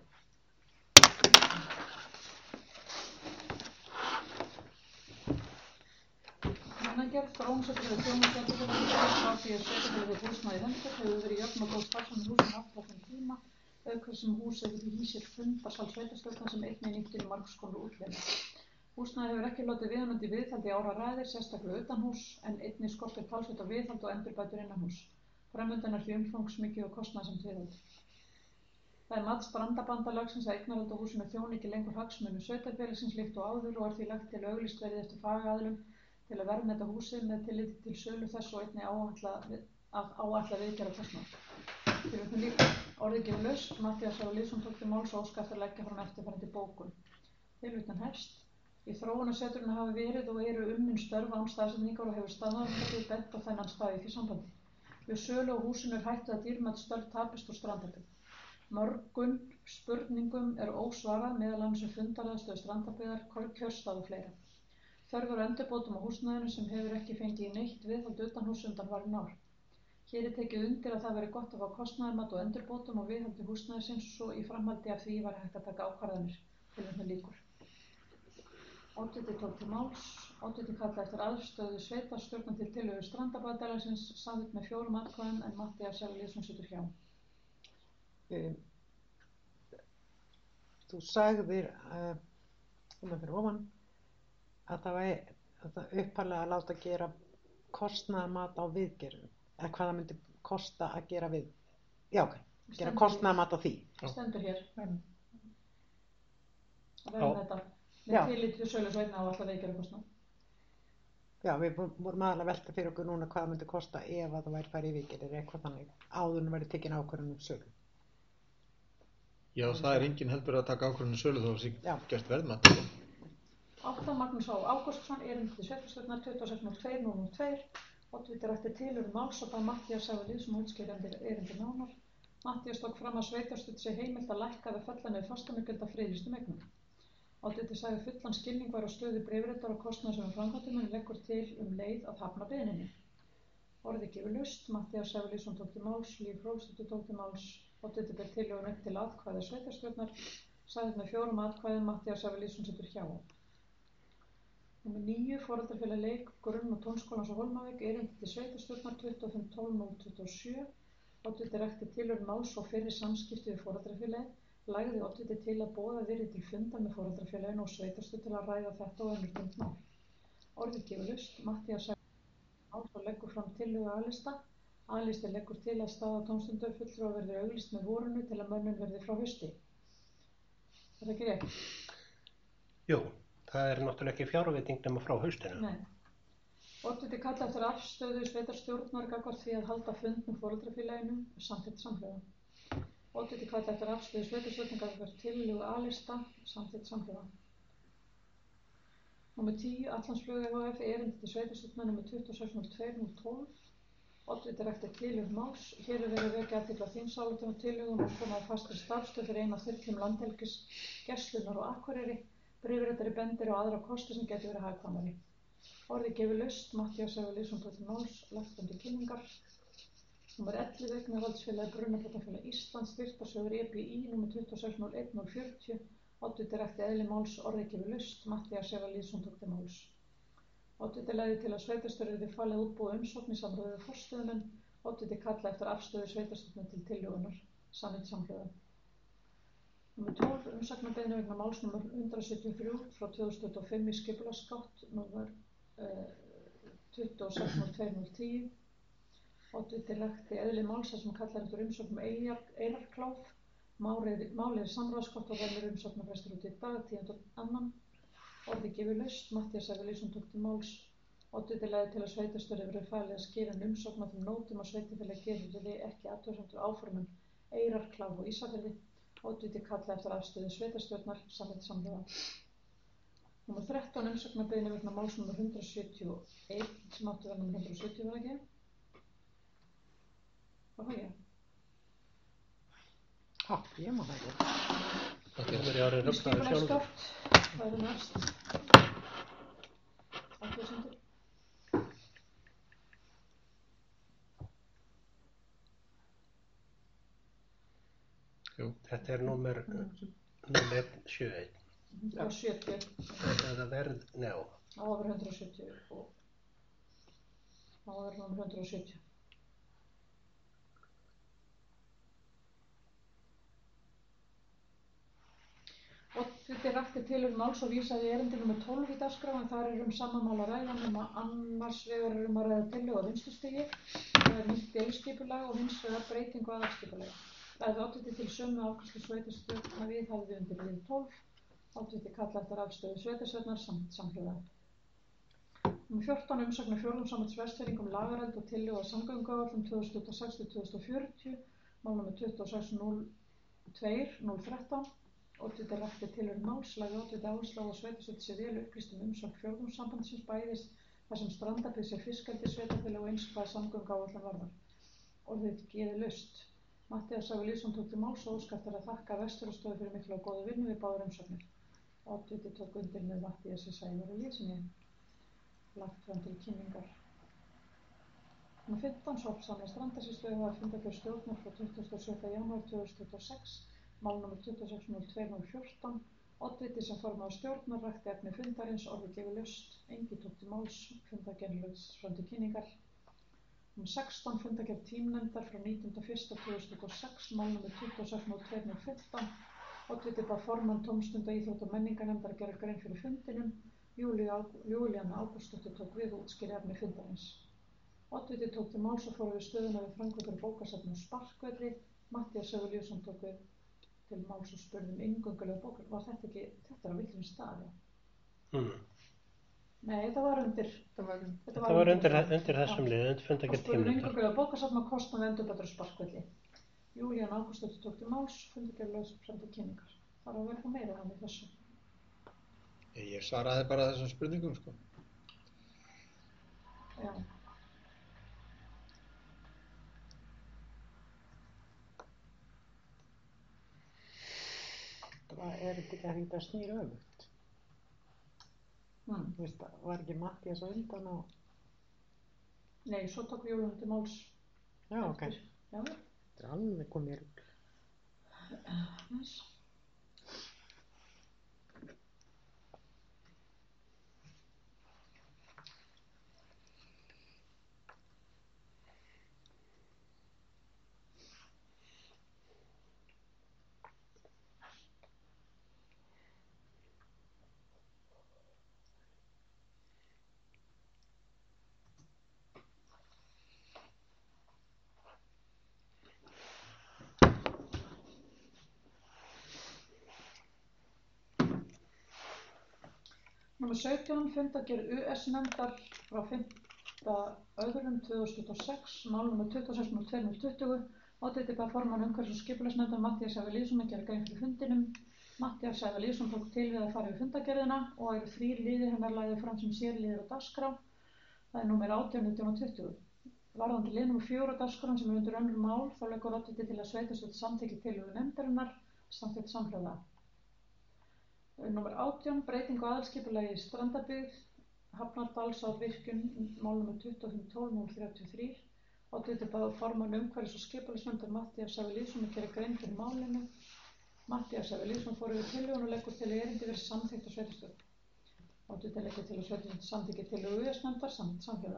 Greinargerð, þróunarsetrið við þjónustusveitarfélagið frá því að sveitarfélagið húsnæði í hendur hefur verið jöfn og góð starfsemi húsinu allt frá þeim tíma, auk þess sem húsið hýsir fundarsal sveitarstjórnar sem einnig nýttur í margs konar útleigu. Húsnæði hefur ekki látið viðunandi viðhald í áraraðir, sérstaklega utanhús, en einnig skortir talsvert á viðhald og endurbætur innanhús. Framundan er því umfangsmikið og kostnaðarsamt viðhald. Það er mat strandabandalagsins að eignarhald á húsinu þjóni ekki lengur hagsmunum sveitarfélagsins líkt og áður og er því lagt til að auglýst verði eftir fagaðilum til að verðmeta húsið með tilliti til sölu þess og einnig áætla, að áætla viðgerða kostnað. Tilvitnun líka. Orðið gefur laust, Matthías Á. Lýðsson tók til máls og óskar eftir að leggja fram eftirfarandi bókun. Tilvitnun hefst. Í þróunarsetrinu hafi verið og eru unnin störf án staðsetningar og hefur staðnámsfélagið bent á þennan stað í því sambandi. Við sölu á húsinu er hætt við að dýrmæt störf tapist úr strandabyggð. Mörgum spurningum er ósvarað, meðal annars um fundaraðstöðu strandabyggðar, kjörstað og fleira. Þörf er á endurbótum á húsnæðinu sem hefur ekki fengið í neitt viðhald utanhúss undanfarin ár. Hér er tekið undir að það veri gott að fá kostnaðarmat og endurbótum og viðhaldi húsnæðisins svo í framhaldi af því var hægt að taka ákvarðanir. Tilvitnun lýkur. Oddviti tók til máls. Oddviti kallaði eftir aðstöðu sveitarstjórnar til tillögu strandabandalagsins samþykkt með fjórum atkvæðum en Matthías Á. Lýðsson situr hjá. Um, þú sagðir uh, um að fyrir ofan að það væri upphaflega að láta gera kostnaðarmat á viðgerðum eða hvað það myndi kosta að gera við já, ok, gera kostnaðarmat á því stendur hér mm. verðum þetta með tillit til sölu sveitna á alltaf viðgerða kostnað. Já, við vorum aðalega velta fyrir okkur núna hvað það myndi kosta ef að það væri farið í viðgerðir eða eitthvað þannig áður en væri tekin ákvörðun um sölu. Já, það er enginn heldur að taka ákvörðun um sölu þó að það sé gert verðmat. átta Magnús Á. Ágústsson, erindi til sveitarstjórnar tuttugu og sex núll tvö núll tvö. Oddviti rakti tilurð máls og bað Matthías Á. Lýðsson útskýrandi erindi nánar. Matthías tók fram að sveitarstjórn sé heimilt að lækka við fella niður fasteignagjöld af friðlýstum eignum. Oddviti sagði fullan skilning var á stöðu bréfritar og kostnaðar sem framkvæmdum en leggur til um leið að hafna beiðninni. Orðið gefur laust. Matthías Á. Lýðsson tók til máls, Líf Hrófsdóttir tók til máls. Oddviti ber tillögun upp til atkvæða sveitarstjórnar, sagði með fjórum atkvæðum Matthías Á. Lýðsson situr hjá. Númer níu, foreldrafélag leik, grunn- og tónskólans á Hólmavík, erindi til sveitarstjórnar tuttugu og fimm tólf núll tuttugu og sjö. Oddviti rakti tilurð máls og fyrri samskipti við foreldrafélagið, lagði oddviti til að boðað yrði til fundar með foreldrafélaginu og sveitarstjórn til að ræða þetta og önnur tengd mál. Orðið gefur laust. Matthías Á. Lýðsson leggur fram tillögu A-lista. A-listi leggur til að staða tómstundafulltrúa verði auglýst með vorinu til að mönnun verði frá hausti. Er það ekki rétt? Jú, það er náttúrulega ekki fjárveiting nema frá haustinu. Nei. Oddviti kallaði eftir afstöðu sveitarstjórnar gagnvart því að halda fund með foreldrafélaginu samþykkt samhljóða. Oddviti kallaði eftir afstöðu sveitarstjórnar gagnvart tillögu A-lista samþykkt samhljóða. Númer tíu, Atlantsflug E H F, erindi til sveitarstjórnar númer tuttugu og sex núll tvö núll tólf. Oddviti rakti tilurð máls. Hér er verið að vekja athygli á þingsályktunartillögum og koma á fastri starfsstöð fyrir eina þyrlum Landhelgisgæslunnar og Akureyri. Bréfritari bendir á aðra kosti sem gætu verið hagkvæmari. Orðið gefur laust. Matthías Á. Lýðsson tók til máls, lagt undir kynningar. Númer ellefu, Eignarhaldsfélag Brunabollafélag Íslands, styrktarsjóður E B I númer tuttugu og sex núll eitt núll fjörutíu. Oddviti rakti eðli máls, orðið gefur laust. Matthías Á. Lýðsson tók til máls. Oddviti legði til að sveitarstjóra yrði falið að útbúa umsókn í samráði við forstöðumenn. Oddviti kalla eftir afstöðu sveitarstjórnar til tillögunnar, samþykkt samhljóða. Númer tólf, umsagnarbeiðni vegna máls númer hundrað sjötíu og þrjú frá tvö þúsund tuttugu og fimm í skipulagsgátt númer uh, tuttugu og sex núll tvö núll tíu. Oddviti rakti eðli máls þar sem kallar eftir umsókn um Eyrarkláf. Málið er samráðsgátt og rennur umsóknarfrestur út í dag, tíunda annan. Orðið gefur laust, Matthías Sævar tók til máls. Oddviti legði til að sveitarstjóra verði falið að skila inn umsókn á þeim nótum að sveitarfélagið gerði ekki athugasemd við áformin Eyrarkláf og Ísafirði. Oddviti kalla eftir afstöðu sveitarstjórnar, samþykkt samhljóða. Númer þrettán, umsagnarbeiðni vegna máls númer hundrað sjötíu og eitt sem átti að vera númer hundrað sjötíu var ekki. Hvað var ég? Ha, ég má það ekki. Það er árið röglaður sjálfur. Skipulagsgátt, það er næst. Athugasemdir. Jú. Þetta er númer númer sjötíu og eitt. Já, sjötíu. Þetta verð, njá. Það var hundrað sjötíu og það var númer hundrað sjötíu. Oddviti rakti tilurð máls og vísaði erindi númer tólf í dagskrá en þar er um sama mál að ræða nema annars vegar er um að ræða tillögu á vinnslustigi, það er nýtt deiliskipulag og hins vegar breytingu aðalskipulagi. Lagði oddviti til sömu afgreiðslu sveitarstjórnar við hafði undir lið tólf. Oddviti kalla eftir afstöðu sveitarstjórnar samt samhljóða. Númer fjórtán, umsagnar fjórðungssambands Vestfirðinga um lagareld og tillögu á samgönguáætlun tvö þúsund tuttugu og sex til tvö þúsund fjörutíu, mál númer tuttugu og sex núll tvö núll þrettán. Oddviti rakti tilurð máls, lagði oddviti áherslu á að sveitarstjórn sé vel upplýst um umsögn fjórðungssambandsins bæðis þar sem strandabyggð sé fiskeldi sveitarfélag og eins hvað samgönguáætlun varðar. Orðið gefið laust. Matthías Sævar Lýðsson tók til máls og óskar eftir að þakka Vestfjarðastofu fyrir mikla og góða vinnu við báðar umsóknir. Oddviti tók undir með Matthíasi Sævari Lýðssoni, lagt fram til kynningar. Númer fimmtán, Sorpsamlega Strandasýslu hafa fundargerð stjórnar frá tuttugasta og sjötta janúar tvö þúsund tuttugu og sex, mál númer tuttugu og sex núll tvö núll fjórtán. Oddviti sem formaður stjórnar rakti efni fundarins, orðið gefið laust, engi tók til máls, fundargerð lögð fram til kynningar. Númer sextán, fundargerð tímnefndar frá nítjánda fyrsta tvö þúsund tuttugu og sex, mál númer tuttugu og sex núll tvö núll fimmtán. Oddviti bað formann tómstunda íþrótta og menningarnefndar að gera grein fyrir fundinum. Júlíana Ágústsdóttir tók við og útskýrði efni fundarins. Oddviti tók til máls og fór við stöðuna við framkvæmdir bókasafni á Sparkvelli. Matthías Sævar Lýðsson tók við til máls og spurði um inngöngulega bókar. Var þetta ekki, þetta er á villum staði? Mm. Nei, þetta var undir, Það var um Þetta var undir, undir þessum lið, undir fundargerð og spurði um tímnefndar. inngöngulega bókasafni á kostnað endurbætur á Sparkvelli. Júlíana Ágústsdóttir tók til máls, fundargerð lögð fram til kynningar. Þar var vel meira hann í þessu. Ég svaraði bara þessum spurningum, sko. Já. Það er ekki að þetta snýr öfugt. Mm. Þú veist, það var ekki Matthías á undan og... Nei, svo tók Júlíana til máls. Já, ok. Já. Þetta er alveg komið rugl. Næs. Númer sautján, fundargerð U S-nefndar frá fimmta öðrum tvö þúsund tuttugu og sex, mál númer tuttugu og sex núll tvö núll tuttugu. Oddviti bað formann umhverfis- og skipulagsnefndar Matthías Sævar Lýðsson að gera grein fyrir fundinum. Matthías Sævar Lýðsson tók til við að fara yfir fundargerðina og eru þrír liðir hennar lagðir fram sem sérliðir á dagskrá. Það er númer átján, nítján og tuttugu. Varðandi lið númer fjögur á dagskránni sem er undir önnur mál, þá leggur oddviti til að sveitarstjórn samþykki tillögu nefndarinnar, samþykkt samhljóða. Númer átján, breyting á aðalskipulagi Strandabyggð, Hafnardalsárvirkjun, mál númer tuttugu og fimm tólf núll þrjátíu og þrjú. Oddviti bað formann umhverfis- og skipulagsnefndar Matthías Sævar Lýðsson að gera grein fyrir málinu. Matthías Sævar Lýðsson fór yfir tillöguna og leggur til að erindi verði samþykkt á sveitarstjórn. Oddviti leggur til að sveitarstjórn samþykki tillögu U S nefndar samt samhljóða.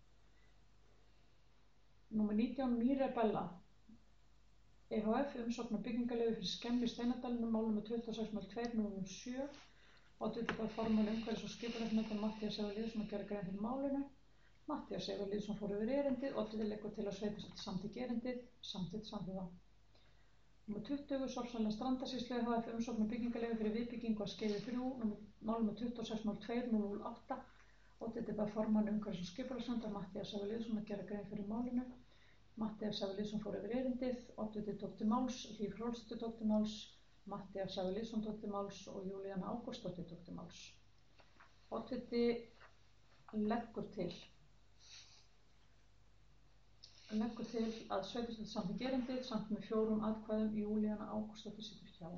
Númer nítján Mirabella E H F umsókn um byggingarleyfi fyrir skemmu í Steinadalnum, mál númer tuttugu og sex núll tvö núll núll sjö. Oddviti bar formann umhverfis- og skipulagsnefndar Matthías Eva Lýðsson að gera grein fyrir málinu. Matthías Eva Lýðsson fór yfir erindið. Oddviti leggur til að sveitarstjórn samþykki erindið samþykkt samhljóða. Númer tuttugu Sortsalega Strandasýslu E H F umsókn um byggingarleyfi fyrir viðbyggingu að Skeiði þrjú, mál númer tuttugu og sex núll tvö núll núll átta. Oddviti bar formann umhverfis- og skipulagsnefndar Matthías Eva Lýðsson að gera grein fyrir málinu. Matthías Eva Lýðsson fór yfir erindið. Oddviti tók til máls, Hlíf Hrólfsdóttir tók til máls, Matthías Eva Lýðsson tók til máls og Júlíana Ágústsdóttir tók til máls. Oddviti leggur til leggur til að sveitarstjórn samþykki erindið samt með fjórum atkvæðum. Júlíana Ágústsdóttir situr hjá.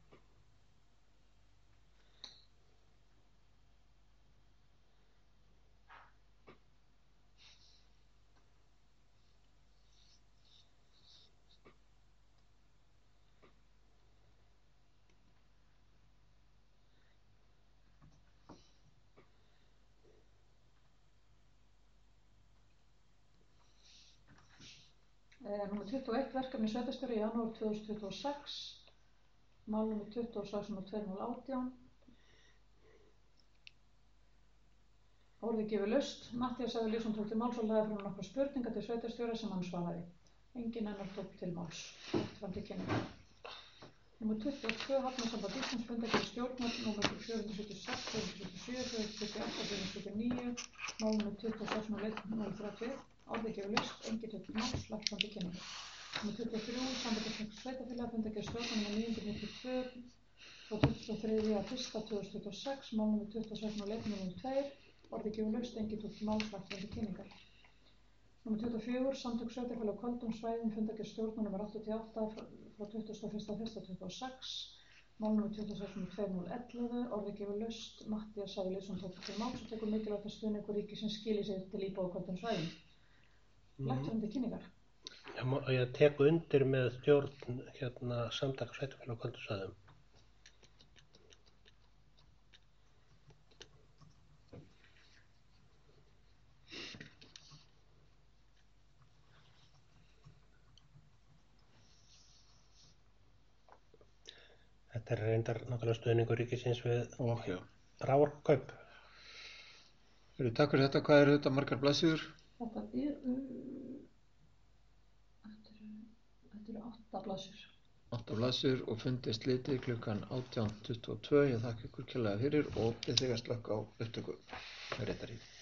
Númer tuttugu og eitt verkefni sveitarstjóra í janúar tvö þúsund tuttugu og sex, mál númer tuttugu og sex núll tvö núll átján. Orðið gefur laust. Matthías Eva Lýðsson tók til máls og lagði fram nokkrar spurningar til sveitarstjóra sem hann svaraði. Enginn annar tók til máls. Lagt fram til kynningar. Númer tuttugu og tvö Hafnasamband Íslands fundargerð stjórnar númer fjögur hundruð sjötíu og sex, fjögur hundruð sjötíu og sjö, fjögur hundruð sjötíu og átta, fjögur hundruð sjötíu og níu, mál númer tuttugu og sex núll eitt núll þrjátíu. Orðið gefur laust, enginn tók til máls, lagt fram til kynningar. Númer tuttugu og þrjú Samband íslenskra sveitarfélaga fundargerð stjórnar númer níu hundruð níutíu og tvö frá tuttugasta og þriðja fyrsta tvö þúsund tuttugu og sex, mál númer tuttugu og sex núll eitt núll núll tvö. Orðið gefur laust, enginn tók til máls, lagt fram til kynningar. Númer tuttugu og fjögur Samtök sveitarfélaga á köldum svæðum fundargerð stjórnar númer áttatíu og átta frá tuttugasta og fyrsta fyrsta tuttugu og sex, mál númer tuttugu og sex núll tvö núll ellefu. Orðið gefur laust, Matthías Eva Lýðsson tók til máls og tekur mikilvægt að stuðningur ríkisins skili sér til íbúa á köldum svæðum. Lagt fram til kynningar. Já, ég tek undir með stjórn hérna Samtaka sveitarfélaga á köldum svæðum. Þetta er reyndar náttúrulega stuðningur ríkisins við Okay. raforkukaup. Eru takk fyrir þetta. Hvað eru þetta margar blaðsíður? Þetta er, uh, þetta eru, þetta eru átta blaðsíður. átta blaðsíður og fundi slitið klukkan átján tuttugu og tvö. Ég þakka ykkur kærlega fyrir og bið þig að slökkva á upptöku. Réttarið.